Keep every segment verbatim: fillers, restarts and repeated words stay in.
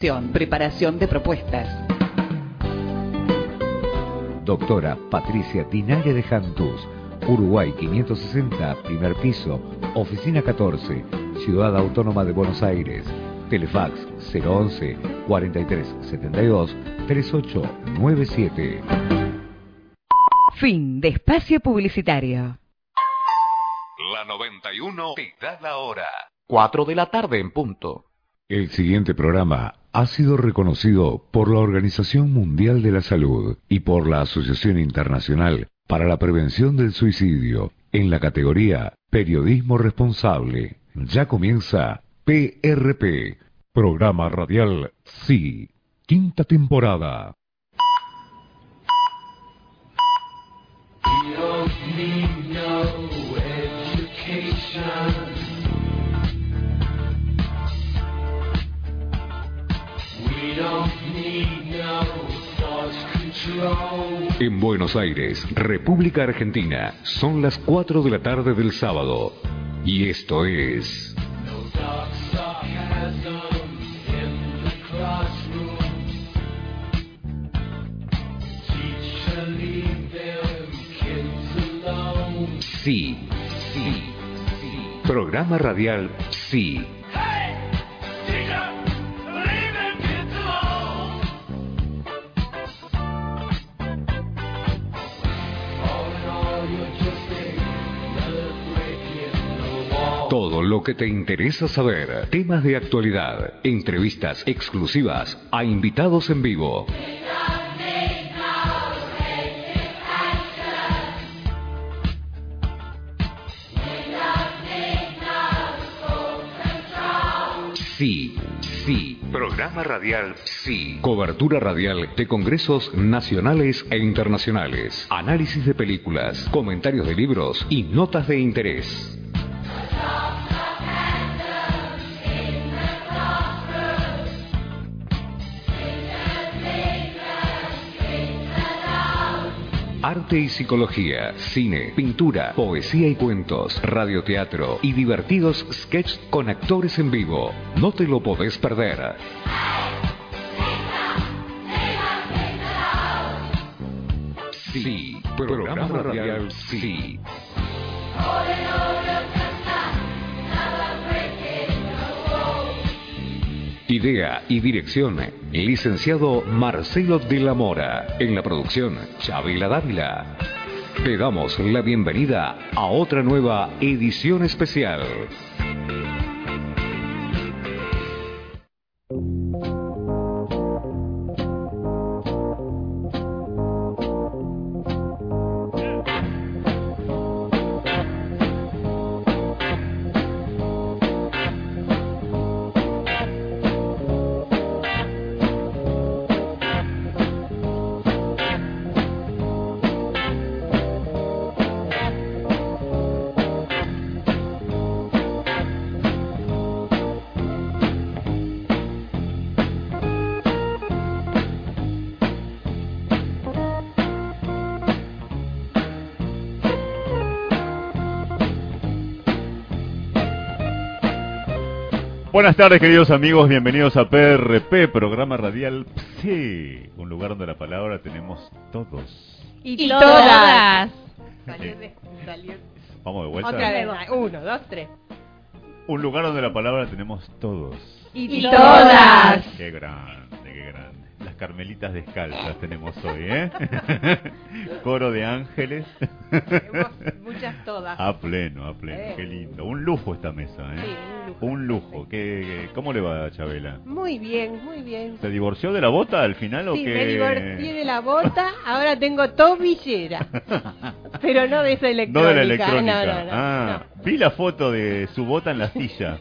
Preparación de propuestas. Doctora Patricia Tinaya de Jantus, Uruguay quinientos sesenta, primer piso, oficina catorce, Ciudad Autónoma de Buenos Aires. Telefax cero once, cuarenta y tres setenta y dos, treinta y ocho noventa y siete. Fin de espacio publicitario. La noventa y uno te da la hora. Cuatro de la tarde en punto. El siguiente programa ha sido reconocido por la Organización Mundial de la Salud y por la Asociación Internacional para la Prevención del Suicidio en la categoría Periodismo Responsable. Ya comienza P R P, Programa Radial Sí, quinta temporada. We don't need no education. We don't need no thought control. En Buenos Aires, República Argentina, son las cuatro de la tarde del sábado. Y esto es... No dark sarcasm in the classroom. Teacher, leave them kids alone. Sí, sí, sí. Programa radial Sí. Hey, teacher, leave them kids alone. All in all, you're just another brick in the wall. Todo lo que te interesa saber, temas de actualidad, entrevistas exclusivas a invitados en vivo. Sí, sí. Programa radial Sí. Cobertura radial de congresos nacionales e internacionales. Análisis de películas, comentarios de libros y notas de interés. Arte y psicología, cine, pintura, poesía y cuentos, radioteatro y divertidos sketches con actores en vivo. No te lo podés perder. Sí, programa radial Sí. Idea y dirección, licenciado Marcelo de la Mora. En la producción, Chabela Dávila. Te damos la bienvenida a otra nueva edición especial. Buenas tardes, queridos amigos, bienvenidos a P R P, programa radial Sí, un lugar donde la palabra tenemos todos. Y, y todas. Salió de, salió. Vamos de vuelta. Otra vez, uno, dos, tres. Un lugar donde la palabra tenemos todos. Y, y todas. Qué grande, qué grande. Las carmelitas descalzas tenemos hoy, ¿eh? Coro de ángeles. Muchas todas. A pleno, a pleno, eh. Qué lindo. Un lujo esta mesa, ¿eh? Sí, un lujo. Un lujo. ¿Qué, ¿Cómo le va a Chabela? Muy bien, muy bien. ¿Se divorció de la bota al final o sí, qué? Sí, me divorcié de la bota, ahora tengo tobillera. Pero no de esa electrónica. No de la electrónica. No, no, no, ah, no. Vi la foto de su bota en la silla.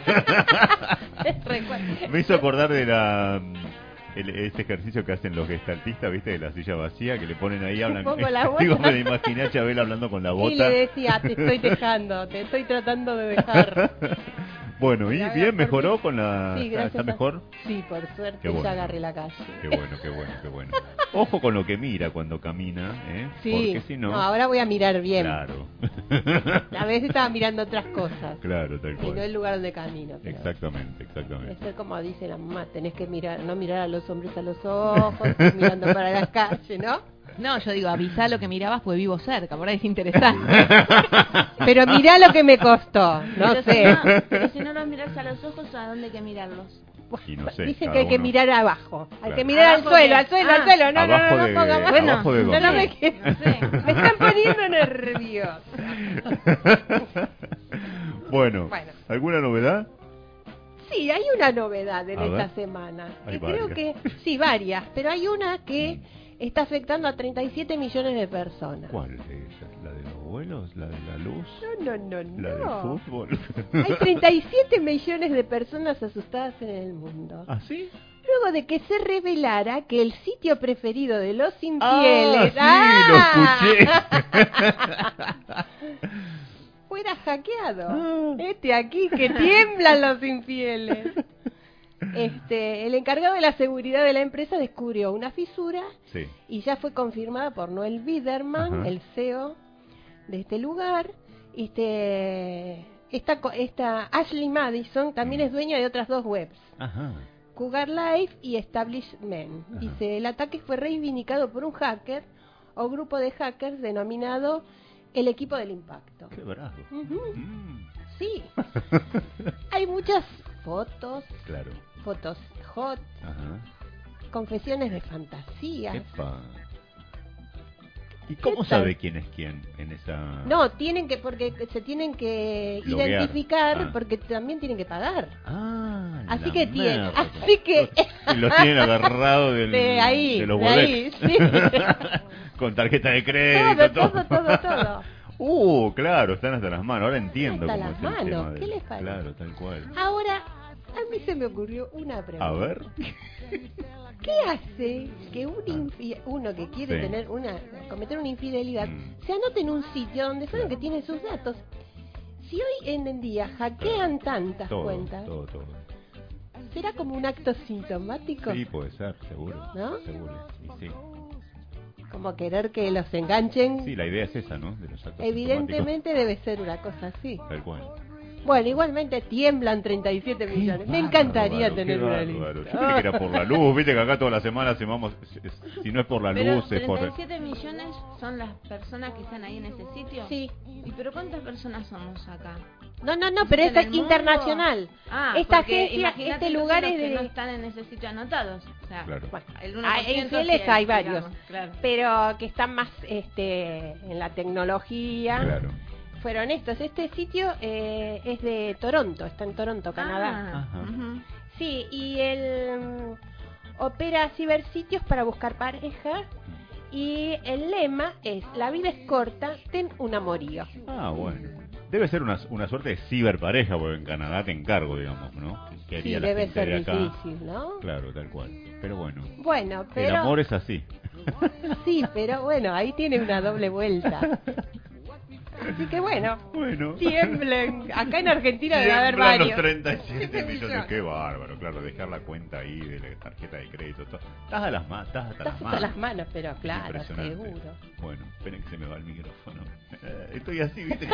Me hizo acordar de la... El, este ejercicio que hacen los gestaltistas, ¿viste? De la silla vacía, que le ponen ahí, hablan... La bota. Digo, me imaginé a Chabela hablando con la bota. Y le decía, te estoy dejando, te estoy tratando de dejar. Bueno, ¿y La bien? verdad, ¿Mejoró porque- con la...? Sí, ¿Está, gracias está a- mejor? Sí, por suerte Qué bueno. ya agarré la calle. Qué bueno, qué bueno, qué bueno. Ojo con lo que mira cuando camina, ¿eh? Sí, Porque si no... no, ahora voy a mirar bien. Claro. A veces estaba mirando otras cosas. Claro, tal Y no el cual. lugar donde camino. pero Exactamente, Debe exactamente. ser como dice la mamá, tenés que mirar, no mirar a los hombres a los ojos, ir mirando para la calle, ¿no? No, yo digo, avisá lo que mirabas, pues vivo cerca, por ahí es interesante. Pero mirá lo que me costó, no pero sé. Si no, pero si no los miras a los ojos, ¿a dónde hay que mirarlos? Y no sé, Dicen cada que hay que uno- mirar abajo, hay Claro. que mirar al ¿Abajo suelo, qué? al suelo, al Ah, suelo, no, no, abajo no, no, de- ponga más. bueno, ¿abajo de no, dónde? no me, que- No sé. me están poniendo nerviosa. Bueno, Bueno. ¿alguna novedad? Sí, hay una novedad en A esta ver. semana. Hay Que creo varias. que, sí, varias, pero hay una que está afectando a treinta y siete millones de personas. ¿Cuál es esa? ¿La de los vuelos? ¿La de la luz? No, no, no, ¿La no. del fútbol? Hay treinta y siete millones de personas asustadas en el mundo. ¿Ah, sí? Luego de que se revelara que el sitio preferido de los Ah, infieles sí, lo escuché. fuera hackeado. Ah. Este aquí que tiemblan los infieles. Este, el encargado de la seguridad de la empresa descubrió una fisura Sí. y ya fue confirmada por Noel Biderman, Ajá. el C E O de este lugar. Este, esta, co- esta Ashley Madison también es dueña de otras dos webs, Ajá. Cougar Life y Establishment. Ajá. Dice, el ataque fue reivindicado por un hacker o grupo de hackers denominado el equipo del impacto. Qué bravo. Ujú. Mm. Sí, hay muchas fotos, Claro. fotos hot, Ajá. confesiones de fantasías. Epa. ¿Y cómo tal? sabe quién es quién en esa...? No, tienen que, porque se tienen que Loguear. identificar, Ah. porque también tienen que pagar. Ah, Así la que tiene, merda. así que Y los tienen agarrados del, de ahí, de los de ahí, boletos. sí. Con tarjeta de crédito, todo, todo, todo, todo. Uh, claro, están hasta las manos. Ahora entiendo Hasta cómo las es el manos, tema ¿qué del- les parece? Claro, tal cual. Ahora, a mí se me ocurrió una pregunta. A ver. ¿Qué hace que un infi- uno que quiere Sí. tener una cometer una infidelidad Mm. se anote en un sitio donde saben que tiene sus datos? Si hoy en el día hackean tantas Todo, cuentas, todo, todo. ¿será como un acto sintomático? Sí, puede ser, seguro. ¿No? Seguro. Y sí. Como querer que los enganchen. Sí, la idea es esa, ¿no? De los actos Evidentemente debe ser una cosa así. automáticos. Tal cual. Bueno, igualmente tiemblan treinta y siete millones. Me encantaría Bárbaro, tener qué una bárbaro. lista. Yo creí que era por la luz, viste que acá todas las semanas vamos, si no es por la Pero luz, es por... treinta y siete millones son las personas que están ahí en ese sitio. Sí. ¿Y pero cuántas personas somos acá? No, no, no, pero ¿En esta el es mundo? internacional. Ah, Esta porque agencia, imagínate este entonces lugar los es que de... no están en ese sitio anotados. O sea, Claro. Bueno, el uno hay- por ciento infieles sí, hay digamos, varios, claro. pero que están más este, en la tecnología. Claro. Fueron estos. Este sitio eh, es de Toronto, está en Toronto, Canadá. Ah, Ajá. ujú. Sí, y él mm, opera cibersitios para buscar pareja. Y el lema es: la vida es corta, ten un amorío. Ah, bueno. Debe ser una, una suerte de ciberpareja, porque en Canadá te encargo, digamos, ¿no? ¿Qué Sí, haría la debe gente ser de acá? difícil, ¿no? Claro, tal cual. Pero bueno, Bueno, pero... el amor es así. Sí, pero bueno, ahí tiene una doble vuelta. Así que bueno, Bueno. tiemblen. Acá en Argentina debe haber Tiemblan los varios. treinta y siete siete millones. millones. Qué bárbaro, claro, dejar la cuenta ahí de la tarjeta de crédito. Todo. Estás a las manos, estás hasta Estás las hasta manos. las manos, pero claro, Impresionante. seguro. Bueno, esperen que se me va el micrófono. Eh, Estoy así, ¿viste?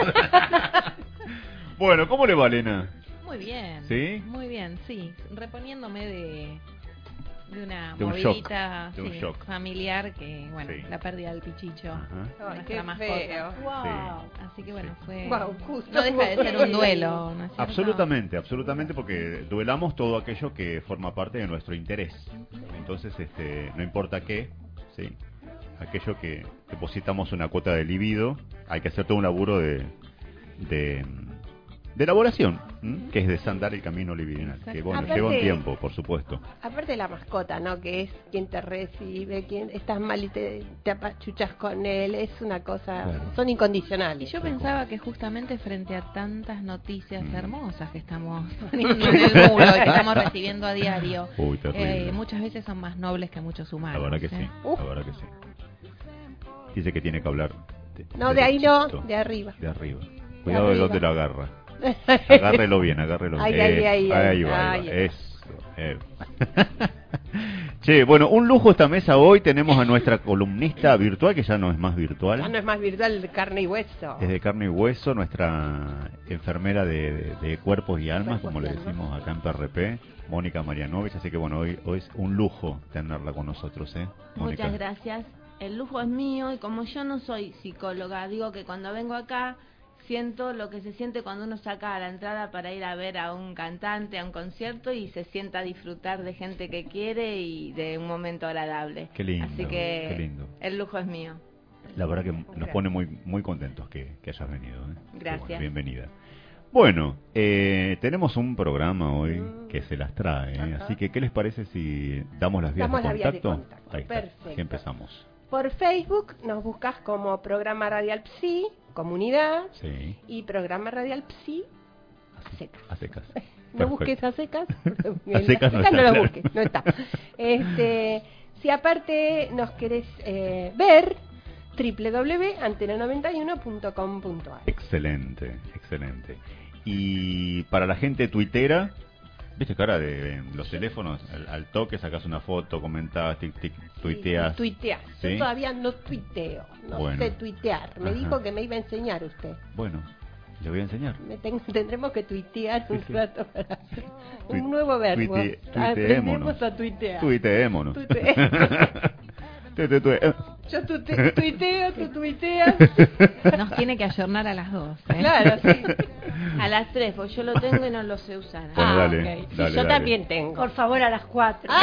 Bueno, ¿cómo le va, Elena? Muy bien. ¿Sí? Muy bien, sí. Reponiéndome de, de una De un movidita shock, de un sí, shock. familiar que, bueno, Sí. la pérdida del pichicho. Ajá. Ay, nuestra qué mascota. feo. Wow. Así que bueno, fue... Guau, justo no deja de ser un duelo, ¿no es cierto? Absolutamente, absolutamente, porque duelamos todo aquello que forma parte de nuestro interés. Entonces, este, no importa qué, ¿sí? Aquello que depositamos una cuota de libido, hay que hacer todo un laburo de, de, de elaboración, ¿m? Que es desandar el camino libidinal. Que bueno, Aparte- lleva un tiempo, por supuesto. Aparte de la mascota, ¿no? Que es quien te recibe, quien estás mal y te, te apachuchas con él, es una cosa, Claro. son incondicionales. Y yo pensaba que justamente frente a tantas noticias Mm. hermosas que estamos poniendo en el muro y que estamos recibiendo a diario, Uy, terrible. eh, muchas veces son más nobles que muchos La humanos. verdad que ¿eh? sí, Uf. la verdad que sí. Dice que tiene que hablar. No, de ahí no, derechito, de arriba. de arriba. Cuidado de arriba. dónde lo agarra. Agárrelo bien, agárrelo bien. Ay, ay, ay, ay. Ahí va, ahí Ay, va. ay. Eso. eh. Che, bueno, un lujo esta mesa hoy. Tenemos a nuestra columnista virtual, que ya no es más virtual. Ya no es más virtual de carne y hueso. Es de carne y hueso, nuestra enfermera de, de, de cuerpos y almas, Cuerpos como y le almas. decimos acá en P R P, Mónica Marianovich. Así que bueno, hoy, hoy es un lujo tenerla con nosotros, ¿eh? Mónica. Muchas gracias. El lujo es mío y como yo no soy psicóloga, digo que cuando vengo acá siento lo que se siente cuando uno saca la entrada para ir a ver a un cantante, a un concierto y se sienta a disfrutar de gente que quiere y de un momento agradable. Qué lindo, Así que qué lindo. el lujo es mío. La verdad que nos pone muy muy contentos que, que hayas venido, ¿eh? Gracias. Bueno, bienvenida. Bueno, eh, tenemos un programa hoy que se las trae, ¿eh? Ajá. Así que, ¿qué les parece si damos las vías, Damos de, las vías de contacto? contacto. Ahí está. Perfecto. Así empezamos. Por Facebook nos buscas como Programa Radial Psi, Comunidad, Sí, y Programa Radial Psi a secas. a secas. No Perfecto. busques a secas. A secas no está, no lo claro. busques, no está. Este, si aparte nos querés eh, ver, doble u doble u doble u punto antena noventa y uno punto com punto a r. Excelente, excelente. Y para la gente tuitera, viste que ahora de los teléfonos, al, al toque sacas una foto, comentás, tic, tic, tuiteas. Sí, tuiteas. ¿Sí? Yo todavía no tuiteo, no Bueno. sé tuitear. Me Ajá. dijo que me iba a enseñar usted. Bueno, le voy a enseñar. Me ten- tendremos que tuitear Sí, un sí. rato para hacer Tui- un nuevo verbo. tuite- Aprendemos tuiteémonos. a tuitear. Tuiteémonos. Tuite- Tu, tu, tu, eh. Yo tute- tuiteo, tú tuiteas. Nos tiene que ayornar a las dos. ¿eh? Claro, sí. A las tres, pues yo lo tengo y no lo sé usar. Bueno, Ah, dale, ok. Sí, dale, yo dale. también tengo. Por favor, a las cuatro.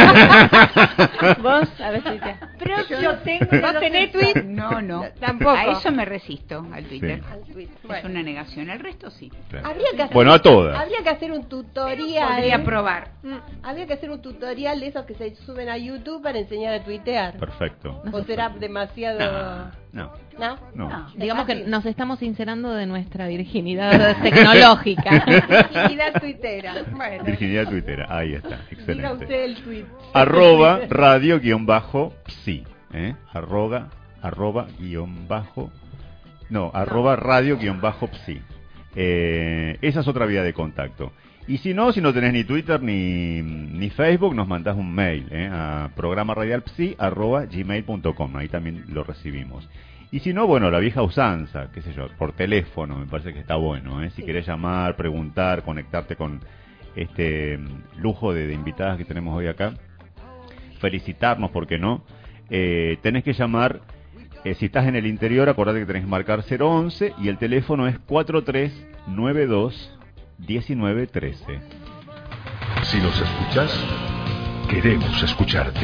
Vos, a ver si te... Pero Yo yo no tengo... ¿Vos tenés tweet? No, no. Tampoco. A eso me resisto, al Twitter. Sí. Al tweet. Es Bueno. una negación. El resto sí. Claro. Habría que hacer, Bueno, a todas. Habría que hacer un tutorial. Podría probar. Mm, Habría que hacer un tutorial de esos que se suben a YouTube para enseñar a tuitear. Perfecto. ¿O será demasiado...? No, ¿No? no. No. Digamos que Fácil. nos estamos sincerando de nuestra virginidad tecnológica. Virginidad tuitera. Bueno, Virginidad tuitera, ahí está, diga excelente. usted el tweet. Arroba radio guión bajo psi, ¿eh? Arroba, arroba guión bajo, no, arroba radio guión bajo psi. Eh, esa es otra vía de contacto. Y si no, si no tenés ni Twitter ni, ni Facebook, nos mandás un mail, ¿eh? A programa radial psi arroba gmail punto com, ahí también lo recibimos. Y si no, bueno, la vieja usanza, qué sé yo, por teléfono, me parece que está bueno, ¿eh? Si Sí. querés llamar, preguntar, conectarte con este mm, lujo de, de invitadas que tenemos hoy acá, felicitarnos, ¿por qué no? Eh, tenés que llamar, eh, si estás en el interior, acordate que tenés que marcar cero once y el teléfono es cuatro tres nueve dos uno nueve uno tres. Si nos escuchás, queremos escucharte.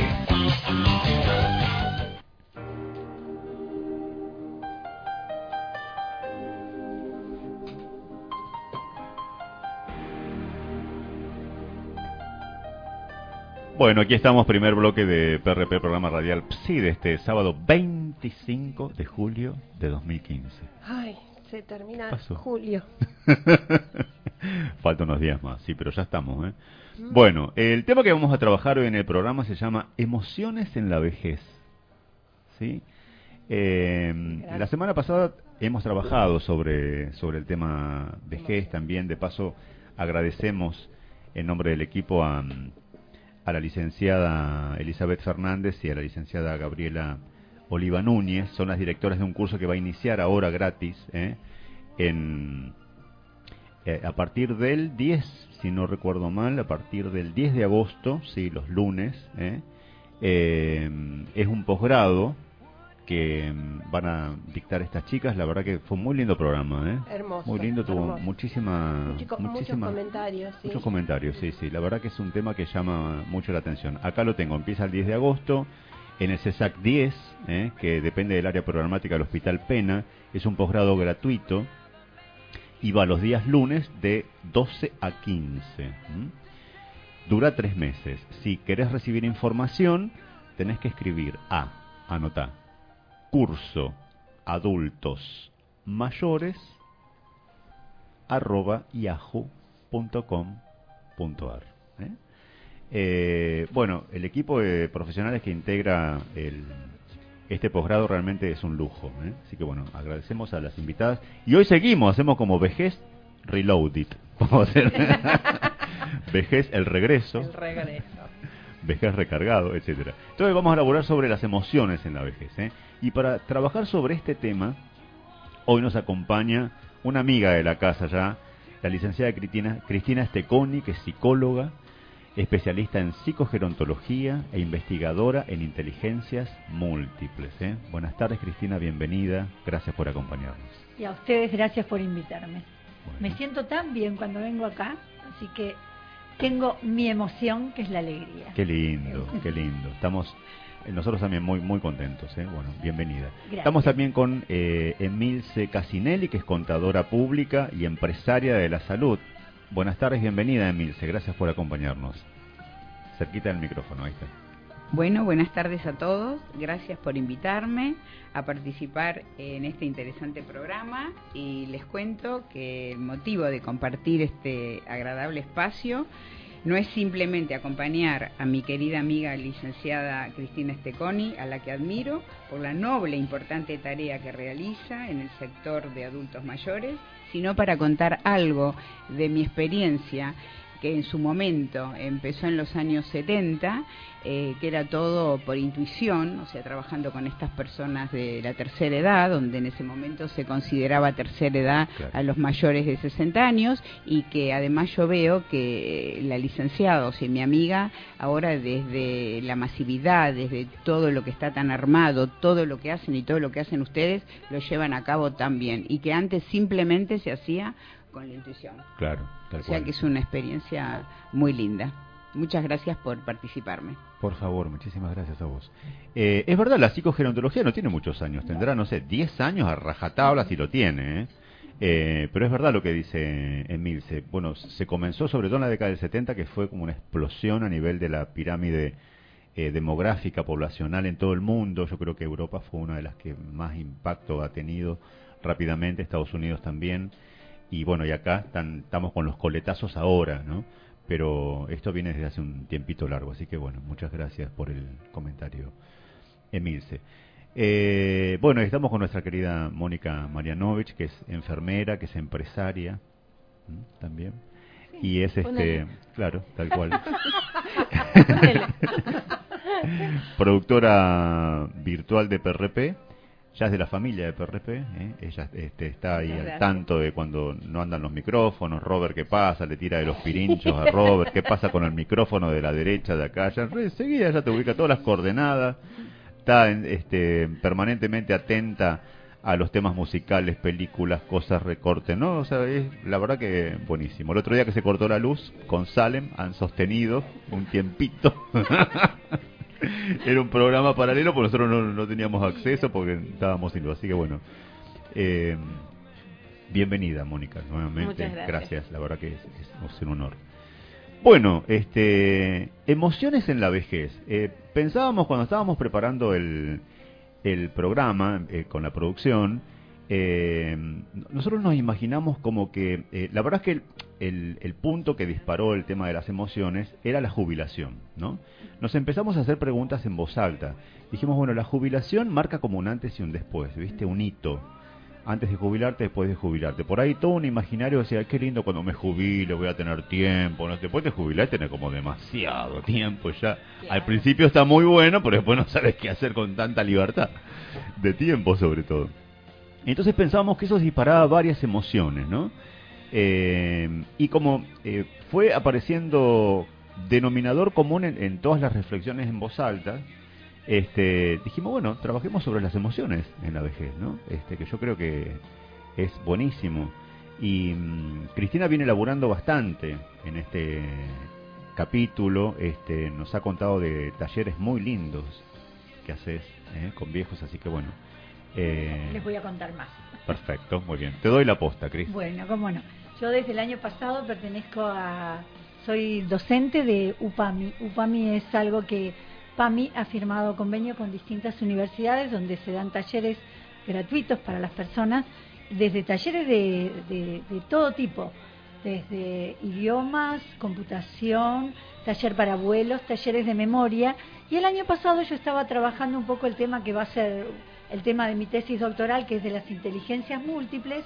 Bueno, aquí estamos, primer bloque de P R P, programa radial Psi, de este sábado veinticinco de julio de dos mil quince. Ay, se termina Pasó. julio. Faltan unos días más, sí, pero ya estamos, ¿eh? Bueno, el tema que vamos a trabajar hoy en el programa se llama Emociones en la vejez. ¿Sí? Eh, la semana pasada hemos trabajado sobre, sobre el tema vejez también. De paso, agradecemos en nombre del equipo a, a la licenciada Elizabeth Fernández y a la licenciada Gabriela Oliva Núñez. Son las directoras de un curso que va a iniciar ahora gratis, ¿eh? en... Eh, a partir del diez, si no recuerdo mal, a partir del diez de agosto, sí, los lunes, ¿eh? Eh, es un posgrado que mm, van a dictar estas chicas. La verdad que fue un muy lindo programa, ¿eh? Hermoso. Muy lindo, tuvo hermoso. muchísima, Muchico- muchísima, muchos comentarios, sí. muchos comentarios, sí, sí. La verdad que es un tema que llama mucho la atención. Acá lo tengo, empieza el diez de agosto en el CESAC diez, ¿eh? Que depende del área programática del Hospital Pena. Es un posgrado gratuito. Y va los días lunes de doce a quince. ¿m? Dura tres meses. Si querés recibir información, tenés que escribir a, anotá, curso adultos mayores arroba yahoo punto com punto ar. ¿eh? Eh, bueno, el equipo de profesionales que integra el... Este posgrado realmente es un lujo, ¿eh? Así que bueno, agradecemos a las invitadas. Y hoy seguimos, hacemos como vejez Reloaded. Vamos a hacer vejez, el regreso. El regreso. Vejez recargado, etcétera. Entonces vamos a elaborar sobre las emociones en la vejez, ¿eh? Y para trabajar sobre este tema, hoy nos acompaña una amiga de la casa ya, la licenciada Cristina, Cristina Steconi, que es psicóloga, especialista en psicogerontología e investigadora en inteligencias múltiples, ¿eh? Buenas tardes, Cristina, bienvenida, gracias por acompañarnos. Y a ustedes gracias por invitarme. Bueno. Me siento tan bien cuando vengo acá, así que tengo mi emoción, que es la alegría. Qué lindo, qué lindo. Estamos nosotros también muy muy contentos, ¿eh? Bueno, bienvenida. Gracias. Estamos también con eh, Emilce Casinelli, que es contadora pública y empresaria de la salud. Buenas tardes, bienvenida, Emilce. Gracias por acompañarnos. Cerquita del micrófono, ahí está. Bueno, buenas tardes a todos. Gracias por invitarme a participar en este interesante programa y les cuento que el motivo de compartir este agradable espacio no es simplemente acompañar a mi querida amiga licenciada Cristina Steconi, a la que admiro por la noble e importante tarea que realiza en el sector de adultos mayores, sino para contar algo de mi experiencia que en su momento empezó en los años setenta, eh, que era todo por intuición, o sea, trabajando con estas personas de la tercera edad, donde en ese momento se consideraba tercera edad Claro. a los mayores de sesenta años, y que además yo veo que la licenciada, o sea, mi amiga, ahora desde la masividad, desde todo lo que está tan armado, todo lo que hacen y todo lo que hacen ustedes, lo llevan a cabo tan bien, y que antes simplemente se hacía con la intuición. Claro, tal O sea cual. que es una experiencia muy linda. Muchas gracias por participarme. Por favor, muchísimas gracias a vos. Eh, es verdad, la psicogerontología no tiene muchos años, tendrá, no sé, diez años a rajatabla si lo tiene, ¿eh? Eh, pero es verdad lo que dice Emilce. Bueno, se comenzó sobre todo en la década del setenta, que fue como una explosión a nivel de la pirámide eh, demográfica, poblacional en todo el mundo. Yo creo que Europa fue una de las que más impacto ha tenido rápidamente, Estados Unidos también. Y bueno, y acá están, estamos con los coletazos ahora, ¿no? Pero esto viene desde hace un tiempito largo, así que bueno, muchas gracias por el comentario, Emilce. Eh, bueno, estamos con nuestra querida Mónica Marianovich, que es enfermera, que es empresaria, ¿m? También. Sí, y es este, ponele. claro, tal cual. Productora virtual de P R P. Ya es de la familia de P R P, ¿eh? Ella este, está ahí Muchas al gracias. tanto de cuando no andan los micrófonos. Robert, ¿qué pasa? Le tira de los pirinchos a Robert. ¿Qué pasa con el micrófono de la derecha de acá? Ya enseguida ya te ubica todas las coordenadas. Está en, este, permanentemente atenta a los temas musicales, películas, cosas, recortes, ¿no? O sea, es la verdad que buenísimo. El otro día que se cortó la luz con Salem, han sostenido un tiempito. Era un programa paralelo, porque nosotros no, no teníamos acceso porque estábamos sin luz. Así que bueno, eh, bienvenida, Mónica, nuevamente. Muchas gracias. La verdad que es, es, es un honor. Bueno, este, emociones en la vejez. Eh, pensábamos cuando estábamos preparando el, el programa eh, con la producción, eh, nosotros nos imaginamos como que, eh, la verdad es que el, el, el punto que disparó el tema de las emociones era la jubilación, ¿no? Nos empezamos a hacer preguntas en voz alta. Dijimos, bueno, la jubilación marca como un antes y un después, ¿viste? Un hito. Antes de jubilarte, después de jubilarte. Por ahí todo un imaginario decía, qué lindo cuando me jubile, voy a tener tiempo. ¿No? Después de jubilar tenés como demasiado tiempo ya. Claro. Al principio está muy bueno, pero después no sabes qué hacer con tanta libertad. De tiempo sobre todo. Entonces pensábamos que eso disparaba varias emociones, ¿no? Eh, y como eh, fue apareciendo denominador común en, en todas las reflexiones en voz alta, este, dijimos, bueno, trabajemos sobre las emociones en la vejez, ¿no? Este, que yo creo que es buenísimo. Y mmm, Cristina viene elaborando bastante en este capítulo, este, nos ha contado de talleres muy lindos que haces ¿eh? con viejos, así que bueno. Eh, Les voy a contar más. Perfecto, muy bien. Te doy la posta, Cris. Bueno, cómo no. Yo desde el año pasado pertenezco a... Soy docente de U P A M I. U P A M I es algo que P A M I ha firmado convenio con distintas universidades donde se dan talleres gratuitos para las personas, desde talleres de, de, de todo tipo, desde idiomas, computación, taller para abuelos, talleres de memoria. Y el año pasado yo estaba trabajando un poco el tema que va a ser el tema de mi tesis doctoral, que es de las inteligencias múltiples,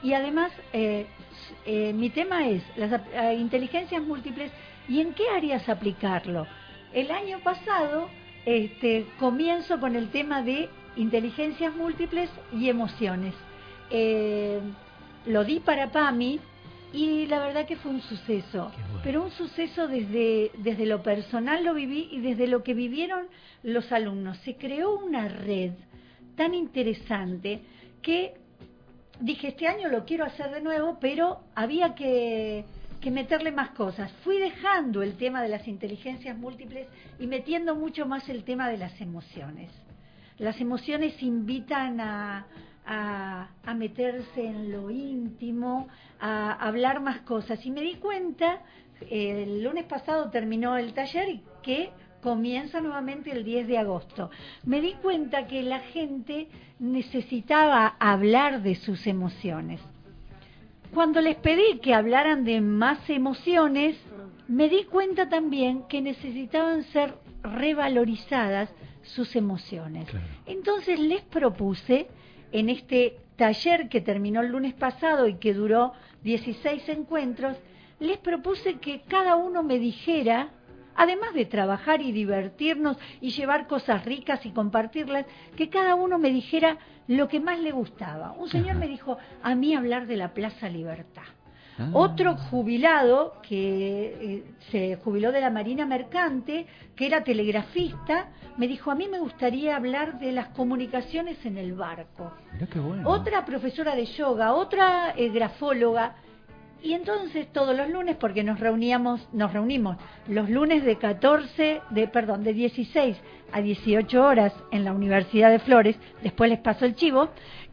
y además eh, eh, mi tema es las eh, inteligencias múltiples y en qué áreas aplicarlo. El año pasado este, comienzo con el tema de inteligencias múltiples y emociones. Eh, lo di para PAMI y la verdad que fue un suceso, bueno. Pero un suceso desde, desde lo personal lo viví y desde lo que vivieron los alumnos. Se creó una red tan interesante que dije, este año lo quiero hacer de nuevo, pero había que, que meterle más cosas. Fui dejando el tema de las inteligencias múltiples y metiendo mucho más el tema de las emociones. Las emociones invitan a... A, a meterse en lo íntimo, a, a hablar más cosas. Y me di cuenta, eh, el lunes pasado terminó el taller y que comienza nuevamente el diez de agosto. Me di cuenta que la gente necesitaba hablar de sus emociones. Cuando les pedí que hablaran de más emociones, me di cuenta también que necesitaban ser revalorizadas sus emociones. Claro. Entonces les propuse, en este taller que terminó el lunes pasado y que duró dieciséis encuentros, les propuse que cada uno me dijera, además de trabajar y divertirnos y llevar cosas ricas y compartirlas, que cada uno me dijera lo que más le gustaba. Un señor Ajá. me dijo, a mí hablar de la Plaza Libertad. Ah. Otro jubilado que eh, se jubiló de la Marina Mercante, que era telegrafista, me dijo, a mí me gustaría hablar de las comunicaciones en el barco. Mirá qué bueno. Otra profesora de yoga, otra eh, grafóloga. Y entonces todos los lunes, porque nos reuníamos, nos reunimos los lunes de catorce, de perdón, de dieciséis a dieciocho horas en la Universidad de Flores, después les paso el chivo,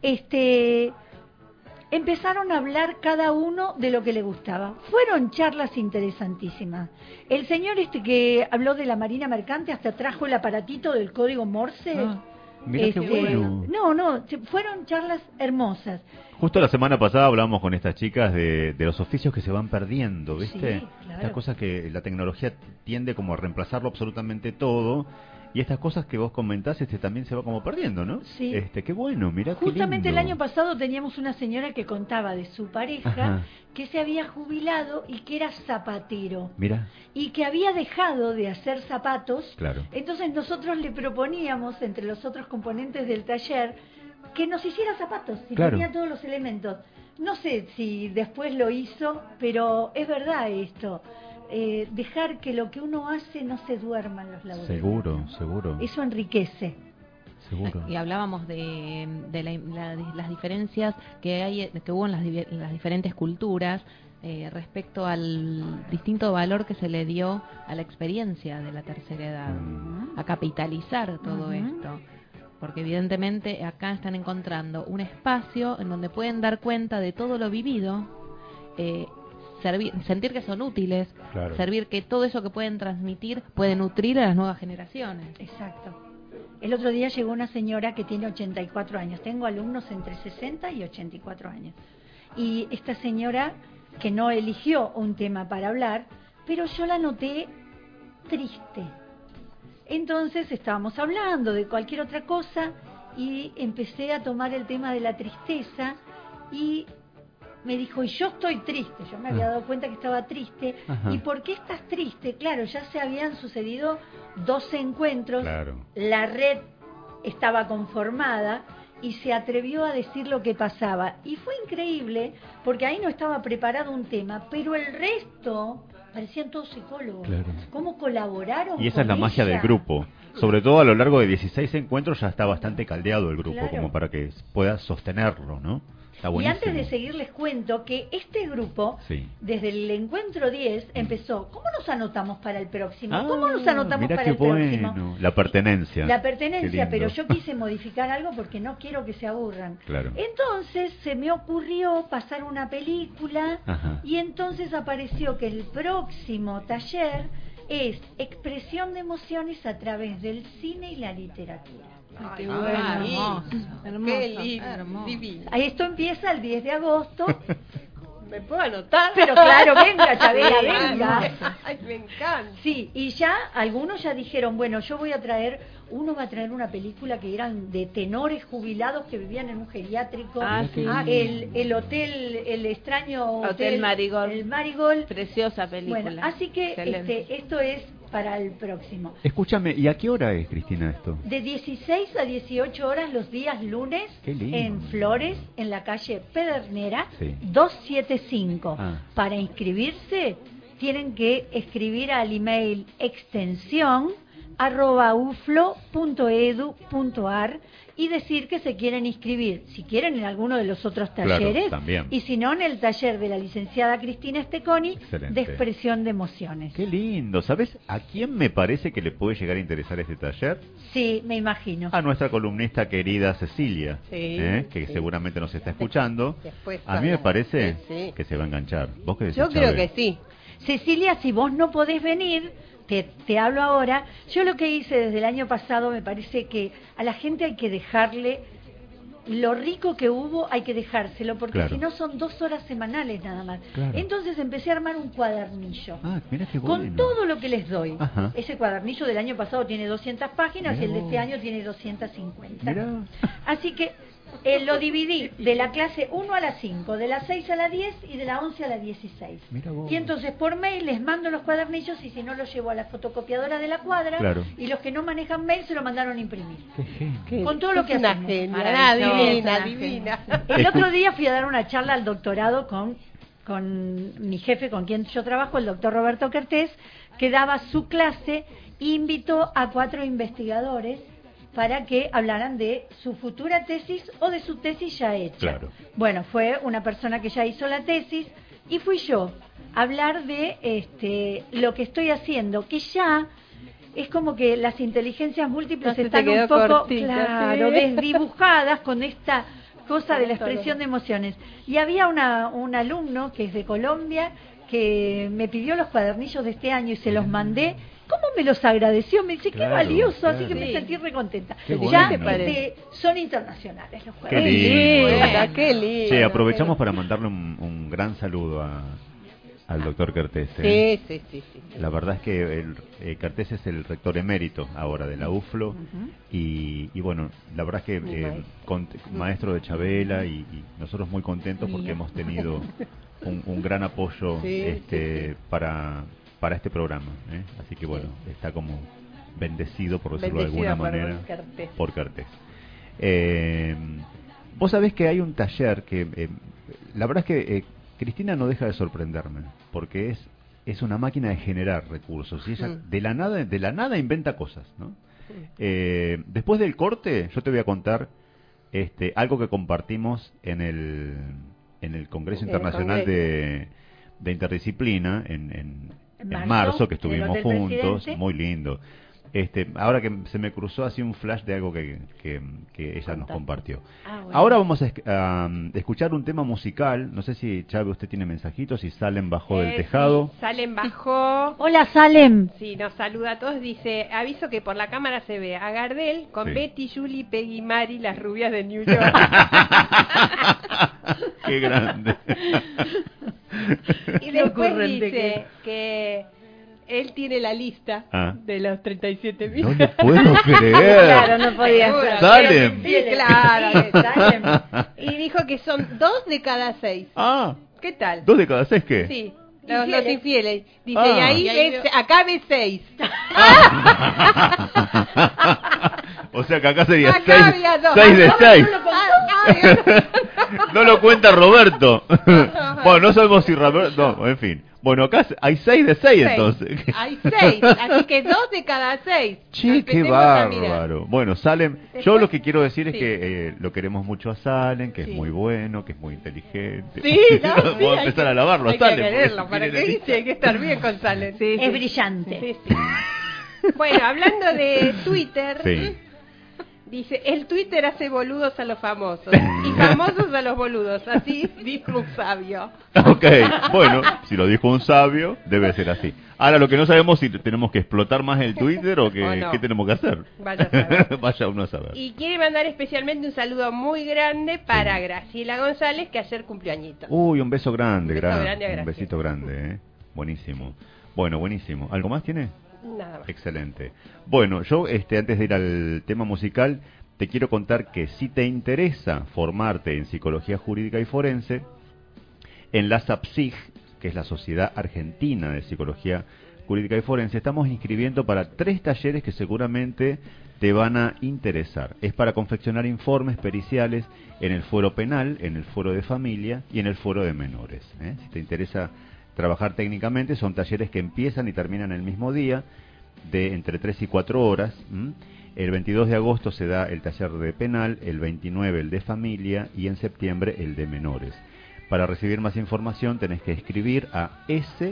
este empezaron a hablar cada uno de lo que le gustaba. Fueron charlas interesantísimas. El señor este que habló de la Marina Mercante hasta trajo el aparatito del código Morse. Ah, mira este, qué bueno. No, no, fueron charlas hermosas. Justo la semana pasada hablamos con estas chicas de, de los oficios que se van perdiendo, ¿viste? Sí, claro. Estas cosas que la tecnología tiende como a reemplazarlo absolutamente todo. Y estas cosas que vos comentás este, también se va como perdiendo, ¿no? Sí. Este, qué bueno, mirá qué Justamente lindo. El año pasado teníamos una señora que contaba de su pareja Ajá. que se había jubilado y que era zapatero. Mirá. Y que había dejado de hacer zapatos. Claro. Entonces nosotros le proponíamos, entre los otros componentes del taller, que nos hiciera zapatos, y claro. tenía todos los elementos. No sé si después lo hizo, pero es verdad esto. Eh, dejar que lo que uno hace no se duerma en los laureles. Seguro, seguro. Eso enriquece. Seguro. Y hablábamos de, de, la, la, de las diferencias que hay, que hubo en las, en las diferentes culturas eh, respecto al distinto valor que se le dio a la experiencia de la tercera edad, Mm. a capitalizar todo Ujú. esto. Porque evidentemente acá están encontrando un espacio en donde pueden dar cuenta de todo lo vivido, eh, servir, sentir que son útiles, Claro. servir que todo eso que pueden transmitir puede nutrir a las nuevas generaciones. Exacto. El otro día llegó una señora que tiene ochenta y cuatro años. Tengo alumnos entre sesenta y ochenta y cuatro años. Y esta señora, que no eligió un tema para hablar, pero yo la noté triste. Entonces estábamos hablando de cualquier otra cosa y empecé a tomar el tema de la tristeza y me dijo, y yo estoy triste. Yo me había dado cuenta que estaba triste. Ajá. ¿Y por qué estás triste? Claro, ya se habían sucedido doce encuentros, Claro. la red estaba conformada y se atrevió a decir lo que pasaba. Y fue increíble, porque ahí no estaba preparado un tema, pero el resto parecían todos psicólogos. Claro. ¿Cómo colaboraron Y esa con es la magia ella? del grupo. Sobre todo a lo largo de dieciséis encuentros ya está bastante caldeado el grupo, Claro. como para que pueda sostenerlo, ¿no? Está Y buenísimo. antes de seguir les cuento que este grupo, Sí. desde el encuentro diez, empezó, ¿cómo nos anotamos para el próximo? Ah, ¿Cómo nos anotamos mirá para qué el próximo? bueno. La pertenencia. La Qué pertenencia, lindo. pero yo quise modificar algo porque no quiero que se aburran. Claro. Entonces se me ocurrió pasar una película Ajá. y entonces apareció que el próximo taller es expresión de emociones a través del cine y la literatura. Qué Ah, bueno. hermoso, hermoso, Qué lindo, hermoso. divino. Ahí esto empieza el diez de agosto ¿Me puedo anotar? Pero claro, venga, Chabela, venga. Ay, me encanta. Sí, y ya algunos ya dijeron, bueno, yo voy a traer, uno va a traer una película que eran de tenores jubilados que vivían en un geriátrico. Ah, sí. el, el hotel, el extraño hotel, Hotel Marigold. El Marigold. Preciosa película. Bueno, así que Excelente. este, esto es para el próximo. Escúchame, ¿y a qué hora es, Cristina, esto? De dieciséis a dieciocho horas los días lunes Qué lindo. en Flores, en la calle Pedernera, Sí. doscientos setenta y cinco. Ah. Para inscribirse tienen que escribir al email extensión arroba uflo punto edu punto ar y decir que se quieren inscribir, si quieren en alguno de los otros Claro, talleres, también. y si no en el taller de la licenciada Cristina Esteconi Excelente. de expresión de emociones. Qué lindo. ¿Sabes a quién me parece que le puede llegar a interesar este taller? Sí, me imagino. A nuestra columnista querida Cecilia, Sí, ¿eh? que sí. seguramente nos está escuchando. Después A mí me habla. parece Sí, sí. que se va a enganchar. ¿Vos qué decís, Yo creo Chávez? que sí. Cecilia, si vos no podés venir, te, te hablo ahora. Yo lo que hice desde el año pasado, me parece que a la gente hay que dejarle lo rico que hubo, hay que dejárselo, porque Claro. si no son dos horas semanales nada más. Claro. Entonces empecé a armar un cuadernillo. Ah, mira qué bueno. Con todo lo que les doy. Ajá. Ese cuadernillo del año pasado tiene doscientas páginas Mirá y el de vos. este año tiene doscientas cincuenta. Mirá. Así que eh, lo dividí de la clase uno a la cinco, de la seis a la diez y de la once a la dieciséis. Mirá vos. Y entonces por mail les mando los cuadernillos y si no los llevo a la fotocopiadora de la cuadra, Claro. y los que no manejan mail se lo mandaron a imprimir. Qué genio. Qué- Con todo lo que es una hacemos. genia, Maravilloso. divina, Una divina. El otro día fui a dar una charla al doctorado con, con mi jefe, con quien yo trabajo, el doctor Roberto Kertés, que daba su clase e invitó a cuatro investigadores para que hablaran de su futura tesis o de su tesis ya hecha. Claro. Bueno, fue una persona que ya hizo la tesis y fui yo a hablar de este, lo que estoy haciendo, que ya es como que las inteligencias múltiples No, se te están un quedó poco, cortita, claro, sí. desdibujadas con esta cosa de la Todo. expresión de emociones. Y había una, un alumno que es de Colombia que me pidió los cuadernillos de este año y se los mandé. ¿Cómo me los agradeció? Me dice, Claro, qué valioso, así que claro. me sentí recontenta. Qué Ya bueno. este, son internacionales los Qué cuadernillos. lindo. linda, qué lindo. Sí, aprovechamos para mandarle un, un gran saludo a, al doctor Kertés. ¿eh? Sí, sí, sí, sí. La verdad es que el, eh, Kertés es el rector emérito ahora de la UFLO y, y bueno, la verdad es que Mi eh, maestro. con- maestro de Chabela y, y nosotros muy contentos porque Mío. hemos tenido un, un gran apoyo Sí, este, sí, sí. para para este programa, ¿eh? Así que bueno, está como bendecido por decirlo Bendecido de alguna por manera Kertés. por Kertés. Eh, vos sabés que hay un taller que eh, la verdad es que eh, Cristina no deja de sorprenderme porque es es una máquina de generar recursos y ella Mm. de la nada de la nada inventa cosas, ¿no? Eh, después del corte yo te voy a contar este algo que compartimos en el en el Congreso En el Internacional Congreso. de, de Interdisciplina en, en, En en marzo, marzo, que en el estuvimos Hotel juntos, Presidente. muy lindo. Este, ahora que se me cruzó así un flash de algo que, que, que ella nos Contá. compartió. Ah, bueno. Ahora vamos a esc- a, um, escuchar un tema musical. No sé si Chávez usted tiene mensajitos, si salen bajo del Eh, tejado. sí, Salen bajó. Hola, Salem. Sí, nos saluda a todos. Dice, aviso que por la cámara se ve a Gardel con Sí. Betty, Julie, Peggy, Mari, las rubias de New York. Qué grande. Y Qué después ocurrente dice que él tiene la lista Ah. de los treinta y siete mil. No le puedo creer. Claro, no podía Seguro, ser. Salem. Sí, claro. Salem. Y dijo que son dos de cada seis. Ah, ¿Qué tal? ¿dos de cada seis qué? Sí, los, Infieles. los infieles. Dice, Ah. y ahí, Y ahí ves- veo- acá ves seis. O sea que acá sería Acá seis, había dos. seis de Ah, seis. no lo contó. No lo cuenta Roberto. Bueno, no sabemos si Roberto... No, en fin. Bueno, acá hay seis de seis Seis. entonces. Hay seis, así que dos de cada seis. Che, qué Empecemos a mirar. bárbaro. Bueno, Salem, yo Después- lo que quiero decir es sí. que eh, lo queremos mucho a Salem, que Sí. es muy bueno, que es muy inteligente. Sí, no, sí, Vamos a hay empezar que- a alabarlo a hay Salem. que porque quererlo, ¿para tiene qué la dice? Hay que estar bien con Salem. Sí, Es brillante. sí, sí. Bueno, hablando de Twitter, Sí. Dice, el Twitter hace boludos a los famosos y famosos a los boludos, así dijo un sabio. Ok, bueno, si lo dijo un sabio, debe ser así. Ahora, lo que no sabemos si tenemos que explotar más el Twitter o, que, O no. qué tenemos que hacer. Vaya a saber. Vaya uno a saber. Y quiere mandar especialmente un saludo muy grande para Graciela González, que ayer cumplió añitos. Uy, un beso grande, Un beso gran- grande a un Graciela. besito grande, ¿eh? Buenísimo. Bueno, buenísimo. ¿Algo más tiene? Nada más. Excelente. Bueno, yo este antes de ir al tema musical, te quiero contar que si te interesa formarte en psicología jurídica y forense, en la SAPSIG, que es la Sociedad Argentina de Psicología Jurídica y Forense, estamos inscribiendo para tres talleres que seguramente te van a interesar. Es para confeccionar informes periciales en el fuero penal, en el fuero de familia y en el fuero de menores, ¿eh? Si te interesa trabajar técnicamente, son talleres que empiezan y terminan el mismo día, de entre tres y cuatro horas. ¿m? El veintidós de agosto se da el taller de penal, el veintinueve el de familia y en septiembre el de menores. Para recibir más información tenés que escribir a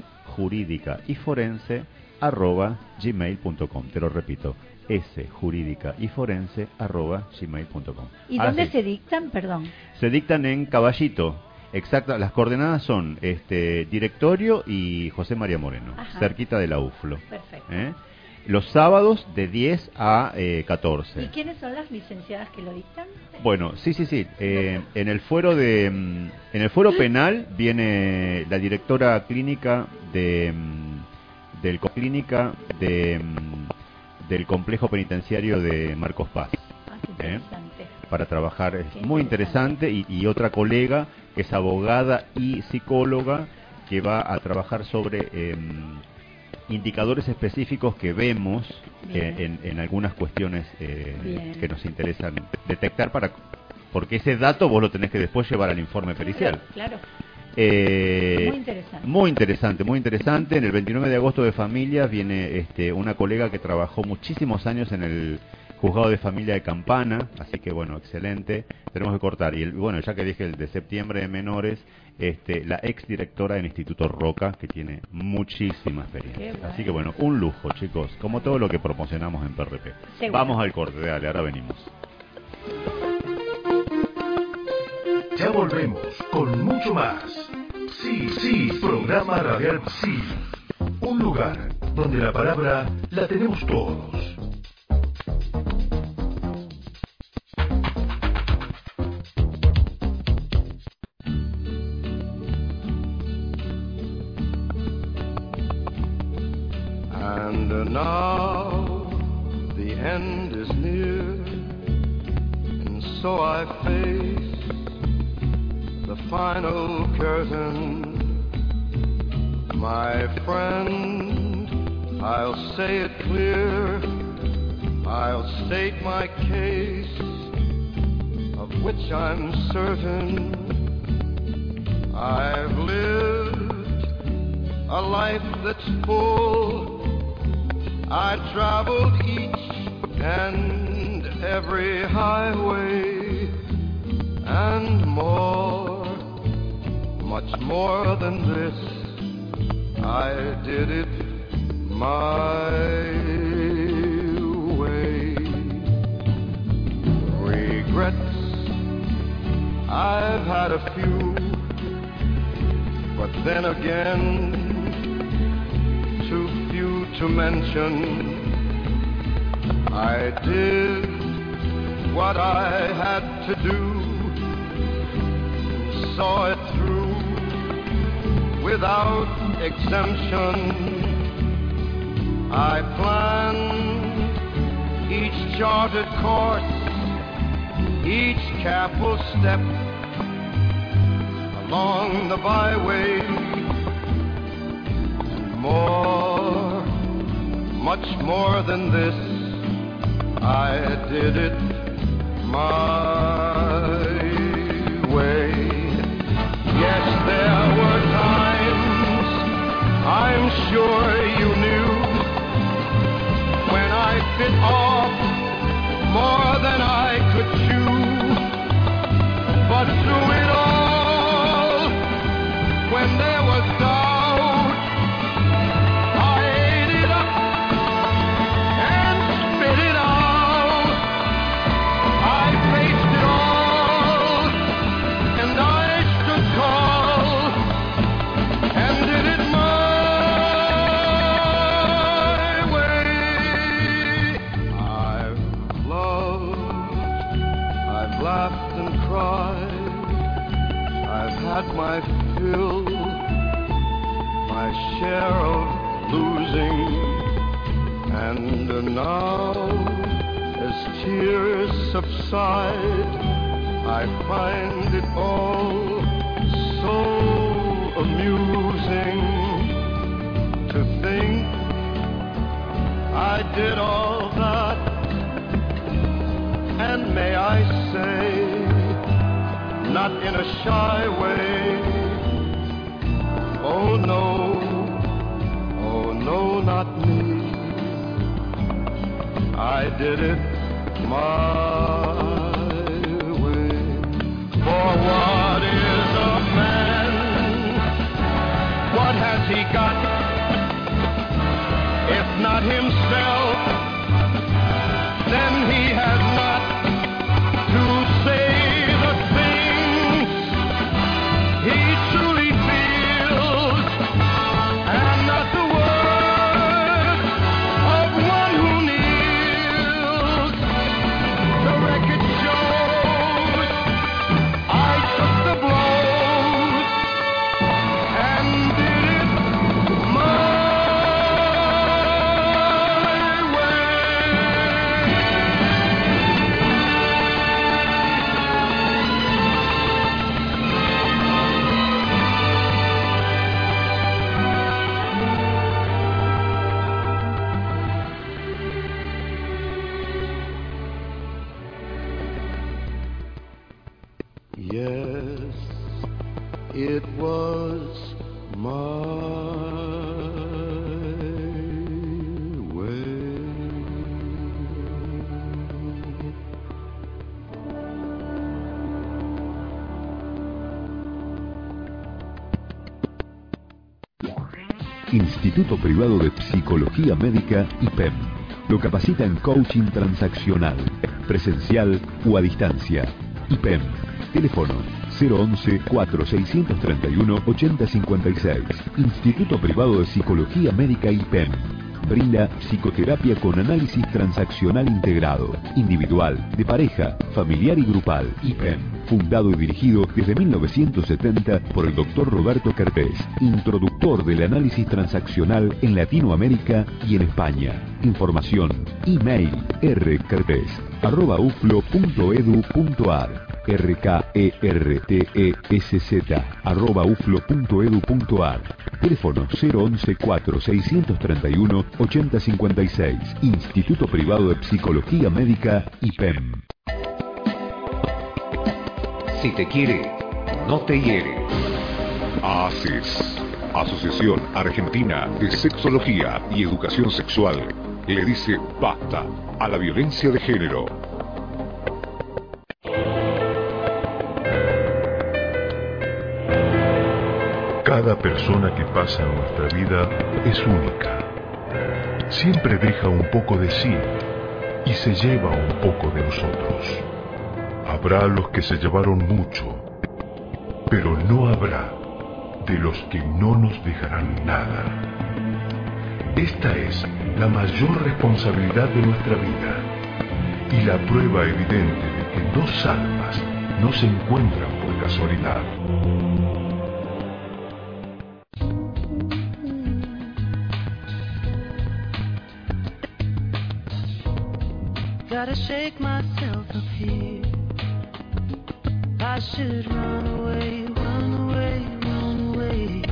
sjurídicayforense arroba gmail punto com. Te lo repito, sjurídicayforense arroba gmail punto com. ¿Y Ahora dónde sí, se dictan? Perdón. se dictan en Caballito. Exacto, las coordenadas son este Directorio y José María Moreno, Ajá. cerquita de la U F L O. Perfecto. ¿eh? Los sábados de diez a eh, catorce. ¿Y quiénes son las licenciadas que lo dictan? Bueno, sí, sí, sí. Eh, en el fuero de, mm, en el fuero penal viene la directora clínica de mm, del co- clínica de mm, del complejo penitenciario de Marcos Paz. Ah, qué ¿eh? interesante. Para trabajar es Qué muy interesante y, y otra colega que es abogada y psicóloga que va a trabajar sobre eh, indicadores específicos que vemos eh, en, en algunas cuestiones eh, Bien. que nos interesan detectar para porque ese dato vos lo tenés que después llevar al informe pericial. Claro. Eh, Muy interesante. Muy interesante, muy interesante. En el veintinueve de agosto de familia viene este, una colega que trabajó muchísimos años en el juzgado de familia de Campana, así que bueno, excelente. Tenemos que cortar. Y el, bueno, ya que dije el de septiembre de menores, este, la ex directora del Instituto Roca, que tiene muchísima experiencia. Qué bueno. Así que bueno, un lujo, chicos, como todo lo que promocionamos en P R P. Seguro. Vamos al corte, dale, ahora venimos. Ya volvemos con mucho más. Sí, sí, programa radial Sí. Un lugar donde la palabra la tenemos todos. And uh, now the end is near, and so I face the final curtain. My friend, I'll say it clear, I'll state my case, of which I'm certain. I've lived a life that's full. I traveled each and every highway and more, much more than this. I did it my way. Regrets, I've had a few, but then again, too few to mention. I did what I had to do, saw it through without exemption. I planned each charted course, each careful step along the byway. More, much more than this, I did it my way. Yes, there were times, I'm sure you knew, when I bit off more than I could chew. But through it all, when there was doubt, had my fill, my share of losing, and now as tears subside, I find it all so amusing to think I did all that, and may I say, not in a shy way, oh no, oh no, not me, I did it my way. For what is a man? What has he got? If not himself, then he has not to say the things he truly feels, and not the words of one who kneels. The record shows I took the blows and did it my Yes, it was my way. Instituto Privado de Psicología Médica I P E M. Lo capacita en coaching transaccional, presencial o a distancia. I P E M. Teléfono cero once, cuatro seiscientos treinta y uno, ochenta cincuenta y seis. Instituto Privado de Psicología Médica I P E M. Brinda psicoterapia con análisis transaccional integrado, individual, de pareja, familiar y grupal. I P E M. Fundado y dirigido desde mil novecientos setenta por el doctor Roberto Kertész, introductor del análisis transaccional en Latinoamérica y en España. Información, email rkertész arroba uflo punto edu punto ar. R K E R T E S Z arroba uflo punto edu punto ar. Teléfono cero once, cuatro seiscientos treinta y uno, ochenta cincuenta y seis. Instituto Privado de Psicología Médica I P E M. Si te quiere, no te hiere. ACES, Asociación Argentina de Sexología y Educación Sexual, le dice basta a la violencia de género. Cada persona que pasa en nuestra vida es única. Siempre deja un poco de sí y se lleva un poco de nosotros. Habrá los que se llevaron mucho, pero no habrá de los que no nos dejarán nada. Esta es la mayor responsabilidad de nuestra vida y la prueba evidente de que dos almas no se encuentran por casualidad. Gotta shake myself up here. I should run away, run away, run away.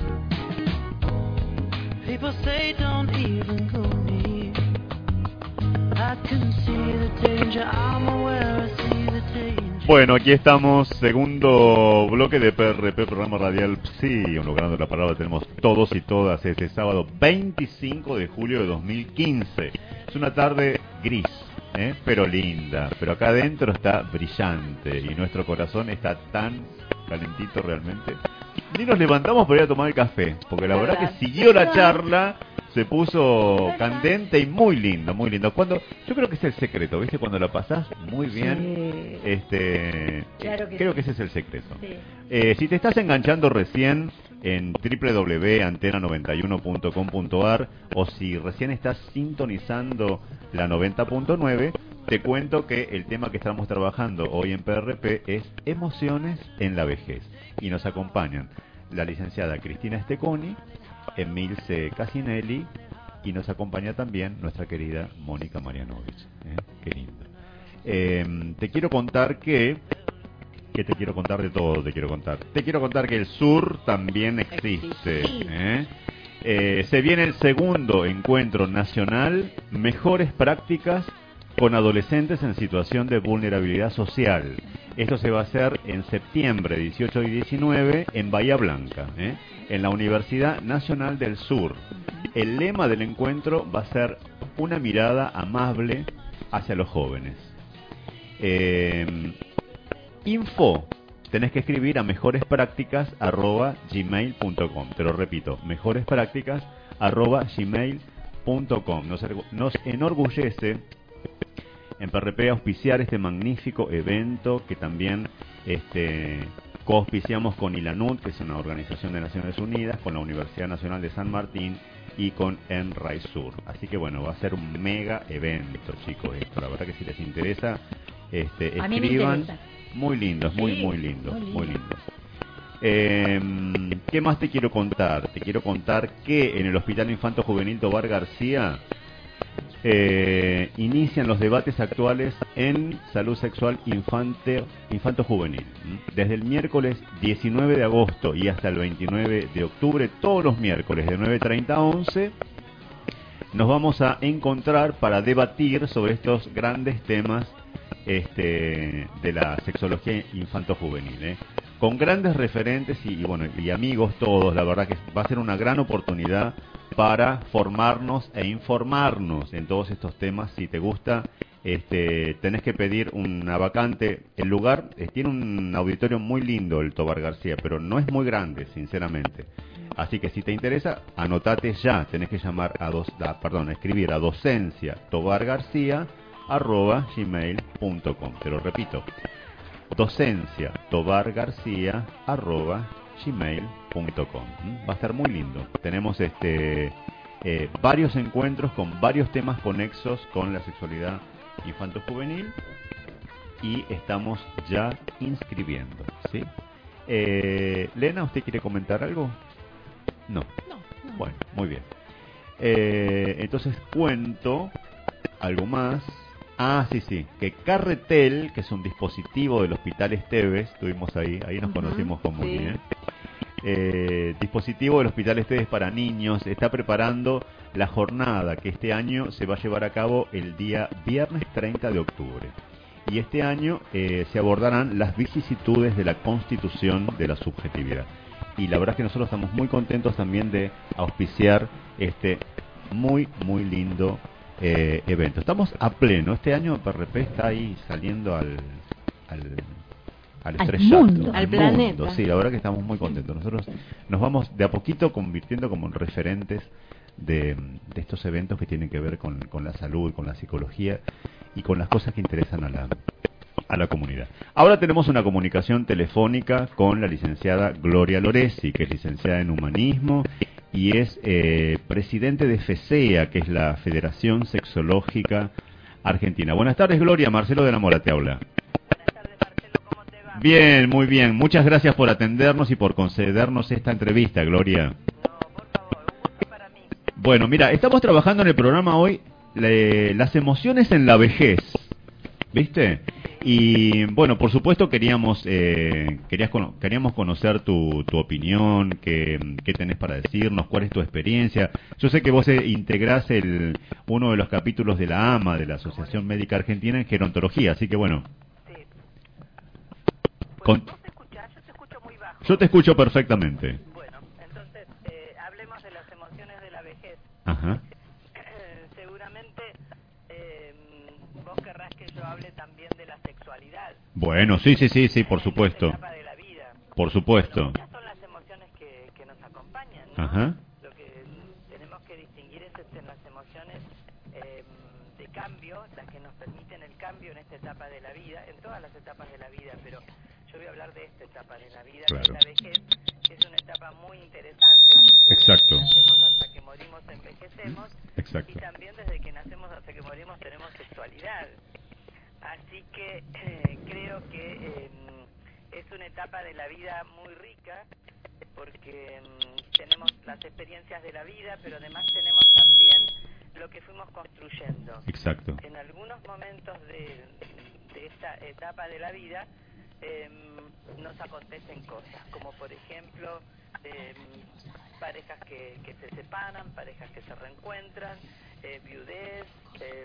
People say don't even go near. I can see the danger, I'm aware I see the danger. Bueno, aquí estamos, segundo bloque de P R P, programa radial Psi, un lugar donde la palabra tenemos todos y todas, este sábado veinticinco de julio de dos mil quince. Es una tarde gris, ¿eh? Pero linda, pero acá adentro está brillante y nuestro corazón está tan calentito realmente. Ni nos levantamos para ir a tomar el café, porque la verdad que siguió la charla, se puso candente y muy lindo, muy lindo. Cuando yo creo que es el secreto, ¿viste? Cuando la pasás muy bien, Sí. este, Claro que creo sí. que ese es el secreto. Sí. Eh, si te estás enganchando recién en doble u doble u doble u punto antena noventa y uno punto com punto ar o si recién estás sintonizando la noventa punto nueve, te cuento que el tema que estamos trabajando hoy en P R P es emociones en la vejez. Y nos acompañan la licenciada Cristina Steconi, Emilce Casinelli, y nos acompaña también nuestra querida Mónica Marianovich. ¿eh? Qué lindo. Eh, te quiero contar que... que te quiero contar de todo, te quiero contar. Te quiero contar que el sur también existe. ¿eh? Eh, se viene el segundo encuentro nacional, mejores prácticas con adolescentes en situación de vulnerabilidad social. Esto se va a hacer en septiembre dieciocho y diecinueve en Bahía Blanca, ¿eh? en la Universidad Nacional del Sur. El lema del encuentro va a ser una mirada amable hacia los jóvenes. Eh, info, tenés que escribir a mejorespracticas arroba gmail punto com. Te lo repito, mejorespracticas arroba gmail punto com. Nos, nos enorgullece en P R P auspiciar este magnífico evento que también este, coauspiciamos con ILANUT, que es una organización de Naciones Unidas, con la Universidad Nacional de San Martín y con Enraizur. Así que bueno, va a ser un mega evento, chicos, esto. La verdad que si les interesa, este, A mí me escriban. interesa. Muy lindo, muy, Sí, muy lindo, muy lindo. muy lindo. Eh, ¿Qué más te quiero contar? Te quiero contar que en el Hospital Infanto Juvenil Tobar García eh, inician los debates actuales en salud sexual infante, infanto-juvenil. ¿m? Desde el miércoles diecinueve de agosto y hasta el veintinueve de octubre, todos los miércoles de nueve treinta a once, nos vamos a encontrar para debatir sobre estos grandes temas este, de la sexología infanto-juvenil, ¿eh? con grandes referentes y, y bueno y amigos todos. La verdad que va a ser una gran oportunidad para formarnos e informarnos en todos estos temas. Si te gusta, este, tenés que pedir una vacante. El lugar eh, tiene un auditorio muy lindo, el Tobar García, pero no es muy grande, sinceramente. Así que si te interesa, anotate ya. Tenés que llamar a dos, a, perdón, escribir a docencia tobar garcía arroba gmail punto com. Te lo repito, docencia tobar garcía arroba gmail punto com. Va a estar muy lindo. Tenemos este eh, varios encuentros con varios temas conexos con la sexualidad infanto-juvenil y estamos ya inscribiendo, ¿sí? Eh, Lena, ¿usted quiere comentar algo? No. No, no. Bueno, muy bien. Eh, entonces cuento algo más. Ah, sí, sí, que Carretel, que es un dispositivo del Hospital Esteves, estuvimos ahí, ahí nos Ujú, conocimos con Moni, sí. ¿eh? Eh, dispositivo del Hospital Esteves para niños, está preparando la jornada que este año se va a llevar a cabo el día viernes treinta de octubre. Y este año eh, se abordarán las vicisitudes de la constitución de la subjetividad. Y la verdad es que nosotros estamos muy contentos también de auspiciar este muy, muy lindo eh, evento. Estamos a pleno. Este año P R P está ahí saliendo al, al, al Al estrellato, mundo. Al planeta. Sí, la verdad que estamos muy contentos. Nosotros nos vamos de a poquito convirtiendo como en referentes de, de estos eventos que tienen que ver con, con la salud, con la psicología y con las cosas que interesan a la, a la comunidad. Ahora tenemos una comunicación telefónica con la licenciada Gloria Loresi, que es licenciada en Humanismo y es eh, presidente de FESEA, que es la Federación Sexológica Argentina. Buenas tardes, Gloria. Marcelo de la Mora te habla. Buenas tardes, Marcelo. ¿Cómo te va? Bien, muy bien. Muchas gracias por atendernos y por concedernos esta entrevista, Gloria. No, por favor, un gusto para mí. Bueno, mira, estamos trabajando en el programa hoy le- las emociones en la vejez, ¿viste? Y bueno, por supuesto queríamos eh, querías cono- queríamos conocer tu, tu opinión, qué, qué tenés para decirnos, cuál es tu experiencia. Yo sé que vos eh, integrás el, uno de los capítulos de la AMA, de la Asociación Médica Argentina, en gerontología, así que bueno. Sí. Con- Bueno, ¿vos te escuchás? Yo te escucho muy bajo. Yo te escucho perfectamente. Bueno, entonces, eh, hablemos de las emociones de la vejez. Ajá. Seguramente eh, vos querrás que yo hable también de la sexualidad. Bueno, sí, sí, sí, sí, por en supuesto. esta etapa de la vida. Por supuesto. Muchas son las emociones que, que nos acompañan, ¿no? Ajá. Lo que tenemos que distinguir es este, las emociones eh, de cambio, las que nos permiten el cambio en esta etapa de la vida, en todas las etapas de la vida, pero yo voy a hablar de esta etapa de la vida, Claro. que es la vejez, que es una etapa muy interesante, porque Exacto. desde que nacemos hasta que morimos envejecemos, Exacto. y también desde que nacemos hasta que morimos tenemos sexualidad. Así que eh, creo que eh, es una etapa de la vida muy rica, porque mm, tenemos las experiencias de la vida, pero además tenemos también lo que fuimos construyendo. Exacto. En algunos momentos de, de esta etapa de la vida eh, nos acontecen cosas, como por ejemplo eh, parejas que, que se separan, parejas que se reencuentran, eh, viudez, eh,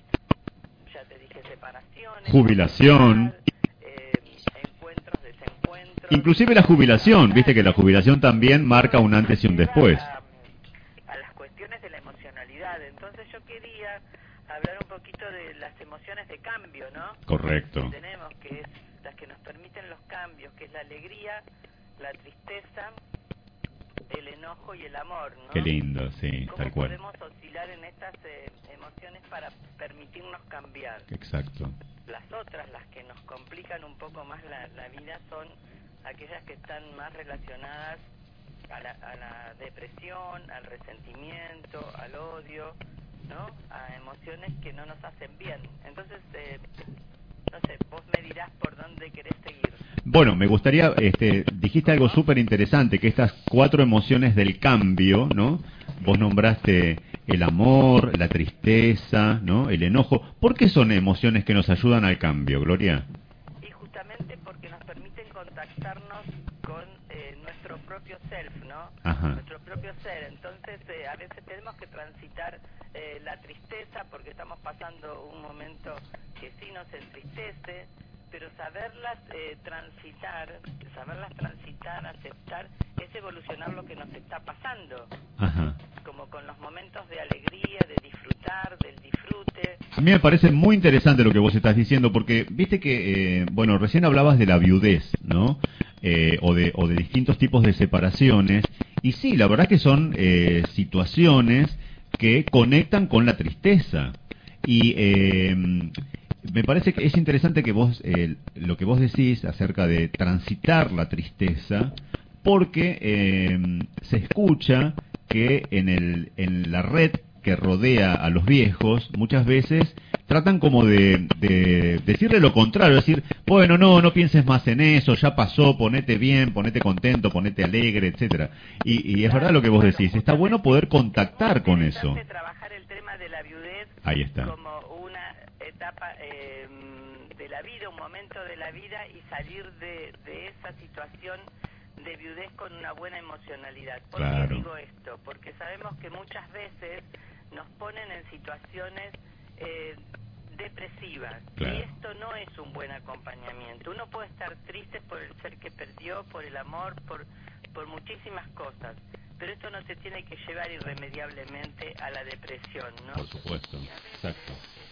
ya te dije, separaciones, Jubilación. eh, encuentros, desencuentros. Inclusive la jubilación, viste que la jubilación también marca un antes y un después. A las cuestiones de la emocionalidad. Entonces yo quería hablar un poquito de las emociones de cambio, ¿no? Correcto. Que tenemos, que es las que nos permiten los cambios, que es la alegría, la tristeza, el enojo y el amor, ¿no? Qué lindo, sí, ¿Cómo tal cual. podemos oscilar en estas eh, emociones para permitirnos cambiar? Exacto. Las otras, las que nos complican un poco más la, la vida, son aquellas que están más relacionadas a la, a la depresión, al resentimiento, al odio, ¿no? A emociones que no nos hacen bien. Entonces, eh, no sé, vos me dirás por dónde querés seguir. Bueno, me gustaría, este, dijiste algo súper interesante, que estas cuatro emociones del cambio, ¿no? Vos nombraste el amor, la tristeza, ¿no? El enojo. ¿Por qué son emociones que nos ayudan al cambio, Gloria? Y justamente porque nos permiten contactarnos con eh, nuestro propio self, ¿no? Ajá. Nuestro propio ser. Entonces, eh, a veces tenemos que transitar eh, la tristeza porque estamos pasando un momento que sí nos entristece, pero saberlas eh, transitar, saberlas transitar, aceptar, es evolucionar lo que nos está pasando. Ajá. Como con los momentos de alegría, de disfrutar, del disfrute. A mí me parece muy interesante lo que vos estás diciendo, porque viste que, eh, bueno, recién hablabas de la viudez, ¿no? Eh, o, de, o de distintos tipos de separaciones, y sí, la verdad que son eh, situaciones que conectan con la tristeza. Y eh, me parece que es interesante que vos, eh, lo que vos decís acerca de transitar la tristeza, porque eh, se escucha que en, el, en la red que rodea a los viejos, muchas veces tratan como de, de decirle lo contrario, decir, bueno, no, no pienses más en eso, ya pasó, ponete bien, ponete contento, ponete alegre, etcétera. Y, y es verdad lo que vos decís, está bueno poder contactar con eso. Trabajar el tema de la viudez Ahí está. como una etapa eh, de la vida, un momento de la vida, y salir de, de esa situación de viudez con una buena emocionalidad. ¿Por Claro. qué digo esto? Porque sabemos que muchas veces nos ponen en situaciones eh, depresivas, Claro. y esto no es un buen acompañamiento. Uno puede estar triste por el ser que perdió, por el amor, por, por muchísimas cosas, pero esto no te tiene que llevar irremediablemente a la depresión, ¿no? Por supuesto, exacto.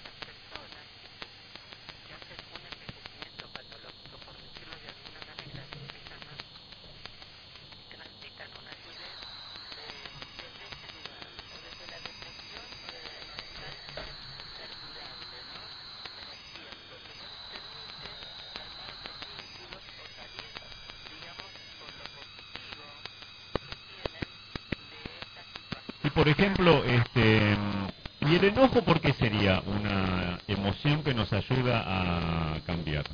Y por ejemplo, este, ¿y el enojo por qué sería una emoción que nos ayuda a cambiar?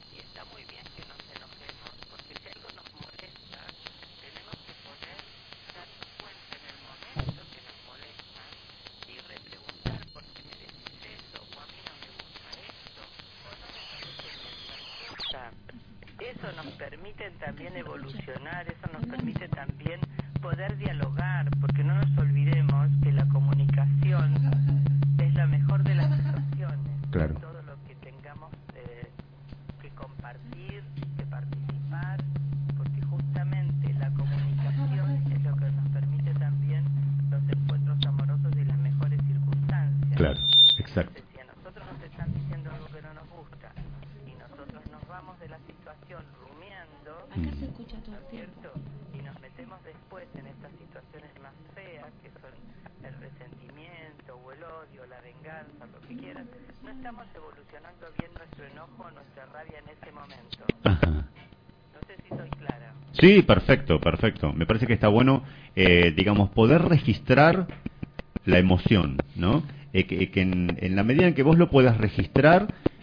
Eso nos permite también evolucionar, eso nos permite también poder dialogar, porque no nos olvidemos que la comunicación es la mejor de las situaciones. Claro. Todo lo que tengamos eh, que compartir, que participar, porque justamente la comunicación es lo que nos permite también los encuentros amorosos y las mejores circunstancias. Claro, exacto. Si a nosotros nos están diciendo algo que no nos gusta y nosotros nos vamos de la situación rumiando, Acá se escucha todo el ¿cierto? Y nos metemos después en estas situaciones más feas, que son el resentimiento o el odio, la venganza, lo que quieras, no estamos evolucionando bien nuestro enojo, nuestra rabia en ese momento. Ajá. No sé si soy clara. Sí, perfecto, perfecto. Me parece que está bueno, eh, digamos, poder registrar la emoción, ¿no? Eh, que que en, en la medida en que vos lo puedas registrar,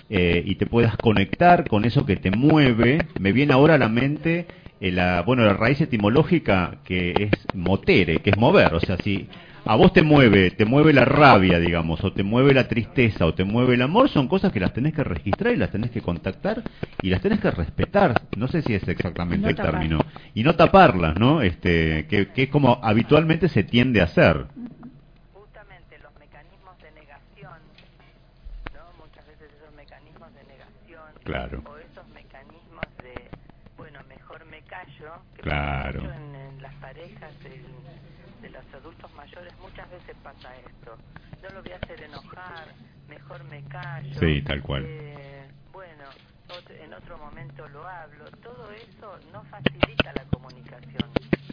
eh, y te puedas conectar con eso que te mueve. Me viene ahora a la mente eh, la, bueno, la raíz etimológica que es motere, que es mover. O sea, si a vos te mueve, te mueve la rabia, digamos, o te mueve la tristeza, o te mueve el amor, son cosas que las tenés que registrar y las tenés que contactar y las tenés que respetar. No sé si es exactamente No el tapar. término. Y no taparlas, ¿no? Este, que, que es como habitualmente se tiende a hacer. Justamente los mecanismos de negación, ¿no? Muchas veces esos mecanismos de negación, Claro. o esos mecanismos de, bueno, mejor me callo, que Claro. mucho en, en las parejas de, de los adultos mayores muchas veces pasa esto. No lo voy a hacer enojar, mejor me callo. Sí, tal cual. Eh, bueno, ot- en otro momento lo hablo. Todo eso no facilita la comunicación.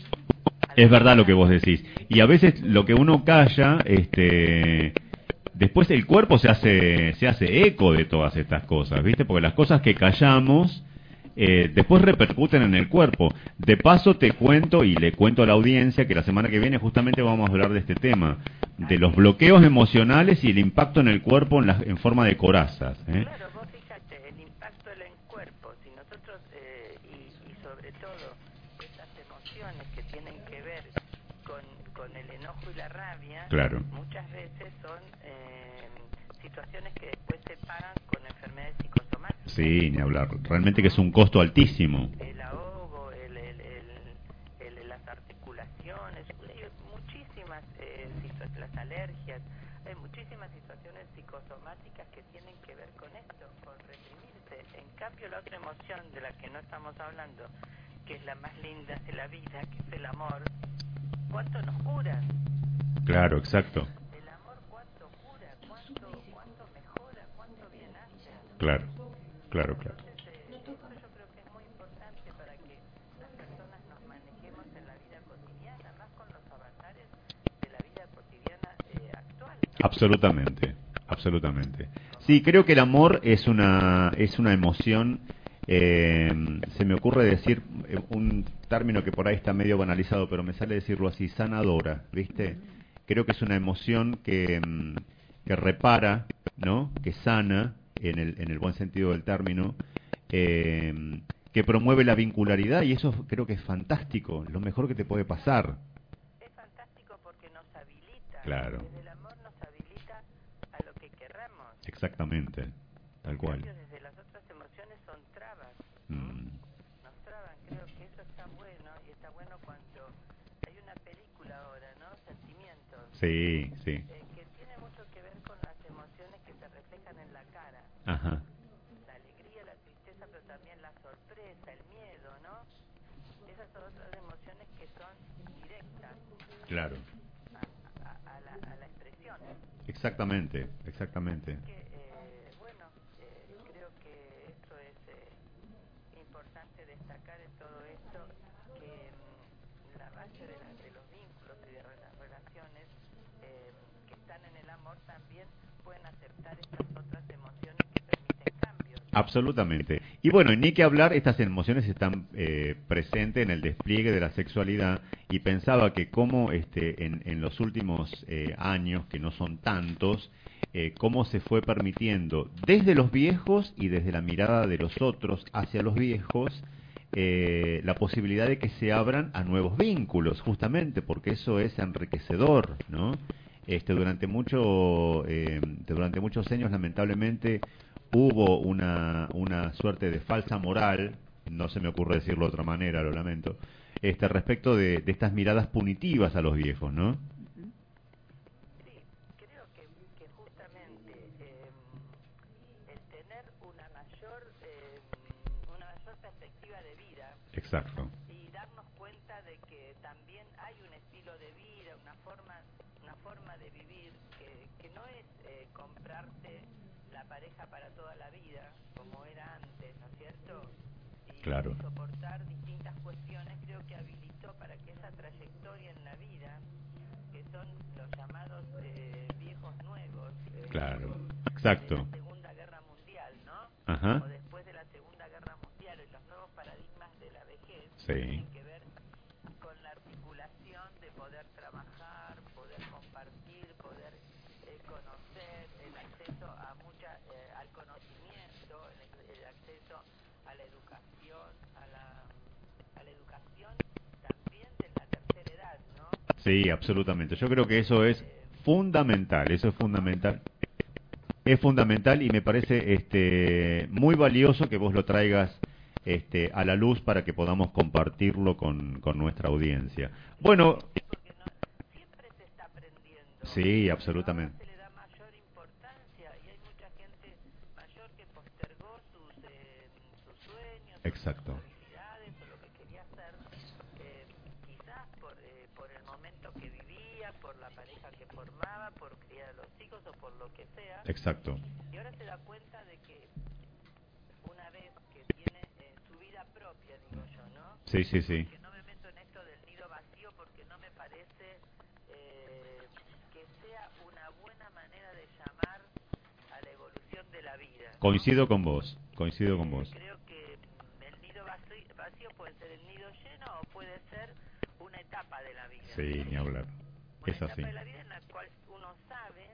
Es verdad lo que vos decís. Y a veces lo que uno calla, este, después el cuerpo se hace, se hace eco de todas estas cosas, ¿viste? Porque las cosas que callamos, eh, después repercuten en el cuerpo. De paso te cuento y le cuento a la audiencia que la semana que viene justamente vamos a hablar de este tema, de los bloqueos emocionales y el impacto en el cuerpo en, la, en forma de corazas, ¿eh? Claro, vos fíjate, el impacto en el cuerpo, si nosotros, eh, y, y sobre todo, estas emociones que tienen que ver con, con el enojo y la rabia, Claro. muchas veces son eh, situaciones que después se pagan con enfermedades psicosomáticas. Sí, ni hablar. Realmente que es un costo altísimo. El ahogo, el, el, el, el- las articulaciones, hay muchísimas eh, situaciones, las alergias, hay muchísimas situaciones psicosomáticas que tienen que ver con esto, con reprimirse. En cambio, la otra emoción de la que no estamos hablando, que es la más linda de la vida, que es el amor, ¿cuánto nos cura? Claro, exacto. El amor cuánto cura, cuánto, cuánto mejora, cuánto bien hace. Claro, claro, claro. Entonces, eh, eso yo creo que es muy importante para que las personas nos manejemos en la vida cotidiana, más con los avatares de la vida cotidiana eh, actual. Absolutamente, absolutamente. Sí, creo que el amor es una es una emoción. Eh, se me ocurre decir eh, un término que por ahí está medio banalizado, pero me sale decirlo así, sanadora, ¿viste? Creo que es una emoción que, mm, que repara, ¿no? Que sana, en el, en el buen sentido del término, eh, que promueve la vincularidad, y eso creo que es fantástico, lo mejor que te puede pasar. Es fantástico porque nos habilita. Claro. Desde el amor nos habilita a lo que querramos. Exactamente, tal cual. En cambio, desde las otras emociones son trabas. Mm, Nos traban, creo que eso está bueno, y está bueno cuando hay una película ahora, ¿no? Sentimientos. sí, sí. eh, que tiene mucho que ver con las emociones que se reflejan en la cara. Ajá. La alegría, la tristeza, pero también la sorpresa, el miedo, ¿no? Esas son otras emociones que son directas Claro. a, a- a la, a la expresión. Exactamente, exactamente. Que, eh, bueno, eh, creo que esto es eh, importante destacar en todo esto, que mm, la base de, la- de los vínculos y de las relaciones eh, que están en el amor también pueden aceptar estas otras emociones que permiten cambios. Absolutamente. Y bueno, y ni que hablar, estas emociones están eh, presentes en el despliegue de la sexualidad, y pensaba que como este, en, en los últimos eh, años, que no son tantos, eh, cómo se fue permitiendo desde los viejos y desde la mirada de los otros hacia los viejos, eh, la posibilidad de que se abran a nuevos vínculos, justamente porque eso es enriquecedor, ¿no? Este, durante mucho, eh, durante muchos años, lamentablemente, hubo una, una suerte de falsa moral, no se me ocurre decirlo de otra manera, lo lamento, este, respecto de, de estas miradas punitivas a los viejos, ¿no? Creo que, que justamente eh, el tener una mayor eh, una mayor perspectiva de vida Exacto. y darnos cuenta de que también hay un estilo de vida, una forma una forma de vivir que, que no es eh, comprarte la pareja para toda la vida como era antes, ¿no es cierto? Y Claro. soportar distintas cuestiones creo que habilitó para que esa trayectoria en la vida, que son los llamados eh, viejos nuevos, eh, Claro. Exacto. de la Segunda Guerra Mundial, ¿no? Ajá. O después de la Segunda Guerra Mundial, y los nuevos paradigmas de la vejez Sí. tienen que ver con la articulación de poder trabajar, poder compartir, poder eh, conocer, el acceso a mucha, eh, al conocimiento. el, el acceso a la educación, a la, a la educación también de la tercera edad, ¿no? Sí, absolutamente. Yo creo que eso es fundamental, eso es fundamental. Es fundamental y me parece este muy valioso que vos lo traigas este a la luz para que podamos compartirlo con, con nuestra audiencia. Bueno, sí, absolutamente. Exacto. Exacto. Y ahora se da cuenta de que una vez que tiene eh, su vida propia, digo yo, ¿no? Sí, sí, sí. Que no me meto en esto del nido vacío porque no me parece eh, que sea una buena manera de llamar a la evolución de la vida, ¿no? Coincido con vos, coincido con vos. Creo que el nido vacío, vacío puede ser el nido lleno o puede ser una etapa de la vida. Sí, ni hablar. Una Es así. etapa de la vida en la cual uno sabe.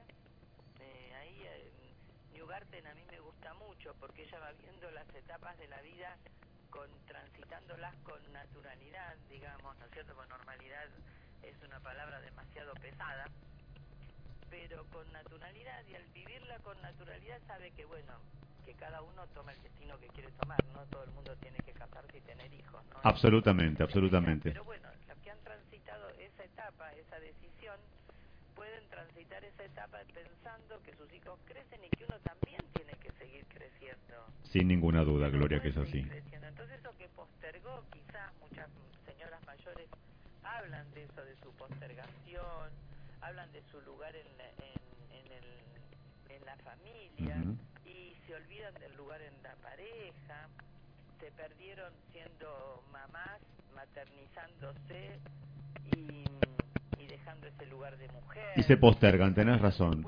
Newgarten a mí me gusta mucho porque ella va viendo las etapas de la vida con transitándolas con naturalidad, digamos, ¿no es cierto? Porque normalidad es una palabra demasiado pesada, pero con naturalidad, y al vivirla con naturalidad sabe que, bueno, que cada uno toma el destino que quiere tomar, no todo el mundo tiene que casarse y tener hijos, ¿no? Absolutamente, absolutamente. Pero bueno, los que han transitado esa etapa, esa decisión, pueden transitar esa etapa pensando que sus hijos crecen y que uno también tiene que seguir creciendo. Sin ninguna duda, Gloria, que es así. Entonces eso que postergó, quizás muchas señoras mayores hablan de eso, de su postergación, hablan de su lugar en la, en, en el, en la familia, uh-huh. y se olvidan del lugar en la pareja, se perdieron siendo mamás, maternizándose y... y dejando ese lugar de mujer. Y se postergan, tenés razón.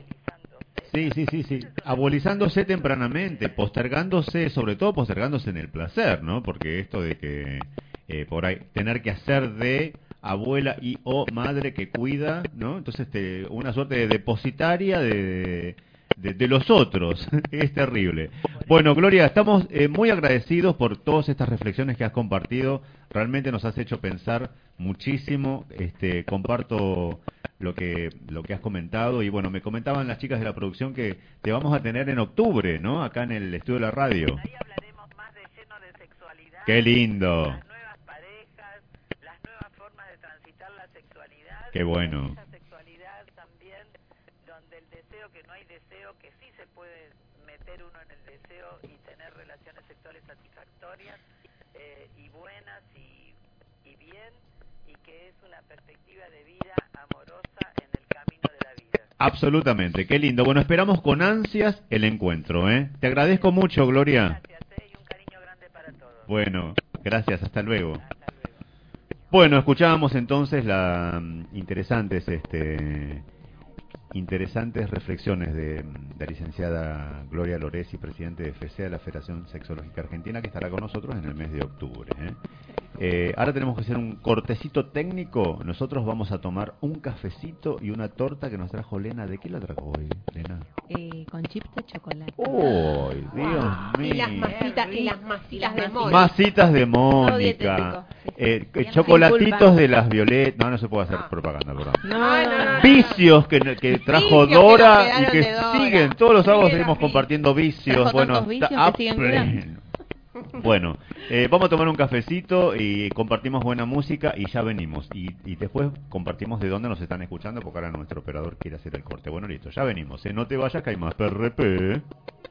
Sí, sí, sí, sí. Abuelizándose tempranamente, postergándose, sobre todo postergándose en el placer, ¿no? Porque esto de que eh, por ahí tener que hacer de abuela y o madre que cuida, ¿no? Entonces este, una suerte de depositaria de, de, de los otros. Es terrible. Bueno, Gloria, estamos eh, muy agradecidos por todas estas reflexiones que has compartido. Realmente nos has hecho pensar muchísimo. Este, comparto lo que lo que has comentado y bueno, me comentaban las chicas de la producción que te vamos a tener en octubre, ¿no? Acá en el estudio de la radio. Ahí hablaremos más de lleno de sexualidad. Qué lindo. Las nuevas parejas, las nuevas formas de transitar la sexualidad. Qué bueno. Esa sexualidad también donde el deseo, que no hay deseo, que sí se puede meter uno en el deseo y tener relaciones sexuales satisfactorias eh, y buenas y, y bien, y que es una perspectiva de vida amorosa en el camino de la vida. Absolutamente, qué lindo. Bueno, esperamos con ansias el encuentro, ¿eh? Te agradezco mucho, Gloria. Gracias, ¿eh? Y un cariño grande para todos. Bueno, gracias, hasta luego. Hasta luego. Bueno, escuchábamos entonces las interesantes, este, interesantes reflexiones de, de la licenciada Gloria Loresi, presidente de F C A, la Federación Sexológica Argentina, que estará con nosotros en el mes de octubre, ¿eh? Eh, ahora tenemos que hacer un cortecito técnico. Nosotros vamos a tomar un cafecito y una torta que nos trajo Lena. ¿De qué la trajo hoy, Lena? Eh, con chips de chocolate. ¡Oh, Dios Wow. mío! Y las masitas, y las masitas de Mónica. Masitas de Mónica. Eh, eh, chocolatitos de las violetas. No, no se puede hacer Ah. propaganda, perdón. No, no, no. Vicios que, que trajo Vicios que Dora nos y quedaron que de Dora. siguen. Todos los sábados Sí, seguimos los compartiendo vicios. Trajo Bueno, tantos vicios está que siguen a pleno. Bueno, eh, vamos a tomar un cafecito y compartimos buena música y ya venimos. Y, y después compartimos de dónde nos están escuchando porque ahora nuestro operador quiere hacer el corte. Bueno, listo, ya venimos. ¿eh? No te vayas que hay más P R P.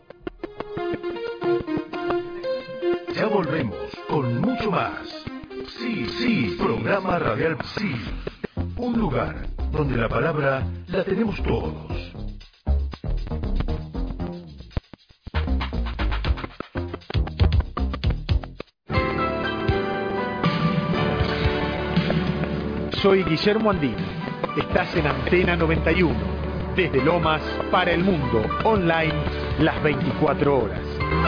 Ya volvemos con mucho más. Sí, sí, programa radial Sí. Un lugar donde la palabra la tenemos todos. Soy Guillermo Andino. Estás en Antena noventa y uno. Desde Lomas para el mundo. Online las veinticuatro horas.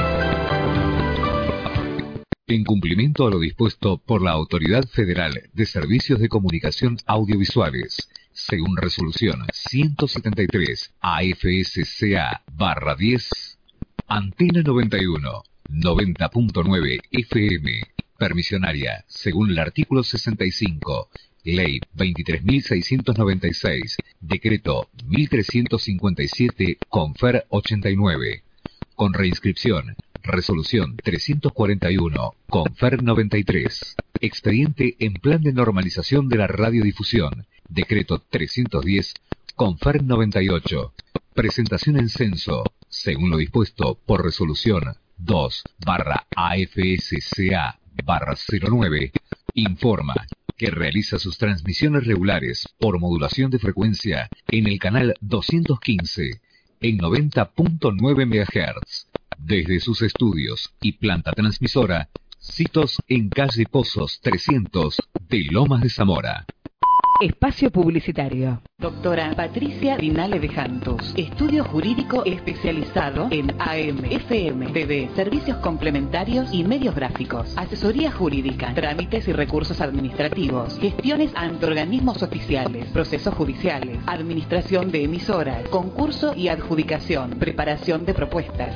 En cumplimiento a lo dispuesto por la Autoridad Federal de Servicios de Comunicación Audiovisuales, según resolución ciento setenta y tres A F S C A barra diez, Antena noventa y uno, noventa punto nueve F M. Permisionaria, según el artículo sesenta y cinco, Ley veintitrés mil seiscientos noventa y seis, Decreto mil trescientos cincuenta y siete, Confer ochenta y nueve. Con reinscripción, Resolución trescientos cuarenta y uno, Confer noventa y tres. Expediente en Plan de Normalización de la Radiodifusión, Decreto trescientos diez, Confer noventa y ocho. Presentación en censo, según lo dispuesto por Resolución dos barra A F S C A barra cero nueve, informa que realiza sus transmisiones regulares por modulación de frecuencia en el canal doscientos quince en noventa punto nueve megahertz, desde sus estudios y planta transmisora, sitos en calle Pozos trescientos de Lomas de Zamora. Espacio publicitario. Doctora Patricia Dinale de Jantos. Estudio jurídico especializado en A M, F M, B B, servicios complementarios y medios gráficos. Asesoría jurídica, trámites y recursos administrativos, gestiones ante organismos oficiales, procesos judiciales, administración de emisoras, concurso y adjudicación, preparación de propuestas.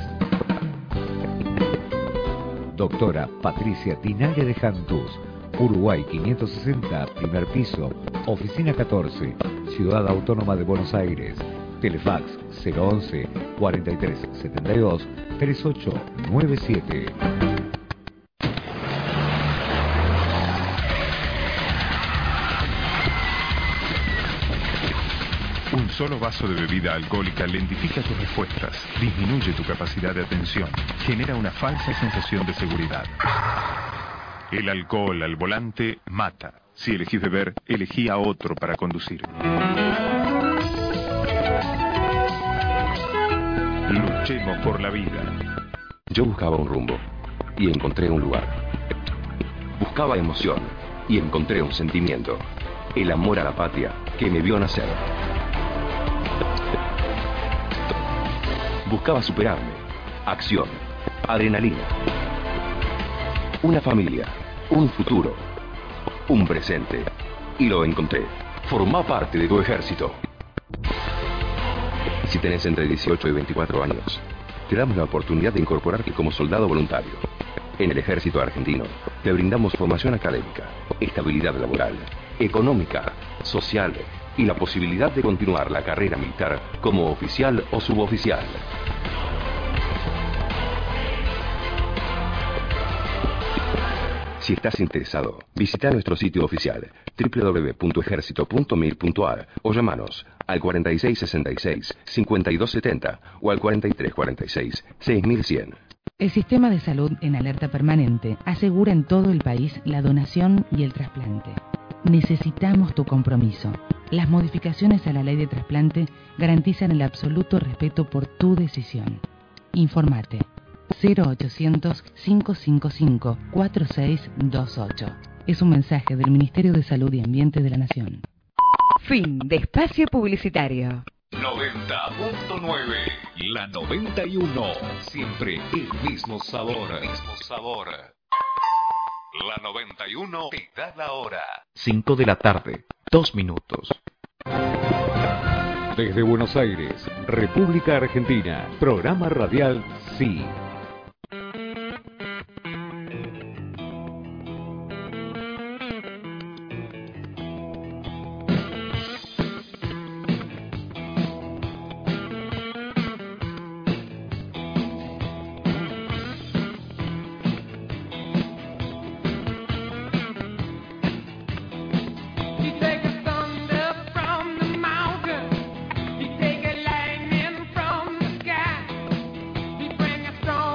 Doctora Patricia Dinale de Jantos. Uruguay quinientos sesenta, primer piso, oficina catorce, Ciudad Autónoma de Buenos Aires. Telefax cero once, cuarenta y tres setenta y dos, treinta y ocho noventa y siete. Un solo vaso de bebida alcohólica lentifica tus respuestas, disminuye tu capacidad de atención, genera una falsa sensación de seguridad. El alcohol al volante mata. Si elegís beber, elegí a otro para conducir. Luchemos por la vida. Yo buscaba un rumbo y encontré un lugar. Buscaba emoción y encontré un sentimiento. El amor a la patria que me vio nacer. Buscaba superarme. Acción. Adrenalina. Una familia, un futuro, un presente. Y lo encontré. Formá parte de tu ejército. Si tenés entre dieciocho y veinticuatro años, te damos la oportunidad de incorporarte como soldado voluntario. En el ejército argentino, te brindamos formación académica, estabilidad laboral, económica, social y la posibilidad de continuar la carrera militar como oficial o suboficial. Si estás interesado, visita nuestro sitio oficial doble u doble u doble u punto ejército punto mil punto a r o llamanos al cuarenta y seis sesenta y seis, cincuenta y dos setenta o al cuarenta y tres cuarenta y seis, seis mil cien. El Sistema de Salud en Alerta Permanente asegura en todo el país la donación y el trasplante. Necesitamos tu compromiso. Las modificaciones a la ley de trasplante garantizan el absoluto respeto por tu decisión. Informate. cero ochocientos, cinco cinco cinco, cuatro seis dos ocho. Es un mensaje del Ministerio de Salud y Ambiente de la Nación. Fin de espacio publicitario. noventa punto nueve. La noventa y uno. Siempre el mismo sabor. El mismo sabor. La noventa y uno te da la hora. cinco de la tarde, dos minutos. Desde Buenos Aires, República Argentina, programa radial Sí. Strong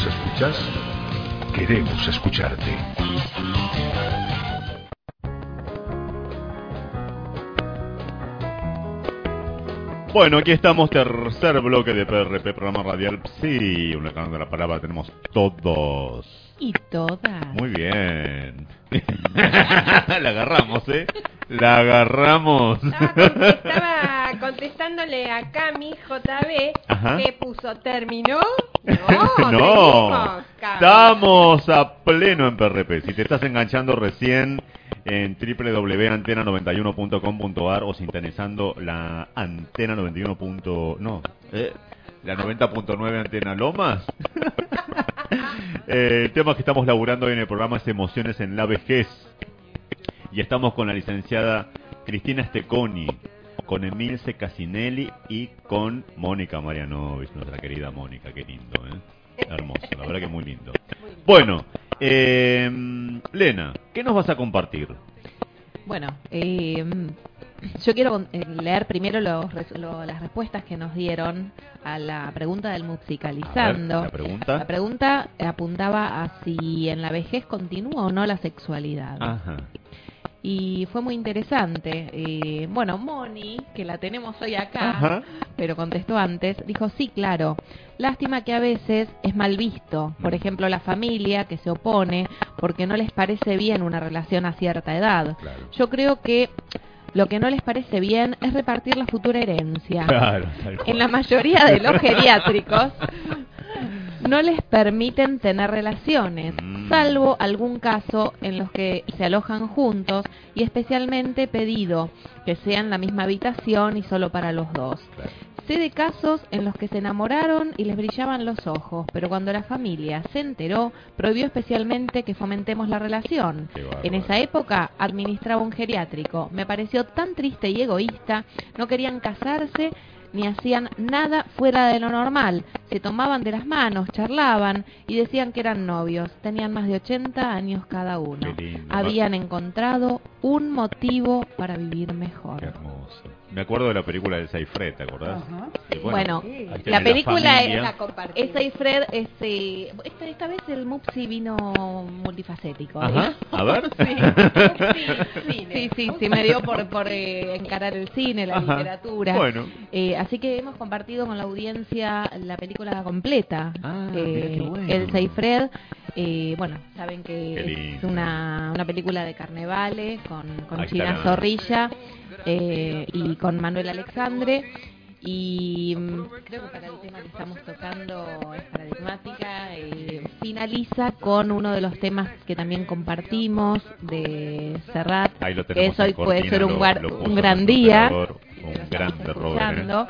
nos escuchás, queremos escucharte. Bueno, aquí estamos, tercer bloque de P R P, programa radial. Sí, una canción de la palabra tenemos todos. Y todas. Muy bien. La agarramos, ¿eh? La agarramos. Estaba, estaba contestándole acá a mi J B, Ajá. que puso término. No, No, seguimos, estamos a pleno en P R P. Si te estás enganchando recién en doble u doble u doble u punto antena noventa y uno punto com punto a r o sintonizando la antena noventa y uno. No, eh, la noventa punto nueve Antena Lomas. eh, el tema que estamos laburando hoy en el programa es Emociones en la Vejez. Y estamos con la licenciada Cristina Steconi, con Emilce Casinelli y con Mónica Marianovich, nuestra querida Mónica. Qué lindo, ¿eh? Hermoso, la verdad que muy lindo. Bueno, eh, Lena, ¿qué nos vas a compartir? Bueno, eh, yo quiero leer primero los, lo, las respuestas que nos dieron a la pregunta del Musicalizando. A ver, la pregunta. La pregunta apuntaba a si en la vejez continúa o no la sexualidad. Ajá. Y fue muy interesante. Eh, bueno, Moni, que la tenemos hoy acá, Ajá. pero contestó antes, dijo, sí, claro. Lástima que a veces es mal visto. Por ejemplo, la familia que se opone porque no les parece bien una relación a cierta edad. Claro. Yo creo que lo que no les parece bien es repartir la futura herencia. Claro, tal cual. En la mayoría de los geriátricos no les permiten tener relaciones, salvo algún caso en los que se alojan juntos y especialmente pedido que sean la misma habitación y solo para los dos. Claro. Sé de casos en los que se enamoraron y les brillaban los ojos, pero cuando la familia se enteró, prohibió especialmente que fomentemos la relación. En esa época administraba un geriátrico. Me pareció tan triste y egoísta, no querían casarse ni hacían nada fuera de lo normal. Se tomaban de las manos, charlaban y decían que eran novios. Tenían más de ochenta años cada uno. Habían encontrado un motivo para vivir mejor. Qué hermoso. Me acuerdo de la película de Seyfried, ¿te acordás? Ajá. Y Bueno, ahí tenés la película es, familia. es Seyfried, es, eh, esta, esta vez el Mupsi vino multifacético. ¿eh? Ajá, a ver. Sí, sí, sí, sí, me dio por, por eh, encarar el cine, la Ajá. literatura. Bueno. Eh, así que hemos compartido con la audiencia la película completa. Ah, eh, mirá qué bueno. El Seyfried. Eh, bueno, saben que Qué es lindo. una, una película de carnevales con, con Ahí China está la- Zorrilla eh, y con Manuel Alexandre. Y mm, creo que para el tema que estamos tocando es paradigmática. Eh, finaliza con uno de los temas que también compartimos de Serrat, Ahí lo que tenemos es Hoy en puede cortina, ser un, lo- guar- lo puso un gran nuestro día. operador, un grande Robert, ¿eh? Escuchando.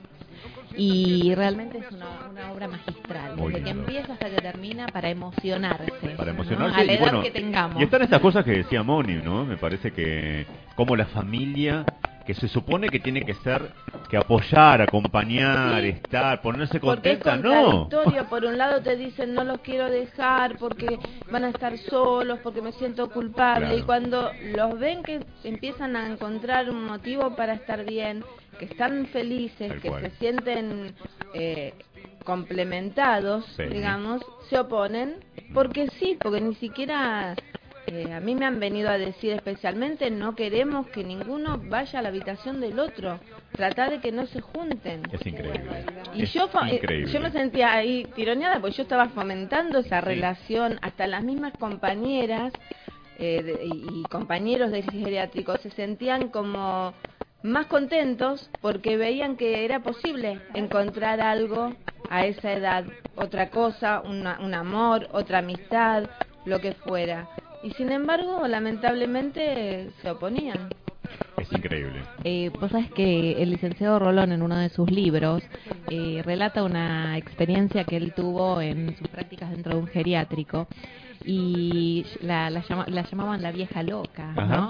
Y realmente es una, una obra magistral, Muy desde que lindo. empieza hasta que termina, para emocionarse, Para ¿no? emocionarse. A la y edad bueno, que tengamos. y están estas cosas que decía Moni, ¿no? Me parece que como la familia, que se supone que tiene que ser, que apoyar, acompañar, Sí. estar, ponerse Porque es contenta, no. contradictorio. Por un lado te dicen no los quiero dejar porque van a estar solos, porque me siento culpable. Claro. Y cuando los ven que empiezan a encontrar un motivo para estar bien, que están felices, Tal que cual. se sienten eh, complementados, Sí. digamos, se oponen. Porque sí, porque ni siquiera... Eh, a mí me han venido a decir especialmente, no queremos que ninguno vaya a la habitación del otro, tratar de que no se junten. Es increíble. Y Es yo, fo- eh, increíble. yo me sentía ahí tironeada porque yo estaba fomentando esa relación, hasta las mismas compañeras eh, de- y, y compañeros del geriátrico se sentían como más contentos porque veían que era posible encontrar algo a esa edad, otra cosa, una- un amor, otra amistad, lo que fuera. Y sin embargo, lamentablemente se oponían. Es increíble. Eh, vos sabés que el licenciado Rolón en uno de sus libros eh, relata una experiencia que él tuvo en sus prácticas dentro de un geriátrico y la, la, llama- la llamaban la vieja loca, Ajá. ¿no?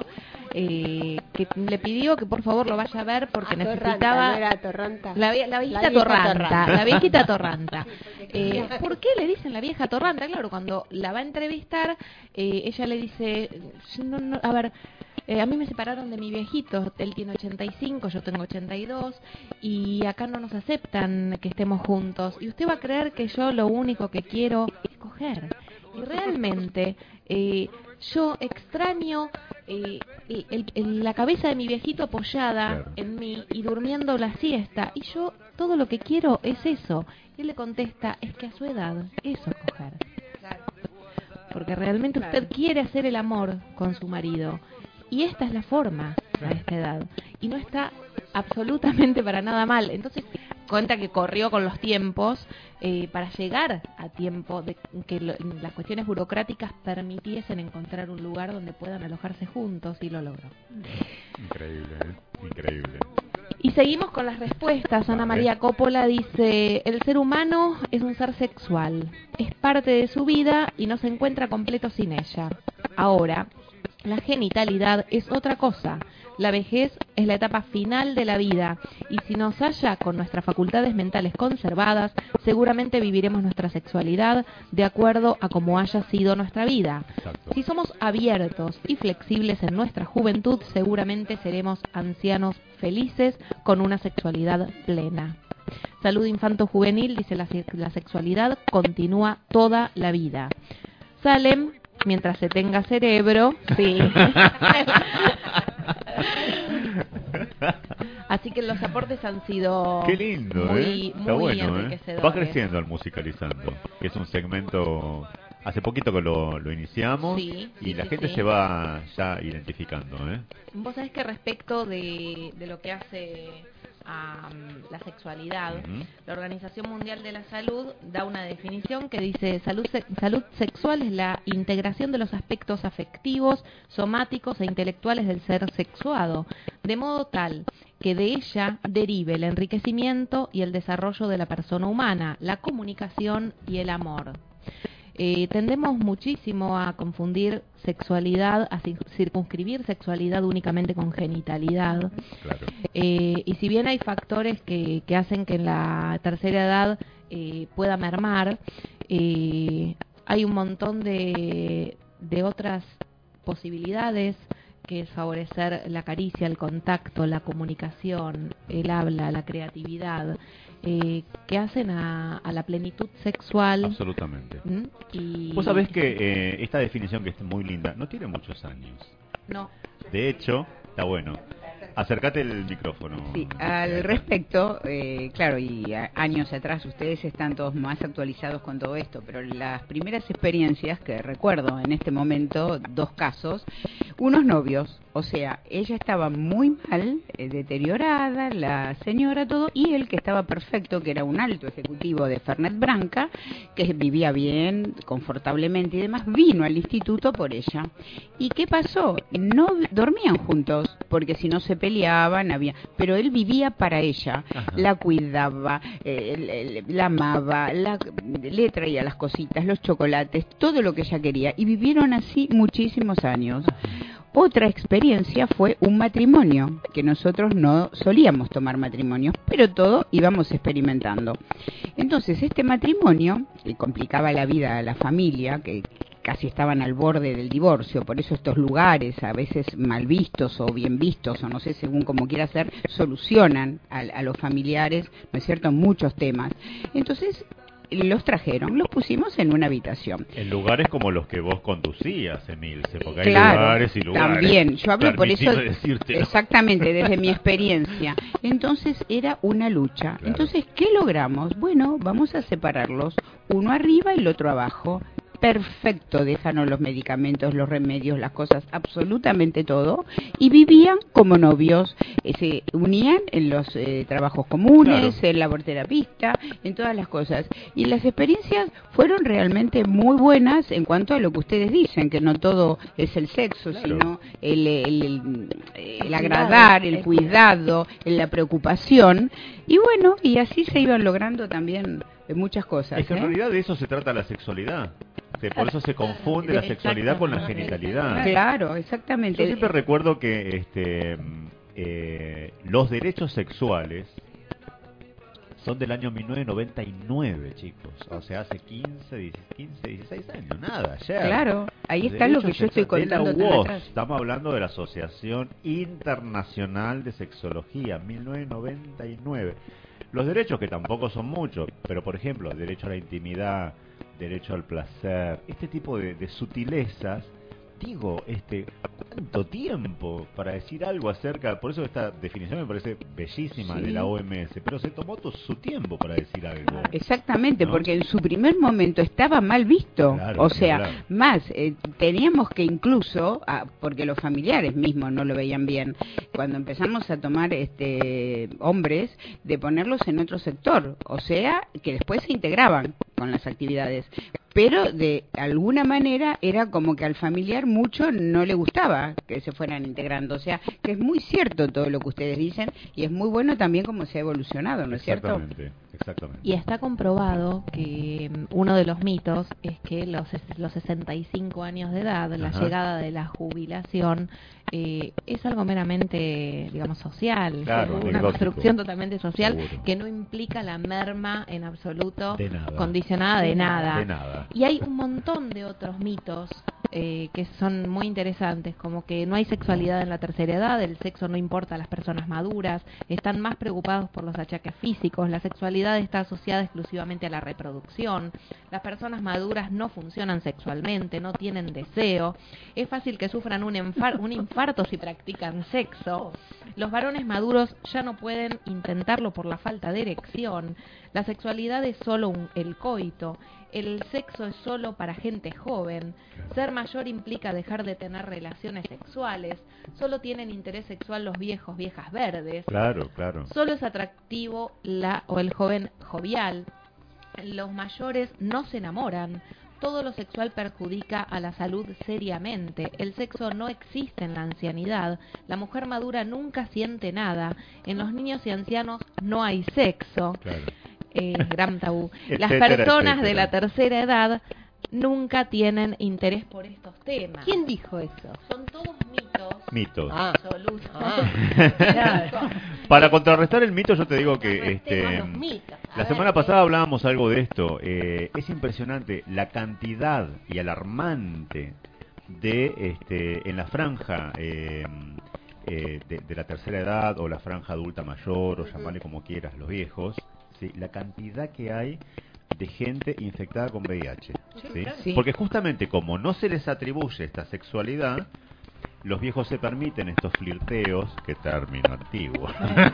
eh, que le pidió que por favor lo vaya a ver porque Atorranta, necesitaba... no era Atorranta. La, vie- la viejita La vieja Torranta, Torranta. la viejita Torranta. Eh, ¿Por qué le dicen la vieja Torranta? Claro, cuando la va a entrevistar, eh, ella le dice, no, no, a ver, eh, a mí me separaron de mi viejito, él tiene ochenta y cinco, yo tengo ochenta y dos, y acá no nos aceptan que estemos juntos. Y usted va a creer que yo lo único que quiero es coger. Y realmente eh, yo extraño eh, el- el- el- la cabeza de mi viejito apoyada Claro. en mí y durmiendo la siesta. Y yo todo lo que quiero es eso. Y él le contesta, es que a su edad, eso es coger. Porque realmente usted quiere hacer el amor con su marido. Y esta es la forma a esta edad. Y no está absolutamente para nada mal. Entonces cuenta que corrió con los tiempos eh, para llegar a tiempo de que lo- las cuestiones burocráticas permitiesen encontrar un lugar donde puedan alojarse juntos, y lo logró. Increíble, ¿eh? Increíble. Y seguimos con las respuestas. Ana María Coppola dice, el ser humano es un ser sexual, es parte de su vida y no se encuentra completo sin ella. Ahora, la genitalidad es otra cosa. La vejez es la etapa final de la vida y si nos halla con nuestras facultades mentales conservadas, seguramente viviremos nuestra sexualidad de acuerdo a cómo haya sido nuestra vida. Si somos abiertos y flexibles en nuestra juventud, seguramente seremos ancianos felices con una sexualidad plena. Salud infanto-juvenil dice la, la sexualidad continúa toda la vida. Salem, mientras se tenga cerebro, sí. Así que los aportes han sido Qué lindo, muy, ¿eh? Está muy bueno, ¿eh? enriquecedores. Va creciendo el Musicalizando, que es un segmento... Hace poquito que lo, lo iniciamos Sí, y sí, la sí, gente sí. se va ya identificando, ¿eh? Vos sabés que respecto de, de lo que hace a la sexualidad, Ujú. la Organización Mundial de la Salud da una definición que dice salud, se- salud sexual es la integración de los aspectos afectivos, somáticos e intelectuales del ser sexuado, de modo tal que de ella derive el enriquecimiento y el desarrollo de la persona humana, la comunicación y el amor. Eh, tendemos muchísimo a confundir sexualidad, a cir- circunscribir sexualidad únicamente con genitalidad. Claro. Eh, y si bien hay factores que, que hacen que en la tercera edad eh, pueda mermar, eh, hay un montón de, de otras posibilidades, que es favorecer la caricia, el contacto, la comunicación, el habla, la creatividad, eh, que hacen a, a la plenitud sexual. Absolutamente. ¿Mm? Y Vos sabés que eh, esta definición, que es muy linda, no tiene muchos años. no. De hecho, está bueno. Acércate el micrófono. Sí, al respecto, eh, claro, y a- años atrás ustedes están todos más actualizados con todo esto, pero las primeras experiencias que recuerdo en este momento, dos casos, unos novios, o sea, ella estaba muy mal, eh, deteriorada, la señora, todo, y él que estaba perfecto, que era un alto ejecutivo de Fernet Branca, que vivía bien, confortablemente y demás, vino al instituto por ella. ¿Y qué pasó? No vi- dormían juntos, porque si no se peleaban, había, pero él vivía para ella, la cuidaba, eh, le- le- la amaba, la, le traía las cositas, los chocolates, todo lo que ella quería, y vivieron así muchísimos años. Otra experiencia fue un matrimonio, que nosotros no solíamos tomar matrimonios, pero todo íbamos experimentando. Entonces, este matrimonio, que complicaba la vida a la familia, que casi estaban al borde del divorcio, por eso estos lugares, a veces mal vistos o bien vistos, o no sé, según como quiera ser, solucionan a, a los familiares, ¿no es cierto?, muchos temas. Entonces, los trajeron, los pusimos en una habitación. En lugares como los que vos conducías, Emilce, porque hay Claro, lugares y lugares. también, yo hablo por eso, Permitime decírtelo. exactamente, desde mi experiencia. Entonces era una lucha. Entonces, ¿qué logramos? Bueno, vamos a separarlos, uno arriba y el otro abajo. Perfecto, dejaron los medicamentos, los remedios, las cosas, absolutamente todo, y vivían como novios, eh, se unían en los eh, trabajos comunes, Claro. en laborterapista, en todas las cosas, y las experiencias fueron realmente muy buenas en cuanto a lo que ustedes dicen, que no todo es el sexo, Claro. sino el, el, el- el agradar, el cuidado, la preocupación, y bueno, y así se iban logrando también muchas cosas. Es que en ¿eh? realidad de eso se trata la sexualidad. este, por eso se confunde la sexualidad con la genitalidad. Claro, exactamente. Yo siempre recuerdo que este, eh, los derechos sexuales son del año mil novecientos noventa y nueve, chicos. O sea, hace quince, dieciséis años. Nada, ayer. Claro, ahí Los está lo que derechos yo estoy sexuales de la contando tan U O S. atrás. Estamos hablando de la Asociación Internacional de Sexología, mil novecientos noventa y nueve. Los derechos, que tampoco son muchos, pero por ejemplo, derecho a la intimidad, derecho al placer, este tipo de, de sutilezas. Digo, este, ¿cuánto tiempo para decir algo acerca? Por eso esta definición me parece bellísima, Sí. de la O M S, pero se tomó todo su tiempo para decir algo. Exactamente, ¿no? porque en su primer momento estaba mal visto. Claro, o sea, claro. más, eh, teníamos que incluso, ah, porque los familiares mismos no lo veían bien, cuando empezamos a tomar este hombres, de ponerlos en otro sector. O sea, que después se integraban con las actividades. Pero de alguna manera era como que al familiar mucho no le gustaba que se fueran integrando. O sea, que es muy cierto todo lo que ustedes dicen y es muy bueno también cómo se ha evolucionado, ¿no es cierto? Exactamente, exactamente. Y está comprobado que mm, uno de los mitos es que los, ses- los sesenta y cinco años de edad, la Ajá. llegada de la jubilación, eh, es algo meramente, digamos, social, Claro, una anecdótico. construcción totalmente social Seguro. que no implica la merma en absoluto De nada. condicionada de nada. De nada. Y hay un montón de otros mitos eh, que son muy interesantes, como que no hay sexualidad en la tercera edad, el sexo no importa a las personas maduras, están más preocupados por los achaques físicos, la sexualidad está asociada exclusivamente a la reproducción, las personas maduras no funcionan sexualmente, no tienen deseo, es fácil que sufran un, enfar- un infarto si practican sexo, los varones maduros ya no pueden intentarlo por la falta de erección, la sexualidad es solo un- el coito, el sexo es solo para gente joven, ser mayor implica dejar de tener relaciones sexuales, solo tienen interés sexual los viejos, viejas verdes, Claro, claro. solo es atractivo la o el joven jovial, los mayores no se enamoran, todo lo sexual perjudica a la salud seriamente, el sexo no existe en la ancianidad, la mujer madura nunca siente nada, en los niños y ancianos no hay sexo, Claro. eh, gran tabú. Las Etcétera, personas de etcétera. la tercera edad nunca tienen interés por estos temas. ¿Quién dijo eso? Son todos mitos. Mitos. Ah. Absolutos. Para contrarrestar el mito, yo te digo que este, los mitos. A la ver, semana ¿qué? pasada hablábamos algo de esto. Eh, es impresionante la cantidad y alarmante de este, en la franja eh, eh, de, de la tercera edad o la franja adulta mayor o llamarle como quieras, los viejos, ¿sí? La cantidad que hay de gente infectada con V I H. ¿sí? Sí. Porque justamente como no se les atribuye esta sexualidad, los viejos se permiten estos flirteos, que término antiguo.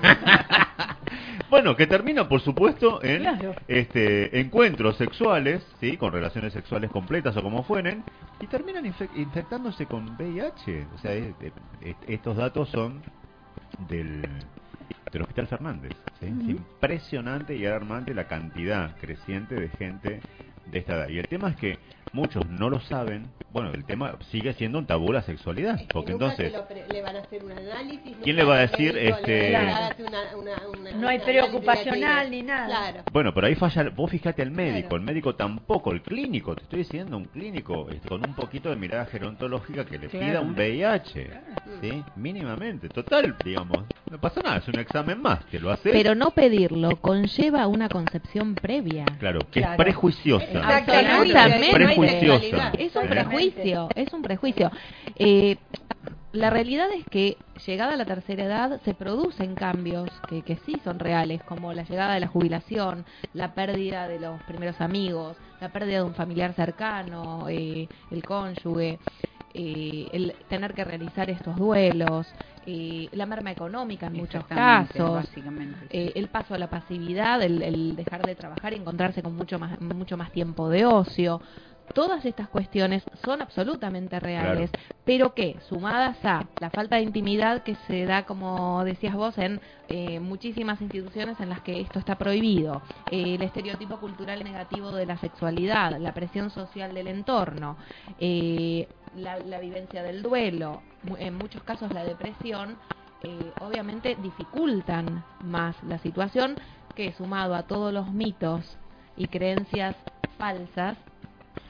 Bueno, que terminan, por supuesto, en Claro. este encuentros sexuales, sí, con relaciones sexuales completas o como fueren, y terminan infe- infectándose con V I H. O sea, es- es- estos datos son del, del Hospital Fernández. ¿sí? Es Ujú. impresionante y alarmante la cantidad creciente de gente de esta edad. Y el tema es que muchos no lo saben. Bueno, el tema sigue siendo un tabú la sexualidad, porque Nunca entonces se lo pre- le van a hacer un análisis. ¿quién nunca le va a el decir, médico este- le va a Claro. hacer una- una- una- No hay un preocupacional análisis ni nada. Claro. bueno, pero ahí falla, vos fijate al médico, el médico tampoco, el clínico, te estoy diciendo un clínico este, con un poquito de mirada gerontológica que le Claro. pida un V I H, ¿sí? Mínimamente, total, digamos, no pasa nada, es un examen más, que lo hace, Pero no pedirlo conlleva una concepción previa. claro, que Claro. es prejuiciosa. Absolutamente. Prejuiciosa. Es un ¿eh? prejuicio, es un prejuicio. Eh, la realidad es que llegada a la tercera edad se producen cambios que, que sí son reales, como la llegada de la jubilación, la pérdida de los primeros amigos, la pérdida de un familiar cercano, eh, el cónyuge, eh, el tener que realizar estos duelos, eh, la merma económica en muchos Exactamente, casos, básicamente. eh, el paso a la pasividad, el, el dejar de trabajar y encontrarse con mucho más, mucho más tiempo de ocio. Todas estas cuestiones son absolutamente reales, Claro. pero que, sumadas a la falta de intimidad que se da, como decías vos, en eh, muchísimas instituciones en las que esto está prohibido, eh, el estereotipo cultural negativo de la sexualidad, la presión social del entorno, eh, la, la vivencia del duelo, mu- en muchos casos la depresión, eh, obviamente dificultan más la situación, que sumado a todos los mitos y creencias falsas,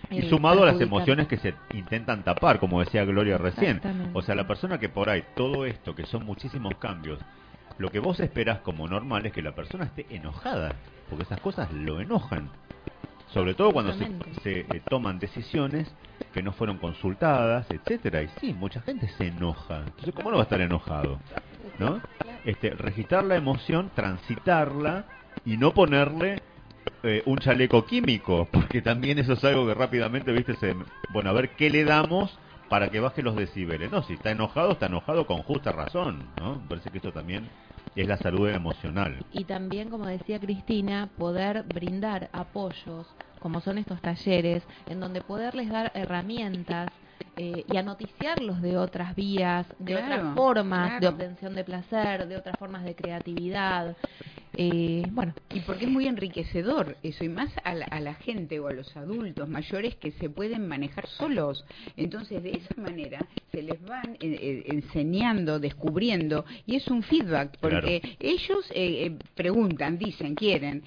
Y eh, sumado a las perjudicar. emociones que se intentan tapar, como decía Gloria recién. Exactamente. O sea, la persona que por ahí, todo esto, que son muchísimos cambios, lo que vos esperás como normal es que la persona esté enojada, porque esas cosas lo enojan. Sobre todo cuando se, se eh, toman decisiones que no fueron consultadas, etcétera. Y sí, mucha gente se enoja. Entonces, ¿cómo no va a estar enojado? ¿No? Este, registrar la emoción, transitarla y no ponerle eh, un chaleco químico, porque también eso es algo que rápidamente, viste, se, bueno, a ver qué le damos para que baje los decibeles. No, si está enojado, está enojado con justa razón, ¿no? Me parece que esto también es la salud emocional. Y también, como decía Cristina, poder brindar apoyos, como son estos talleres, en donde poderles dar herramientas eh, y a noticiarlos de otras vías, de Claro, otras formas claro. de obtención de placer, de otras formas de creatividad. Eh, bueno, Y porque es muy enriquecedor eso, y más a la, a la gente o a los adultos mayores que se pueden manejar solos. Entonces, de esa manera se les van eh, eh, enseñando, descubriendo, y es un feedback, porque Claro. ellos eh, eh, preguntan, dicen, quieren,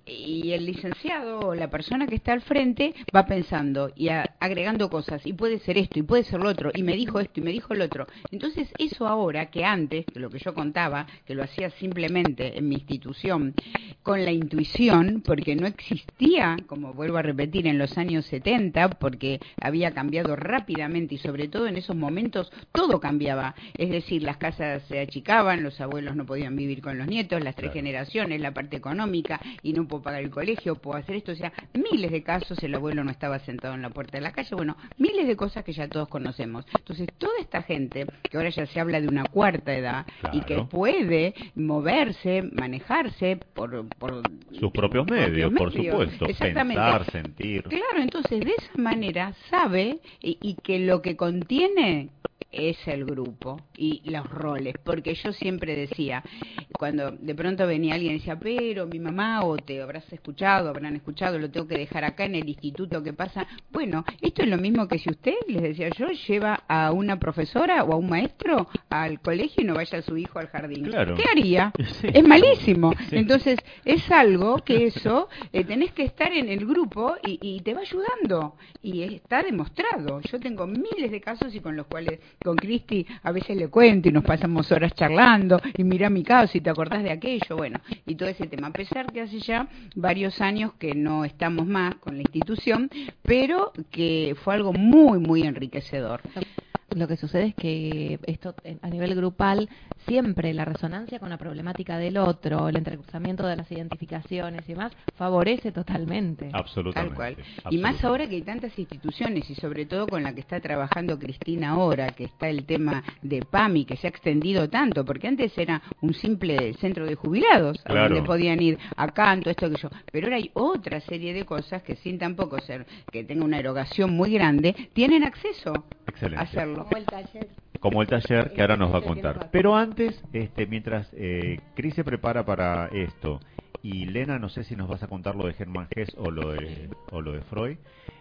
y el licenciado o la persona que está al frente va pensando y a- agregando cosas, y puede ser esto, y puede ser lo otro, y me dijo esto, y me dijo lo otro. Entonces, eso ahora, que antes, que lo que yo contaba, que lo hacía simplemente en mi institución, con la intuición, porque no existía, como vuelvo a repetir, en los años setenta, porque había cambiado rápidamente, y sobre todo en esos momentos todo cambiaba. Es decir, las casas se achicaban, los abuelos no podían vivir con los nietos, las tres Claro. generaciones, la parte económica, y no puedo pagar el colegio, puedo hacer esto, o sea, miles de casos, el abuelo no estaba sentado en la puerta de la calle, bueno, miles de cosas que ya todos conocemos. Entonces, toda esta gente, que ahora ya se habla de una cuarta edad, y que Claro. puede moverse, manejarse por, por Sus propios medios, por medios. supuesto. Exactamente. Pensar, sentir. Claro, entonces de esa manera sabe y, y que lo que contiene es el grupo y los roles, porque yo siempre decía, cuando de pronto venía alguien y decía, pero mi mamá, o te habrás escuchado, habrán escuchado, lo tengo que dejar acá en el instituto, ¿qué pasa? Bueno, esto es lo mismo que si usted, les decía yo, lleva a una profesora o a un maestro al colegio y no vaya a su hijo al jardín. Claro. ¿Qué haría? Sí. Es malísimo. Sí. Entonces, es algo que eso, eh, tenés que estar en el grupo y, y te va ayudando. Y está demostrado. Yo tengo miles de casos y con los cuales con Cristi a veces le cuento y nos pasamos horas charlando y mira mi caso y te acordás de aquello, bueno, y todo ese tema. A pesar que hace ya varios años que no estamos más con la institución, pero que fue algo muy, muy enriquecedor. lo que sucede es que esto eh, a nivel grupal siempre la resonancia con la problemática del otro, el entrecruzamiento de las identificaciones y demás, favorece totalmente. Absolutamente. Tal cual. Y absolutamente. más ahora que hay tantas instituciones y sobre todo con la que está trabajando Cristina ahora, que está el tema de PAMI, que se ha extendido tanto, porque antes era un simple centro de jubilados, a Claro. donde podían ir a canto, esto que yo, pero ahora hay otra serie de cosas que sin tampoco ser que tenga una erogación muy grande, tienen acceso Excelente. a hacerlo. Como el taller. Como el taller que ahora nos va a El taller que nos va contar. a Pero antes, este, mientras eh, Cris se prepara para esto, y Lena, no sé si nos vas a contar lo de Hermann Hesse o lo de, o lo de Freud,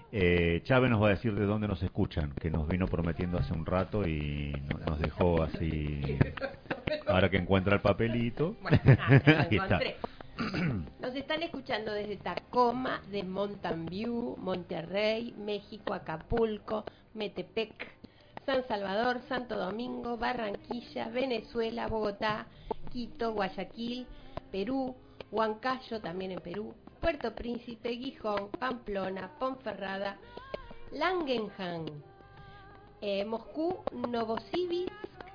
eh, Chávez nos va a decir de dónde nos escuchan, que nos vino prometiendo hace un rato y no- nos dejó así, ahora que encuentra el papelito. Bueno, ah, lo Aquí está. encontré. Nos están escuchando desde Tacoma, de Mountain View, Monterrey, México, Acapulco, Metepec, San Salvador, Santo Domingo, Barranquilla, Venezuela, Bogotá, Quito, Guayaquil, Perú, Huancayo, también en Perú, Puerto Príncipe, Gijón, Pamplona, Ponferrada, Langenham, eh, Moscú, Novosibirsk,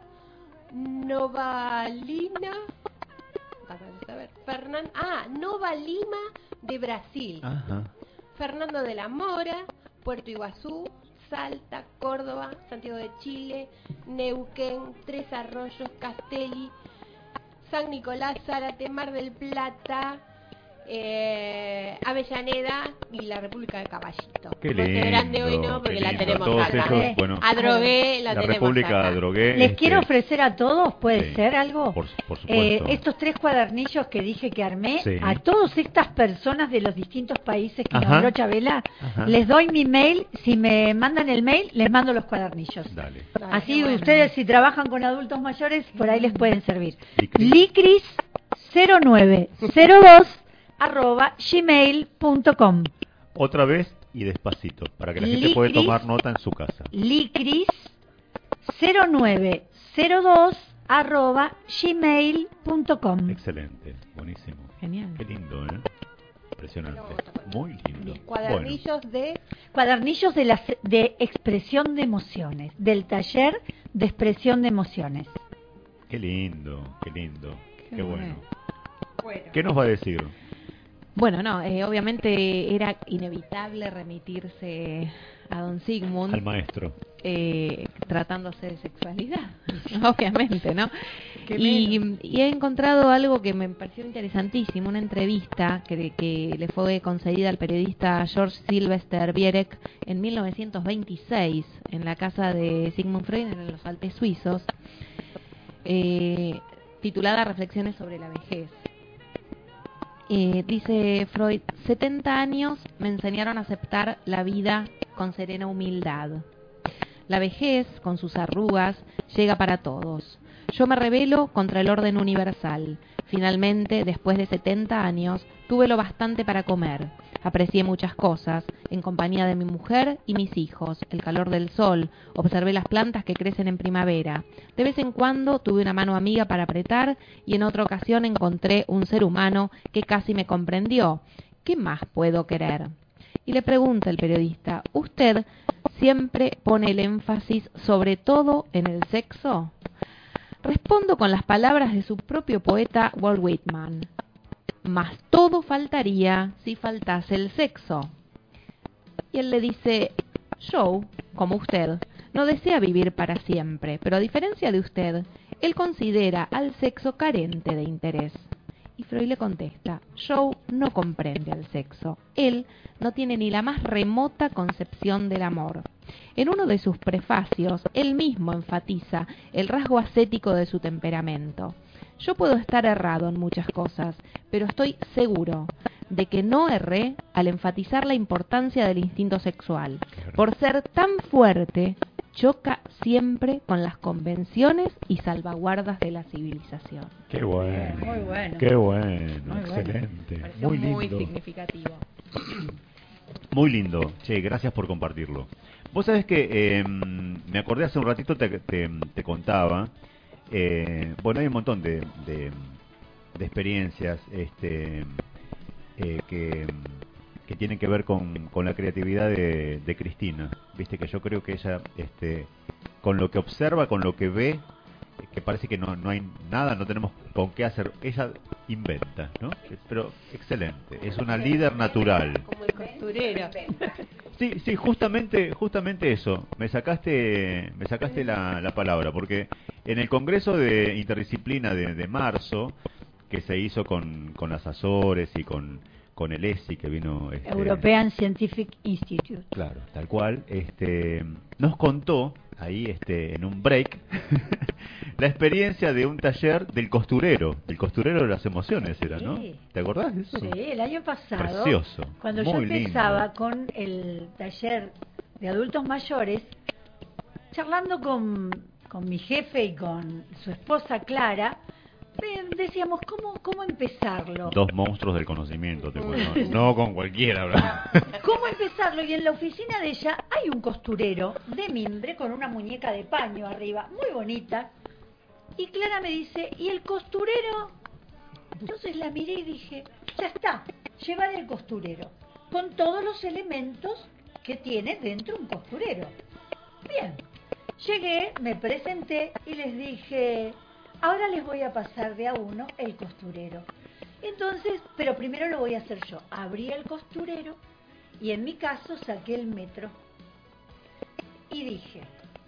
Novalina, vamos a ver, Fernan, ah, Nova Lima de Brasil, Ajá. Fernando de la Mora, Puerto Iguazú, Salta, Córdoba, Santiago de Chile, Neuquén, Tres Arroyos, Castelli, San Nicolás, Zárate, Mar del Plata, eh, Avellaneda y la República de Caballito. Qué Monte Grande hoy lindo, no, porque qué la lindo. tenemos Todos acá. ellos, bueno, Adrogué la, la tenemos República acá. Adrogué. Les este, quiero ofrecer a todos, puede sí, ser algo. Por, por Eh, supuesto. estos tres cuadernillos que dije que armé, Sí. a todas estas personas de los distintos países que Ajá. nombró Chabela, Ajá. les doy mi mail. Si me mandan el mail, les mando los cuadernillos. Dale. Así ustedes, si trabajan con adultos mayores, por ahí les pueden servir. Licris. Licris cero nueve cero dos arroba gmail punto com. Otra vez, y despacito, para que la gente pueda tomar nota en su casa. Licris cero nueve cero dos arroba gmail punto com. Excelente, buenísimo. Genial. Qué lindo, ¿eh? Impresionante. Muy lindo. Cuadernillos de cuadernillos de, las, de expresión de emociones, del taller de expresión de emociones. Qué lindo, qué lindo, qué, Qué bueno. bueno. ¿Qué nos va a decir? Bueno, no, eh, obviamente era inevitable remitirse a don Sigmund. Al maestro. Eh, tratándose de sexualidad, obviamente, ¿no? Qué Y, y he encontrado algo que me pareció interesantísimo, una entrevista que, que le fue concedida al periodista George Sylvester Bierek en mil novecientos veintiséis en la casa de Sigmund Freud en los Alpes suizos, eh, titulada Reflexiones sobre la vejez. Eh, dice Freud, setenta años me enseñaron a aceptar la vida con serena humildad. La vejez, con sus arrugas, llega para todos. Yo me rebelo contra el orden universal. Finalmente, después de setenta años, tuve lo bastante para comer. Aprecié muchas cosas, en compañía de mi mujer y mis hijos, el calor del sol, observé las plantas que crecen en primavera. De vez en cuando tuve una mano amiga para apretar y en otra ocasión encontré un ser humano que casi me comprendió. ¿Qué más puedo querer? Y le pregunta el periodista, ¿usted siempre pone el énfasis sobre todo en el sexo? Respondo con las palabras de su propio poeta Walt Whitman. Mas todo faltaría si faltase el sexo. Y él le dice, Joe, como usted, no desea vivir para siempre, pero a diferencia de usted, él considera al sexo carente de interés. Y Freud le contesta, Joe no comprende al sexo. Él no tiene ni la más remota concepción del amor. En uno de sus prefacios, él mismo enfatiza el rasgo ascético de su temperamento. Yo puedo estar errado en muchas cosas, pero estoy seguro de que no erré al enfatizar la importancia del instinto sexual. Por ser tan fuerte, choca siempre con las convenciones y salvaguardas de la civilización. Qué bueno. Muy bueno. Qué bueno, Muy excelente. Pareció Muy muy lindo. significativo. Muy lindo. Che, gracias por compartirlo. Vos sabés que eh, me acordé hace un ratito, te, te, te contaba. Eh, bueno, hay un montón de, de, de experiencias este, eh, que, que tienen que ver con, con la creatividad de, de Cristina. Viste que yo creo que ella, este, con lo que observa, con lo que ve, que parece que no, no hay nada, no tenemos con qué hacer. Ella inventa, ¿no? Pero excelente. Es una líder natural. Como el costurero. Sí, sí, justamente, justamente eso. Me sacaste, me sacaste la, la palabra, porque en el Congreso de Interdisciplina de, de marzo, que se hizo con, con las Azores y con, con el E S I, que vino... Este, European Scientific Institute. Claro, tal cual. Este, nos contó ahí, este, en un break, la experiencia de un taller del costurero, del costurero de las emociones era, ¿no? Sí. ¿Te acordás de eso? Sí, el año pasado, Precioso, cuando muy yo empezaba lindo. con el taller de adultos mayores, charlando con, con mi jefe y con su esposa Clara, eh, decíamos, ¿cómo, cómo empezarlo? Dos monstruos del conocimiento, te cuento. No con cualquiera, ¿verdad? ¿Cómo empezarlo? Y en la oficina de ella hay un costurero de mimbre con una muñeca de paño arriba, muy bonita. Y Clara me dice, ¿y el costurero? Entonces la miré y dije, ya está, llevar el costurero, con todos los elementos que tiene dentro un costurero. Bien, llegué, me presenté y les dije, ahora les voy a pasar de a uno el costurero. Entonces, pero primero lo voy a hacer yo. Abrí el costurero y en mi caso saqué el metro. Y dije,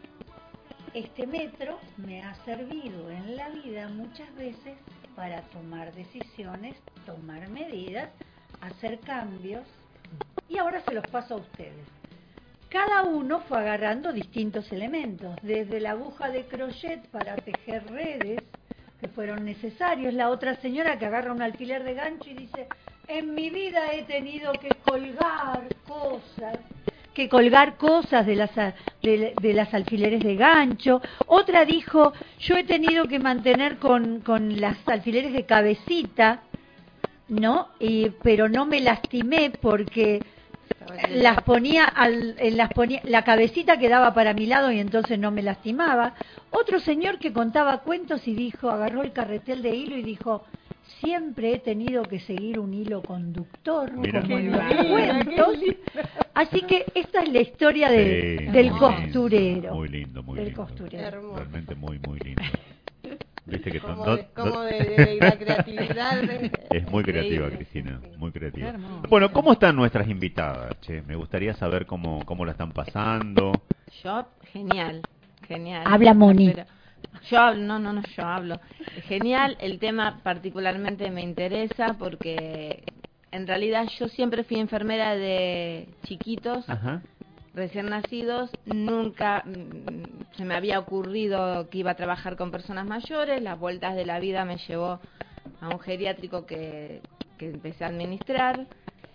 este metro me ha servido en la vida muchas veces para tomar decisiones, tomar medidas, hacer cambios. Y ahora se los paso a ustedes. Cada uno fue agarrando distintos elementos, desde la aguja de crochet para tejer redes, que fueron necesarios, la otra señora que agarra un alfiler de gancho y dice, en mi vida he tenido que colgar cosas, que colgar cosas de las, de, de las alfileres de gancho. Otra dijo, yo he tenido que mantener con, con las alfileres de cabecita, ¿no? Y, pero no me lastimé porque las ponía, al, eh, las ponía, la cabecita quedaba para mi lado y entonces no me lastimaba. Otro señor que contaba cuentos y dijo, agarró el carretel de hilo y dijo, siempre he tenido que seguir un hilo conductor, Mira. como en Qué los lindo, cuentos. Así que esta es la historia de, Sí, del muy costurero. lindo, muy lindo, muy Del lindo. costurero. Realmente muy, muy lindo. Viste que Como no- de- no- como de- de la creatividad de- Es muy creativa, Increíble. Cristina, muy creativa. Qué hermoso. Bueno, ¿cómo están nuestras invitadas, che? Me gustaría saber cómo, cómo la están pasando. Yo, genial, genial. Habla Moni. Pero yo hablo, no, no, no, yo hablo. Genial, el tema particularmente me interesa porque en realidad yo siempre fui enfermera de chiquitos, Ajá. recién nacidos, nunca mm, se me había ocurrido que iba a trabajar con personas mayores, las vueltas de la vida me llevó a un geriátrico que, que empecé a administrar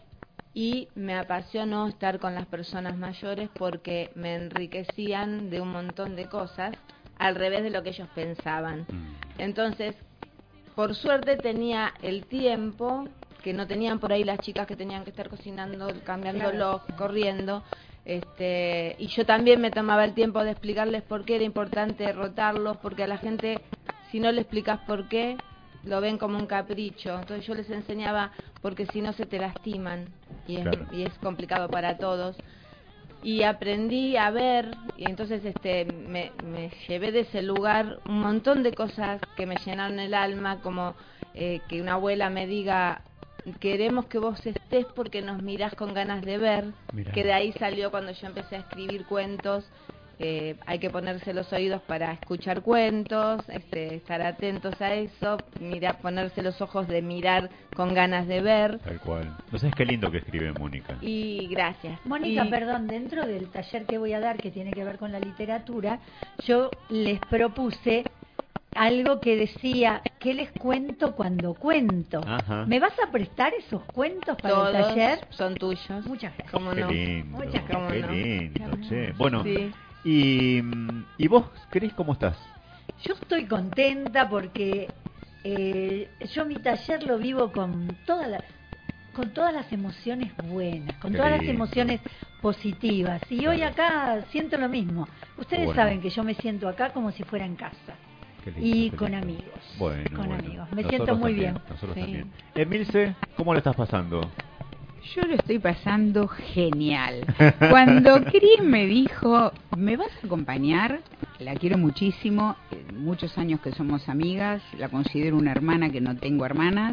y me apasionó estar con las personas mayores porque me enriquecían de un montón de cosas al revés de lo que ellos pensaban. Entonces, por suerte tenía el tiempo que no tenían por ahí las chicas que tenían que estar cocinando, cambiándolo, corriendo. Este, y yo también me tomaba el tiempo de explicarles por qué era importante rotarlos, porque a la gente, si no le explicas por qué, lo ven como un capricho. Entonces yo les enseñaba porque si no se te lastiman y es, Claro. y es complicado para todos. Y aprendí a ver, y entonces este me, me llevé de ese lugar un montón de cosas que me llenaron el alma, como eh, que una abuela me diga, queremos que vos estés porque nos mirás con ganas de ver, Mirá. que de ahí salió cuando yo empecé a escribir cuentos. Eh, hay que ponerse los oídos para escuchar cuentos, este, estar atentos a eso, mirar, ponerse los ojos de mirar con ganas de ver. Tal cual. No sabes qué lindo que escribe Mónica. Y gracias. Mónica, Y- perdón, dentro del taller que voy a dar, que tiene que ver con la literatura, yo les propuse algo que decía, ¿qué les cuento cuando cuento? Ajá. ¿Me vas a prestar esos cuentos para Todos el taller? son tuyos. Muchas gracias. ¿Cómo Qué no? lindo, Muchas ¿Cómo qué no? lindo, Qué che. hermoso. Bueno, Sí. y, mm, ¿y vos, Cris, cómo estás? Yo estoy contenta porque eh, yo mi taller lo vivo con todas las con todas las emociones buenas, con Qué todas las lindo. emociones positivas. Y hoy acá siento lo mismo. Ustedes Bueno. saben que yo me siento acá como si fuera en casa. Qué lindo, Y qué con lindo. amigos. Bueno, con bueno. amigos. Me Nosotros siento muy también, bien. Nosotros Sí. también. Emilce, ¿cómo le estás pasando? Yo lo estoy pasando genial. Cuando Cris me dijo, ¿me vas a acompañar? La quiero muchísimo, eh, muchos años que somos amigas, la considero una hermana que no tengo hermanas.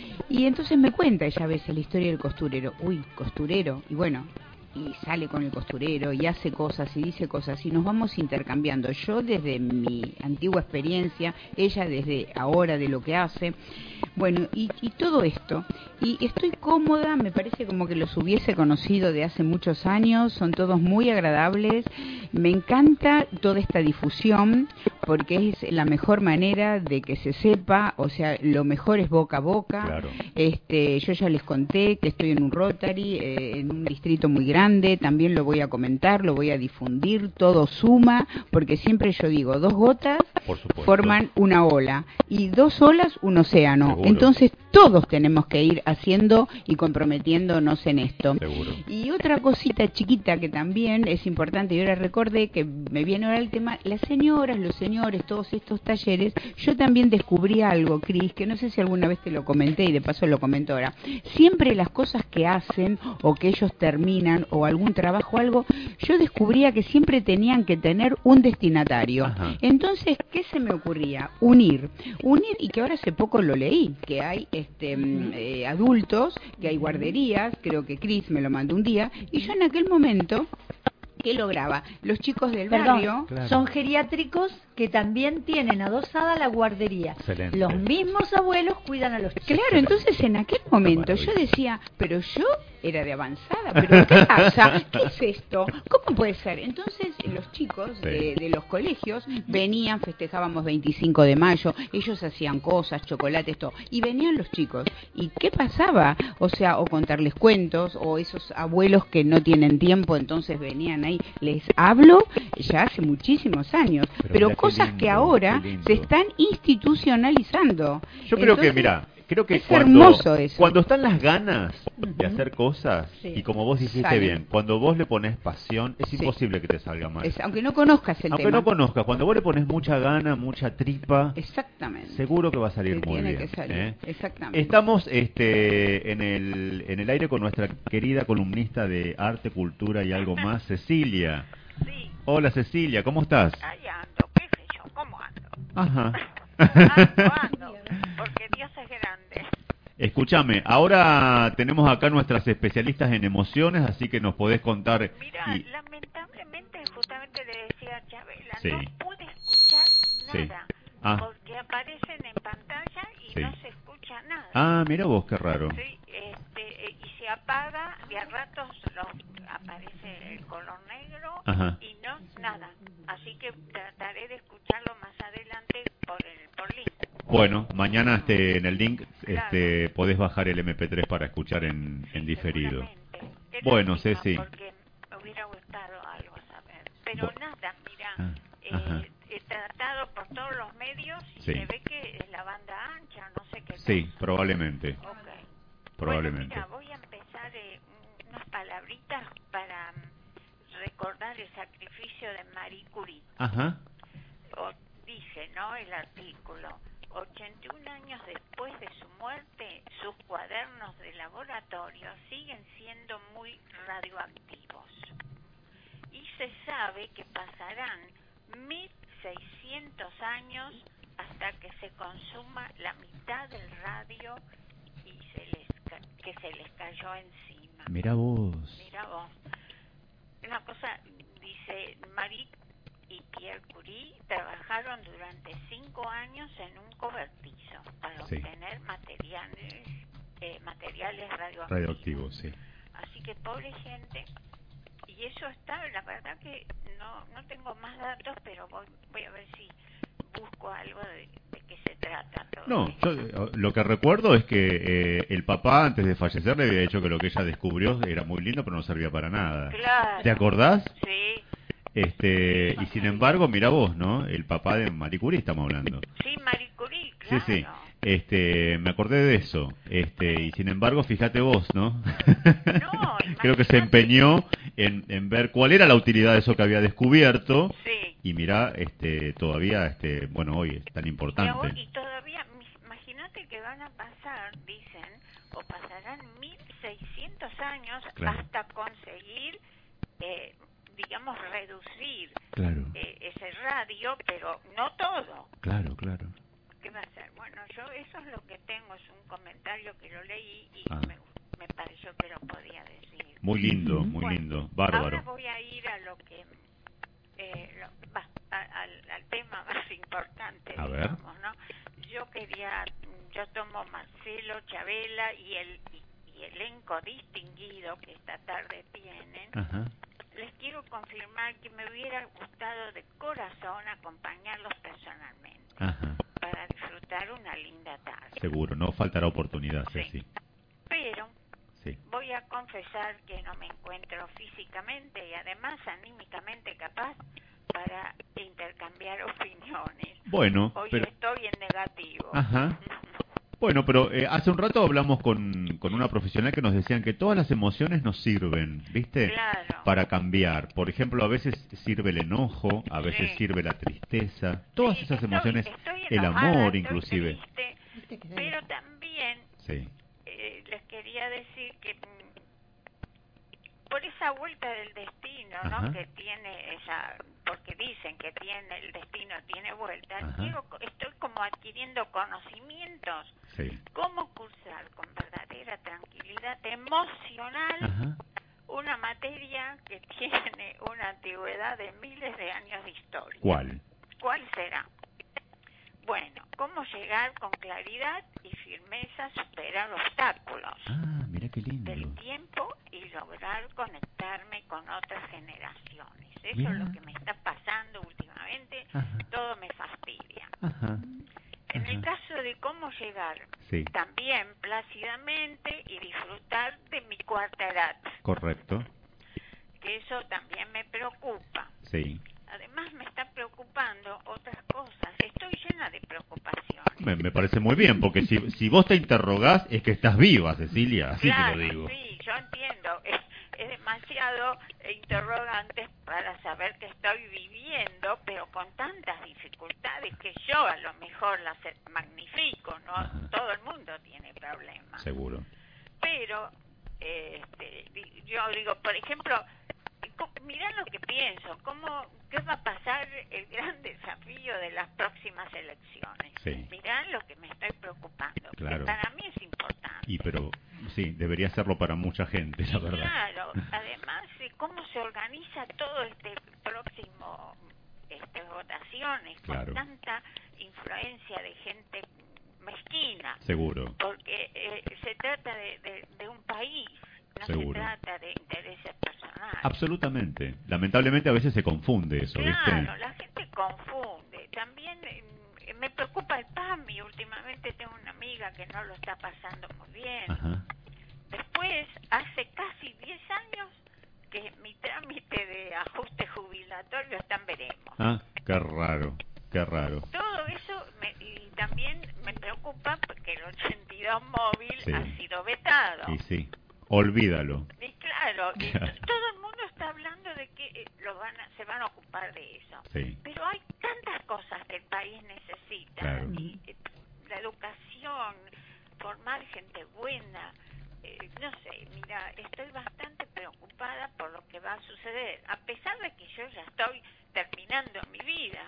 Y entonces me cuenta ella a veces la historia del costurero. Uy, costurero. Y bueno, y sale con el costurero y hace cosas y dice cosas y nos vamos intercambiando. Yo desde mi antigua experiencia, ella desde ahora de lo que hace. Bueno, y, y todo esto. Y estoy cómoda, me parece como que los hubiese conocido de hace muchos años, son todos muy agradables. Me encanta toda esta difusión porque es la mejor manera de que se sepa, o sea, lo mejor es boca a boca. Claro. Este, yo ya les conté que estoy en un Rotary, eh, en un distrito muy grande, también lo voy a comentar, lo voy a difundir, todo suma, porque siempre yo digo, dos gotas Por supuesto. forman una ola y dos olas un océano. Seguro. Entonces todos tenemos que ir haciendo y comprometiéndonos en esto. Seguro. Y otra cosita chiquita que también es importante, y ahora recordé que me viene ahora el tema, las señoras, los señores, todos estos talleres, yo también descubrí algo, Cris, que no sé si alguna vez te lo comenté y de paso lo comento ahora. Siempre las cosas que hacen o que ellos terminan o algún trabajo, algo, yo descubría que siempre tenían que tener un destinatario. Ajá. Entonces, ¿qué se me ocurría? Unir, unir, y que ahora hace poco lo leí, que hay este mm, eh, adultos, que hay guarderías, creo que Cris me lo mandó un día, y yo en aquel momento, ¿qué lograba? Los chicos del Perdón, barrio... Claro. son geriátricos que también tienen adosada la guardería. Excelente. Los mismos abuelos cuidan a los chicos. Claro, entonces en aquel momento yo decía, pero yo era de avanzada, pero ¿qué pasa? ¿Qué es esto? ¿Cómo puede ser? Entonces los chicos de, de los colegios venían, festejábamos veinticinco de mayo, ellos hacían cosas, chocolates, todo, y venían los chicos. ¿Y qué pasaba? O sea, o contarles cuentos, o esos abuelos que no tienen tiempo, entonces venían ahí. Les hablo ya hace muchísimos años, Pero pero, mira qué cosas lindo, que ahora qué lindo. se están institucionalizando. Yo creo que, Entonces, mira, creo que Es cuando, hermoso eso. cuando están las ganas Ujú. de hacer cosas, Sí. y como vos dijiste Salen. bien, cuando vos le pones pasión, es Sí. imposible que te salga mal. Es- aunque no conozcas el Aunque tema. no conozcas, cuando vos le pones mucha gana, mucha tripa, Exactamente. seguro que va a salir Que muy tiene bien. que salir, ¿eh? exactamente. Estamos este, en, el, en el aire con nuestra querida columnista de arte, cultura y algo más, Cecilia. Sí. Hola Cecilia, ¿cómo estás? Ahí ando, qué sé yo, ¿cómo ando? Ajá. Ando, ando, porque Dios es grande. Escúchame, ahora tenemos acá nuestras especialistas en emociones, así que nos podés contar. Mira, y- lamentablemente, justamente le decía a Chabela, Sí. no pude escuchar Sí. nada, Ah. porque aparecen en pantalla y Sí. no se escucha nada. Ah, mira vos, qué raro. Sí, este, eh, y se apaga y a ratos los- aparece el color negro Ajá. y no nada. Así que trataré de escucharlo más adelante por el por link. Bueno, mañana este, en el link este, podés bajar el eme pe tres para escuchar en, en diferido. Qué Bueno, lástima, Ceci. porque me hubiera gustado algo saber. Pero Bu- nada, mira, Ah, ajá. eh, he tratado por todos los medios y Sí. se ve que es la banda ancha, no sé qué. Sí, probablemente. Ok. Probablemente. Bueno, mira, voy a empezar eh, unas palabritas para mm, recordar el sacrificio de Marie Curie. Ajá. O, dice, ¿no? El artículo. ochenta y un años después de su muerte, sus cuadernos de laboratorio siguen siendo muy radioactivos. Y se sabe que pasarán mil seiscientos años hasta que se consuma la mitad del radio y se les ca- que se les cayó encima. Mira vos. Mira vos. Una cosa, dice Marie y Pierre Curie trabajaron durante cinco años en un cobertizo para Sí. obtener materiales eh, materiales radioactivos. Radioactivo, sí. Así que pobre gente. Y eso está, la verdad que no no tengo más datos, pero voy, voy a ver si busco algo de, de qué se trata todo. No, yo, eh, lo que recuerdo es que eh, el papá antes de fallecer le había dicho que lo que ella descubrió era muy lindo, pero no servía para nada. Claro. ¿Te acordás? Sí. Este, y sin embargo, mira vos, ¿no? El papá de Marie Curie estamos hablando. Sí, Marie Curie, Sí, claro. sí. Este, me acordé de eso. Este, y sin embargo, fíjate vos, ¿no? Creo que se empeñó en, en ver cuál era la utilidad de eso que había descubierto. Sí. Y mira, este, todavía, este, bueno, hoy es tan Y, importante. ahora- y todavía, mis- imagínate que van a pasar, dicen, o pasarán mil seiscientos años Claro. hasta conseguir, eh, digamos, reducir Claro. eh, ese radio, pero no todo. Claro, claro. ¿Qué va a hacer? Bueno, yo eso es lo que tengo, es un comentario que lo leí y Ah. me, me pareció que lo podía decir. Muy lindo, muy Bueno, lindo. Bárbaro. Ahora voy a ir a lo que, eh, lo- va, a- al, al tema más importante, A ver. digamos, ¿no? Yo quería, yo tomo Marcelo, Chabela y el y, y elenco distinguido que esta tarde tienen. Ajá. Les quiero confirmar que me hubiera gustado de corazón acompañarlos personalmente Ajá. para disfrutar una linda tarde. Seguro, no faltará oportunidad, Ceci. Pero Sí. voy a confesar que no me encuentro físicamente y además anímicamente capaz para intercambiar opiniones. Bueno, Hoy pero- estoy en negativo. Ajá. Bueno, pero eh, hace un rato hablamos con, con una profesional que nos decían que todas las emociones nos sirven, ¿viste? Claro. Para cambiar. Por ejemplo, a veces sirve el enojo, a veces Sí. sirve la tristeza. Todas Sí, esas estoy- emociones, estoy el enojada, amor estoy inclusive. triste, pero también Sí. eh, les quería decir que mm, por esa vuelta del destino, Ajá. ¿no? Que tiene esa, porque dicen que tiene el destino tiene vuelta. Ajá. Quiero, estoy como adquiriendo conocimientos. Sí. Cómo cursar con verdadera tranquilidad emocional Ajá. una materia que tiene una antigüedad de miles de años de historia. ¿Cuál? ¿Cuál será? Bueno, cómo llegar con claridad y firmeza a superar obstáculos Ah, mira qué lindo. del tiempo y lograr conectarme con otras generaciones. Eso Mira. es lo que me está pasando últimamente. Ajá. Todo me fastidia. Ajá. En el caso de cómo llegar Sí. también plácidamente y disfrutar de mi cuarta edad, Correcto. que eso también me preocupa. Sí. Además me está preocupando otras cosas. Estoy llena de preocupaciones. Me, me parece muy bien, porque si, si vos te interrogás es que estás viva, Cecilia, así Claro, te lo digo. sí, yo entiendo. Es, es demasiado interrogante para saber que estoy viviendo, pero con tantas dificultades que yo a lo mejor las magnifico, ¿no? Ajá. Todo el mundo tiene problemas. Seguro. Pero, este, di- yo digo, por ejemplo, co- mirá lo que pienso, cómo, qué va a pasar el gran desafío de las próximas elecciones. Sí. Mirá lo que me estoy preocupando, Claro. que para mí es importante. Y pero, sí, debería serlo para mucha gente, la verdad. Claro, además, eh, cómo se organiza todo este próximo, este, votaciones, Claro. con tanta influencia de gente mezquina. Seguro. Porque eh, se trata de, de, de un país, no Seguro. se trata de intereses personales. Absolutamente. Lamentablemente a veces se confunde eso, Claro, ¿viste? la gente confunde. También eh, me preocupa el PAMI. Últimamente tengo una amiga que no lo está pasando muy bien. Ajá. Después, hace casi diez años que mi trámite de ajuste jubilatorio está en veremos. Ah, qué raro, qué raro. Todo eso, me, y también me preocupa porque el ochenta y dos móvil Sí. ha sido vetado. Y sí, olvídalo. Y claro, y Claro. todo el mundo está hablando de que eh, lo van a, se van a ocupar de eso. Sí. Pero hay tantas cosas que el país necesita. Claro. Y, eh, la educación, formar gente buena. Eh, no sé, mira, estoy bastante preocupada por lo que va a suceder. A pesar de que yo ya estoy terminando mi vida.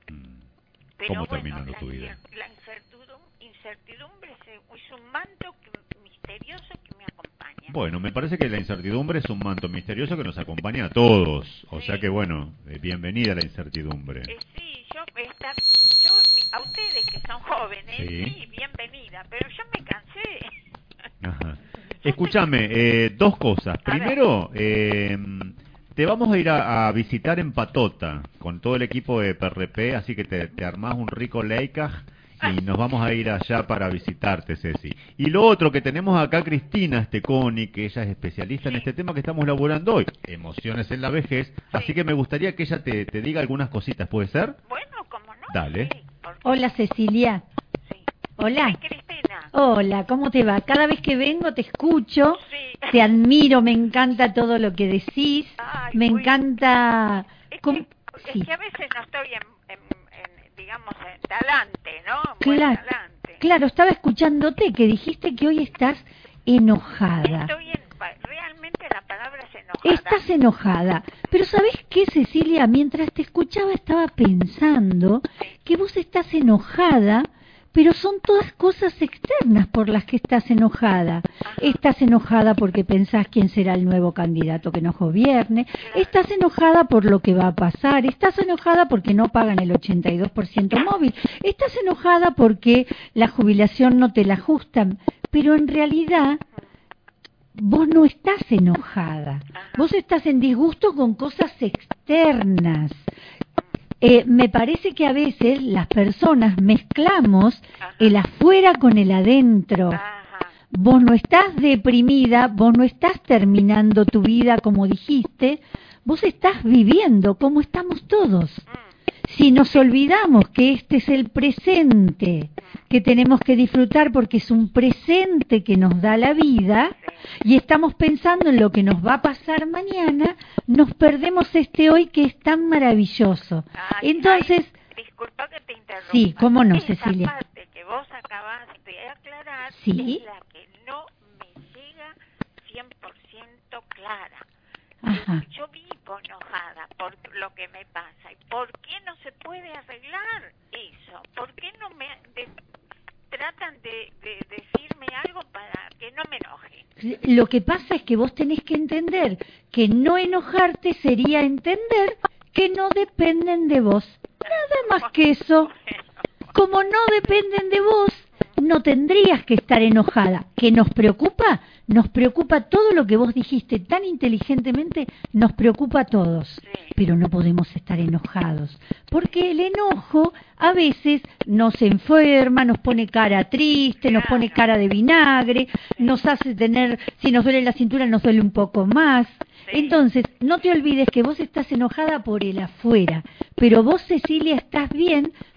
Pero ¿Cómo bueno, terminando la, tu vida? incer- la incertidum- incertidumbre es, es un manto que- misterioso que me acompaña. Bueno, me parece que la incertidumbre es un manto misterioso que nos acompaña a todos. O sea que bueno, eh, bienvenida a la incertidumbre. Eh, sí, yo, esta, yo, mi- a ustedes que son jóvenes, Sí. sí. bienvenida, pero yo me cansé. Ajá. Escúchame, eh, dos cosas. Primero, eh, te vamos a ir a, a visitar en Patota con todo el equipo de P R P, así que te, te armás un rico leicaj y nos vamos a ir allá para visitarte, Ceci. Y lo otro que tenemos acá, Cristina Steconi, que ella es especialista en este tema que estamos laburando hoy, emociones en la vejez, así que me gustaría que ella te, te diga algunas cositas, ¿puede ser? Bueno, como no. Dale. Hola Cecilia. Hola. Hola, ¿cómo te va? Cada vez que vengo te escucho, te admiro, me encanta todo lo que decís, me encanta... ¿Cómo? Es que a veces no estoy en, en, en, digamos, en talante, ¿no? Buen Claro, talante. claro, estaba escuchándote que dijiste que hoy estás enojada. Estoy en, realmente la palabra es enojada. Estás enojada. Pero ¿sabés qué, Cecilia? Mientras te escuchaba estaba pensando que vos estás enojada, pero son todas cosas externas por las que estás enojada. Estás enojada porque pensás quién será el nuevo candidato que nos gobierne. Estás enojada por lo que va a pasar. Estás enojada porque no pagan el ochenta y dos por ciento móvil. Estás enojada porque la jubilación no te la ajustan. Pero en realidad vos no estás enojada. Vos estás en disgusto con cosas externas. Eh, me parece que a veces las personas mezclamos el afuera con el adentro. Vos no estás deprimida, vos no estás terminando tu vida como dijiste, vos estás viviendo como estamos todos. Si nos olvidamos que este es el presente, que tenemos que disfrutar porque es un presente que nos da la vida, y estamos pensando en lo que nos va a pasar mañana, nos perdemos este hoy que es tan maravilloso. Entonces, Disculpa que te interrumpa. sí, cómo no, Esa Cecilia. parte que vos acabas de aclarar Sí. es la que no me llega cien por ciento clara. Ajá. Yo vivo enojada por lo que me pasa. ¿Y por qué no se puede arreglar eso? ¿Por qué no me de- tratan de, de decirme algo para que no me enoje? Lo que pasa es que vos tenés que entender que no enojarte sería entender que no dependen de vos. Nada más que eso. Como no dependen de vos, no tendrías que estar enojada. ¿Qué nos preocupa? Nos preocupa todo lo que vos dijiste tan inteligentemente, nos preocupa a todos. Pero no podemos estar enojados, porque el enojo a veces nos enferma, nos pone cara triste, nos pone cara de vinagre, nos hace tener, si nos duele la cintura nos duele un poco más. Entonces, no te olvides que vos estás enojada por el afuera, pero vos, Cecilia, estás bien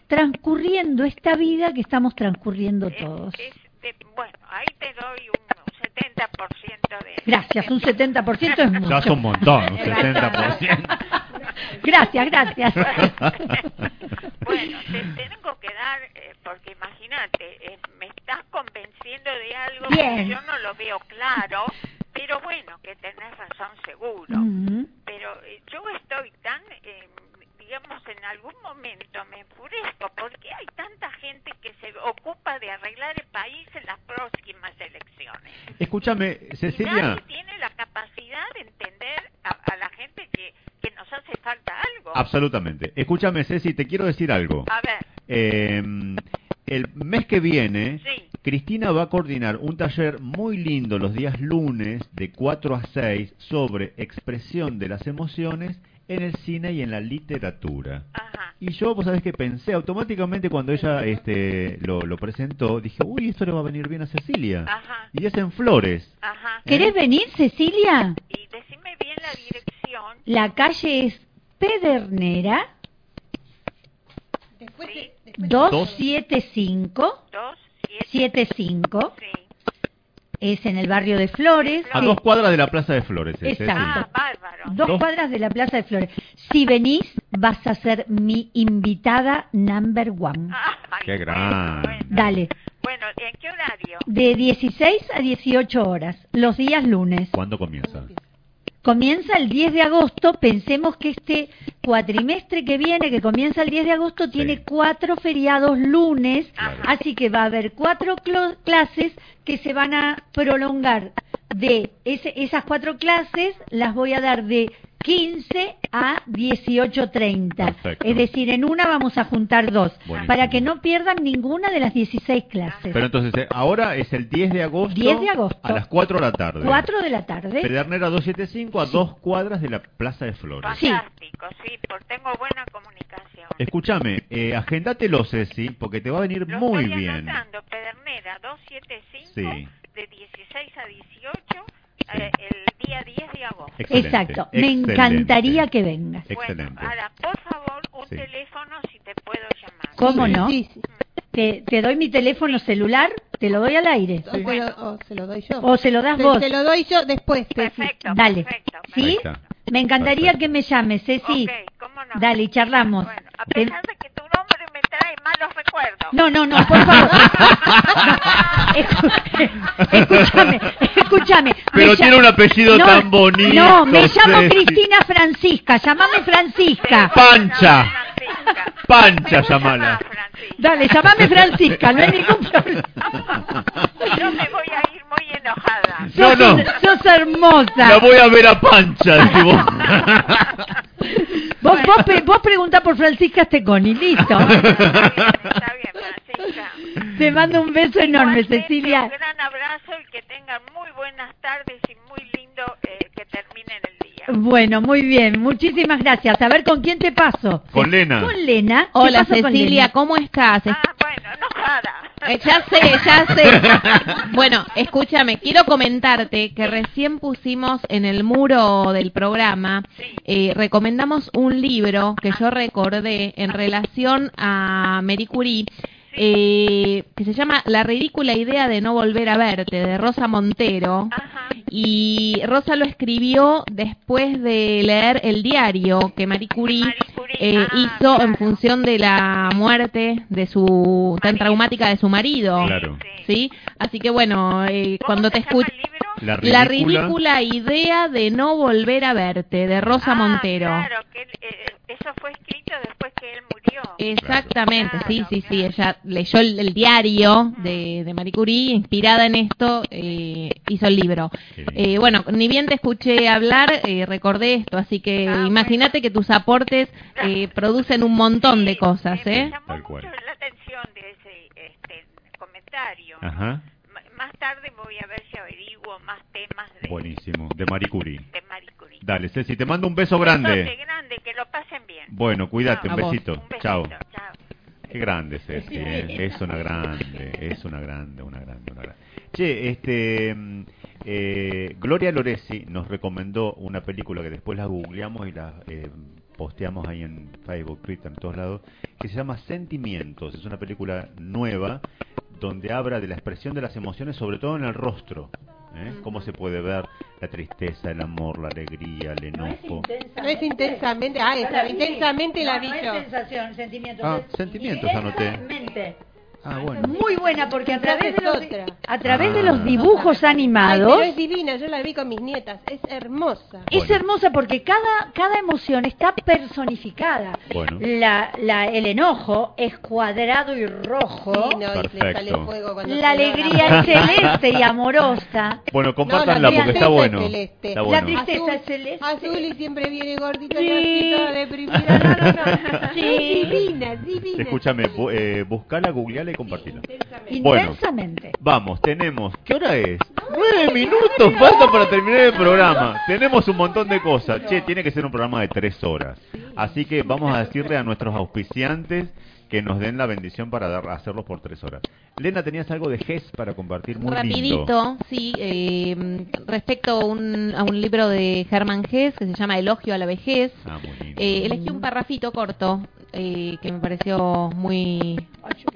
transcurriendo esta vida que estamos transcurriendo Es- todos. es de- bueno, ahí te doy un setenta por ciento de... Gracias, un setenta por ciento es mucho. Ya es un montón, un setenta por ciento. Gracias, gracias. Bueno, te tengo que dar, eh, porque imagínate, eh, me estás convenciendo de algo Bien. que yo no lo veo claro, pero bueno, que tenés razón seguro. Ujú. Pero eh, yo estoy tan, eh, digamos, en algún momento me enfurezco porque hay tanta gente que se ocupa de arreglar el país en las próximas elecciones. Escúchame, Y Cecilia. nadie tiene la capacidad de entender a, a la gente que, que nos hace falta algo. Absolutamente. Escúchame, Ceci, te quiero decir algo. A ver. Eh, el mes que viene, Sí. Cristina va a coordinar un taller muy lindo los días lunes de cuatro a seis sobre expresión de las emociones en el cine y en la literatura. Y yo, vos sabés que pensé automáticamente cuando ella este, lo, lo presentó, dije, uy, esto le va a venir bien a Cecilia. Y es en Flores. ¿Querés venir, Cecilia? Y decime bien la dirección. La calle es Pedernera doscientos setenta y cinco. setenta y cinco. Es en el barrio de Flores. A dos cuadras de la Plaza de Flores. es, Ceci. Exacto. Dos, Dos- cuadras de la Plaza de Flores. Si venís, vas a ser mi invitada number one. Qué grande. Dale. Bueno, ¿en qué horario? De dieciséis a dieciocho horas, los días lunes. ¿Cuándo comienza? Comienza el diez de agosto. Pensemos que este cuatrimestre que viene, que comienza el diez de agosto, tiene cuatro feriados lunes, así que va a haber cuatro clo- clases que se van a prolongar. De ese- esas cuatro clases las voy a dar de quince a dieciocho treinta. Perfecto. Es decir, en una vamos a juntar dos, Buenísimo. para que no pierdan ninguna de las dieciséis clases. Pero entonces, eh, ahora es el diez de agosto. diez de agosto. A las cuatro de la tarde. cuatro de la tarde. Pedernera doscientos setenta y cinco a dos cuadras de la Plaza de Flores. Fantástico, sí, porque tengo buena comunicación. Escúchame, eh, agéndatelo, Ceci, porque te va a venir Lo muy estoy bien. anotando, Pedernera doscientos setenta y cinco, Sí. de dieciséis a dieciocho, eh, el día diez de agosto. Excelente, Exacto. Me excelente. encantaría que vengas. Excelente. Ahora, por favor, un Sí. teléfono si te puedo llamar. ¿Cómo Sí. no? Sí, Te, te doy mi teléfono celular, te lo doy al aire. O, se lo, o se lo doy yo. O se lo das Se- vos. Se lo doy yo después. Perfecto. Dale. Ahí ¿Sí? está. Me encantaría que me llames, Ceci. Dale, y charlamos. A Te- pesar de que tu nombre me trae malos recuerdos. No, no, no, por favor. No, escu- escúchame, escúchame. Pero Me tiene lla- un apellido No, tan bonito. No, me llamo Ceci. Cristina Francisca. Llámame Francisca. Pancha. Pancha, llamala. Dale, llámame Francisca, no hay ningún problema. Yo me voy a ir muy enojada. No, no. Sos hermosa. La voy a ver a Pancha, decí vos. Vos, vos, pe- vos preguntá por Francisca Steconi, listo. Te mando un beso enorme, Cecilia. Un gran abrazo y que tengan muy buenas tardes y muy lindo eh, que terminen el día. Bueno, muy bien, muchísimas gracias. A ver con quién te paso. Con Lena. Con Lena. ¿Qué Hola pasó con Cecilia, Lena? ¿cómo estás? Ah, bueno, enojada. Eh, ya sé, ya sé. Bueno, escúchame, quiero comentarte que recién pusimos en el muro del programa, eh, recomendamos un libro que yo recordé en relación a Marie Curie, eh, que se llama La ridícula idea de no volver a verte, de Rosa Montero. Y Rosa lo escribió después de leer el diario que Marie Curie eh, hizo en función de la muerte de su tan traumática de su marido. Claro. ¿Sí? Así que bueno, eh, cuando te escucho La La ridícula. ridícula idea de no volver a verte, de Rosa Montero. Claro, que él, eh, eso fue escrito después que él murió. Exactamente, sí, sí, sí. Ella leyó el, el diario de, de Marie Curie, inspirada en esto, eh, hizo el libro. Eh, bueno, ni bien te escuché hablar, eh, recordé esto, así que imagínate que tus aportes eh, producen un montón de cosas, ¿eh? Tal cual. La atención de ese este, comentario. Ajá. M- Más tarde voy a ver si averiguo más temas de, Buenísimo. De Marie Curie. de Marie Curie. Dale, Ceci, te mando un beso Besote grande. grande, que lo pasen bien. Bueno, cuídate, Chao. un A vos. besito. Un besito, Chao. chao. Qué grande, Ceci, ¿eh? Es una grande, es una grande, una grande, una grande. Che, este, mm, eh, Gloria Loresi nos recomendó una película que después la googleamos y la eh, posteamos ahí en Facebook, Twitter, en todos lados, que se llama Sentimientos. Es una película nueva donde habla de la expresión de las emociones, sobre todo en el rostro. ¿eh? Cómo se puede ver la tristeza, el amor, la alegría, el enojo. No es intensamente, ah, esa, intensamente la vi no, yo. no es sensación, sentimientos. Ah, es sentimientos anoté. directamente. Ah, bueno. Muy buena porque a través de los, otra. a través de Ah. los dibujos Ay, animados pero es divina, yo la vi con mis nietas, es hermosa. es hermosa porque cada cada emoción está personificada. Bueno. La, la el enojo es cuadrado y rojo. Sí, no, y le sale fuego cuando La se alegría enoja. es celeste y amorosa. Bueno, compártanla porque está bueno. Celeste. Está La bueno. tristeza Azul, es celeste. azul y siempre viene gordita Sí. y así toda deprimida. No, no, no. Sí. Es divina, divina. Escúchame, bu- eh, buscala, googleala y compartila. Bueno, Intensamente. vamos, tenemos. ¿Qué hora es? Nueve minutos falta para terminar el programa. Tenemos un montón de cosas. Che, tiene que ser un programa de tres horas. Así que vamos a decirle a nuestros auspiciantes que nos den la bendición para dar, hacerlos por tres horas. Lena, tenías algo de G E S para compartir muy lindo. Rapidito, sí, eh, respecto a un, a un libro de Hermann Hesse que se llama Elogio a la vejez. Ah, muy lindo. Eh, elegí un parrafito corto eh, que me pareció muy,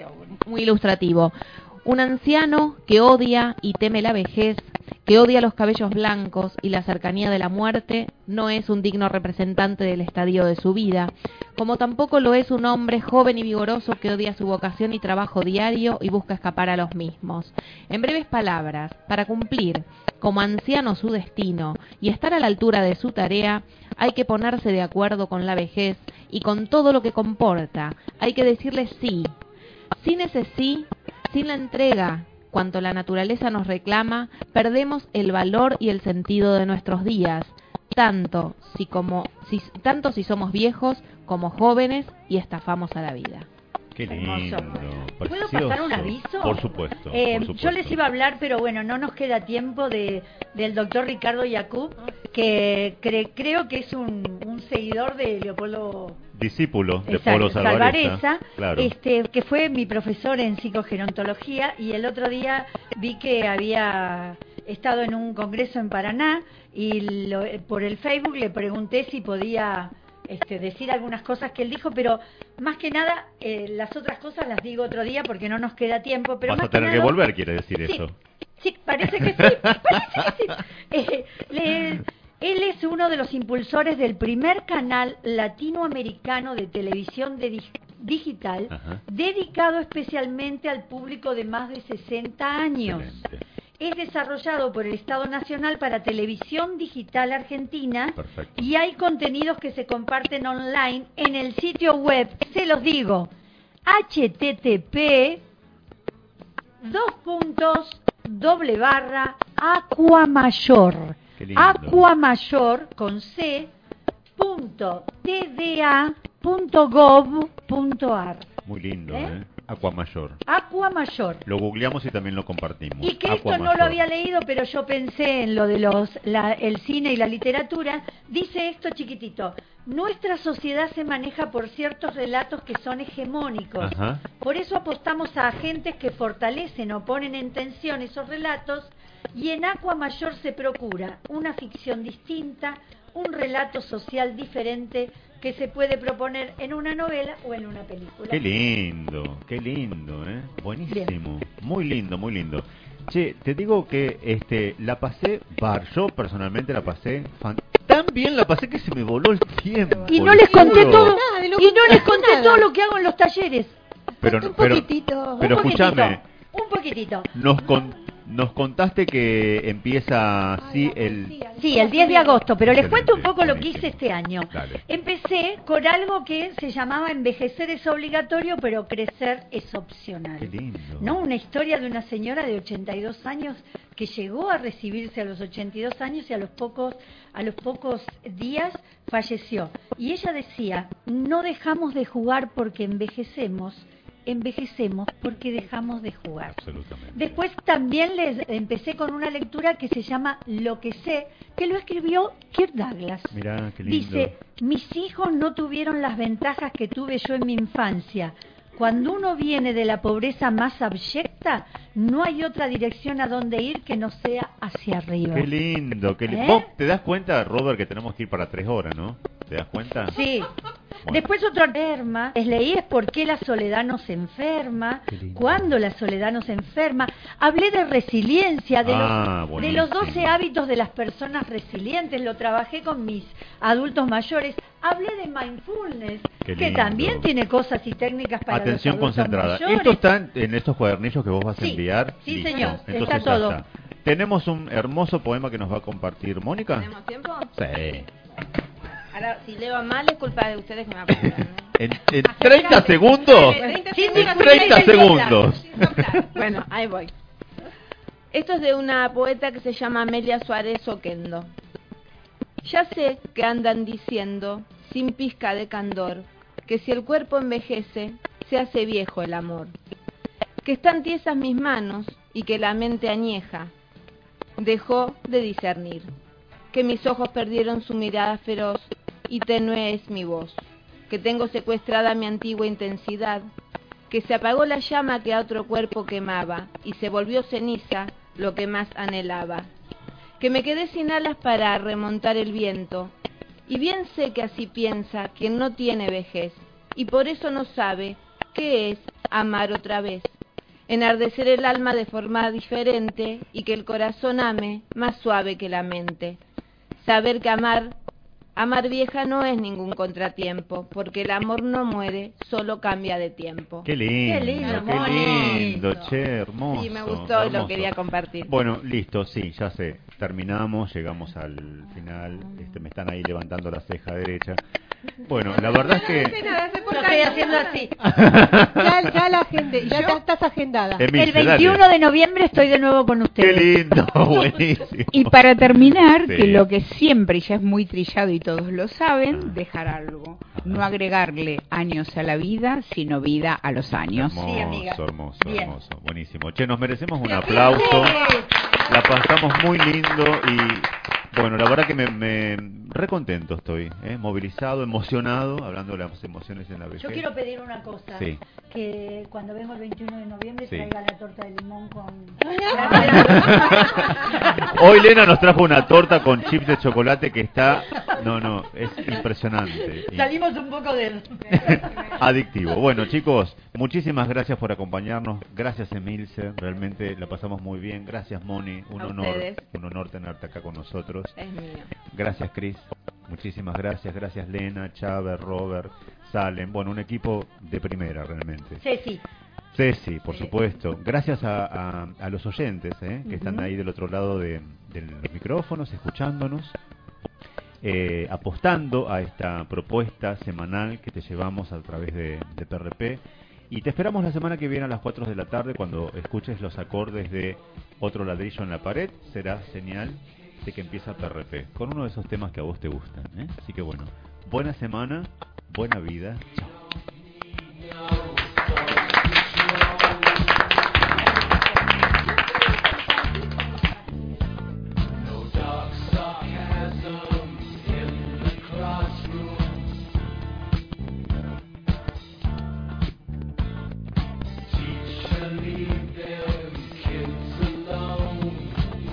muy ilustrativo. Un anciano que odia y teme la vejez, que odia los cabellos blancos y la cercanía de la muerte, no es un digno representante del estadio de su vida, como tampoco lo es un hombre joven y vigoroso que odia su vocación y trabajo diario y busca escapar a los mismos. En breves palabras, para cumplir como anciano su destino y estar a la altura de su tarea, hay que ponerse de acuerdo con la vejez y con todo lo que comporta. Hay que decirle sí. Sin ese sí, sin la entrega, cuanto la naturaleza nos reclama, perdemos el valor y el sentido de nuestros días, tanto si, como, si, tanto si somos viejos como jóvenes y estafamos a la vida. Qué lindo. ¿Puedo precioso. pasar un aviso? Por supuesto, Eh, por supuesto. Yo les iba a hablar, pero bueno, no nos queda tiempo de del doctor Ricardo Yacoub, que cre- creo que es un, un seguidor de Leopoldo Discípulo de Exacto, Polo Salvarezza. Salvarezza, Claro. este, que fue mi profesor en psicogerontología, y el otro día vi que había estado en un congreso en Paraná y lo- por el Facebook le pregunté si podía este, decir algunas cosas que él dijo, pero más que nada eh, las otras cosas las digo otro día porque no nos queda tiempo. Pero Vas más a tener que nada- volver, quiere decir Sí, eso. Sí, parece que sí. Parece que sí. Eh, le- él es uno de los impulsores del primer canal latinoamericano de televisión de dig- digital Ajá. dedicado especialmente al público de más de sesenta años. Es desarrollado por el Estado Nacional para Televisión Digital Argentina Perfecto. y hay contenidos que se comparten online en el sitio web, se los digo, http dos puntos doble barra Aquamayor. Qué lindo. Aquamayor con c punto tda punto gov punto ar. Muy lindo, ¿Eh? ¿eh? Aquamayor. Aquamayor. Lo googleamos y también lo compartimos. Y que esto no Aquamayor. lo había leído, pero yo pensé en lo de los la- el cine y la literatura. Dice esto chiquitito: nuestra sociedad se maneja por ciertos relatos que son hegemónicos. Ajá. Por eso apostamos a agentes que fortalecen o ponen en tensión esos relatos, y en Aquamayor se procura una ficción distinta, un relato social diferente que se puede proponer en una novela o en una película. Qué lindo, qué lindo, ¿eh? Buenísimo. Muy lindo, muy lindo. Che, te digo que este la pasé, bar, yo personalmente la pasé fan- tan bien la pasé que se me voló el tiempo. Y no les conté juro. todo, Nada, de lo y no que- les conté nada. todo lo que hago en los talleres. Pero, Un pero, poquitito, pero un poquitito, escúchame, un poquitito. nos con- nos contaste que empieza sí el Sí, el diez de agosto, pero les Excelente, cuento un poco lo que hice este año. Dale. Empecé con algo que se llamaba envejecer es obligatorio, pero crecer es opcional. Qué lindo. ¿No? Una historia de una señora de ochenta y dos años que llegó a recibirse a los ochenta y dos años y a los pocos a los pocos días falleció. Y ella decía, no dejamos de jugar porque envejecemos, envejecemos porque dejamos de jugar. Absolutamente. Después también les empecé con una lectura que se llama Lo que sé, que lo escribió Kirk Douglas. Mirá, qué lindo. Dice, mis hijos no tuvieron las ventajas que tuve yo en mi infancia. Cuando uno viene de la pobreza más abyecta, no hay otra dirección a donde ir que no sea hacia arriba. Qué lindo, qué lindo. ¿Eh? Vos te das cuenta, Robert, que tenemos que ir para tres horas, ¿no? ¿te das cuenta? Sí. Después otro enferma, les leí es por qué la soledad nos enferma, cuándo la soledad nos enferma. Hablé de resiliencia, de, Ah, los, de los buenísimo. doce hábitos de las personas resilientes, lo trabajé con mis adultos mayores. Hablé de mindfulness, Qué que lindo. también tiene cosas y técnicas para Atención los adultos concentrada. mayores. Esto está en, en estos cuadernillos que vos vas a Sí, enviar. sí, Listo. señor, Entonces está ya todo. está. Tenemos un hermoso poema que nos va a compartir Mónica. ¿Tenemos tiempo? Sí. Ahora, si leo mal, es culpa de ustedes que me apuran. En, en treinta segundos. En treinta segundos. Bueno, ahí voy. Esto es de una poeta que se llama Amelia Suárez Oquendo. Ya sé que andan diciendo, sin pizca de candor, que si el cuerpo envejece, se hace viejo el amor. Que están tiesas mis manos y que la mente añeja dejó de discernir. Que mis ojos perdieron su mirada feroz y tenue es mi voz. Que tengo secuestrada mi antigua intensidad. Que se apagó la llama que a otro cuerpo quemaba y se volvió ceniza lo que más anhelaba. Que me quedé sin alas para remontar el viento. Y bien sé que así piensa quien no tiene vejez y por eso no sabe qué es amar otra vez. Enardecer el alma de forma diferente y que el corazón ame más suave que la mente. Saber que amar, amar vieja no es ningún contratiempo, porque el amor no muere, solo cambia de tiempo. Qué lindo, Qué lindo, qué Moni. lindo, che, hermoso. Sí, me gustó y lo hermoso. quería compartir. Bueno, listo, sí, ya sé. Terminamos, llegamos al final. Este, me están ahí levantando la ceja derecha. Bueno, la verdad es que Lo estoy haciendo así. Ya, ya la gente, ya te- estás agendada. Emilia, El veintiuno dale. de noviembre estoy de nuevo con Qué ustedes. lindo, buenísimo. Y para terminar, Sí. que lo que siempre ya es muy trillado y todos lo saben, dejar algo. No agregarle años a la vida, sino vida a los años. Hermoso, hermoso, Bien. hermoso. Buenísimo. Che, nos merecemos un aplauso. La pasamos muy lindo y, bueno, la verdad que me, me re contento estoy, ¿eh? Movilizado, emocionado, hablando de las emociones en la vejez. Yo quiero pedir una cosa, Sí. que cuando vengo el veintiuno de noviembre Sí. traiga la torta de limón con... Hoy Lena nos trajo una torta con chips de chocolate que está, no, no, es impresionante. Salimos un poco del... Adictivo. Bueno, chicos, muchísimas gracias por acompañarnos. Gracias, Emilce. Realmente la pasamos muy bien. Gracias, Moni. Un A honor, ustedes. un honor tenerte acá con nosotros. Es mío. Gracias, Cris. Muchísimas gracias. Gracias, Lena, Chávez, Robert, Salem. Bueno, un equipo de primera, realmente. Ceci. Ceci, por supuesto. Gracias a, a, a los oyentes, ¿eh? que están Ujú. ahí del otro lado de, de los micrófonos, escuchándonos. Eh, apostando a esta propuesta semanal que te llevamos a través de, de P R P y te esperamos la semana que viene a las cuatro de la tarde cuando escuches los acordes de Otro ladrillo en la pared. Será señal de que empieza P R P con uno de esos temas que a vos te gustan, ¿eh? Así que bueno, buena semana, buena vida. Chao. Dark sarcasm in the classroom. Teacher, leave them kids alone.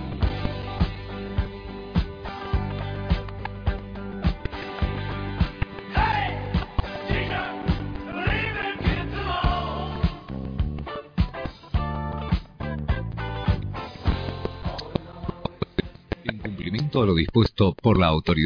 Hey, teacher, leave them kids alone. En cumplimiento a lo dispuesto por la autoridad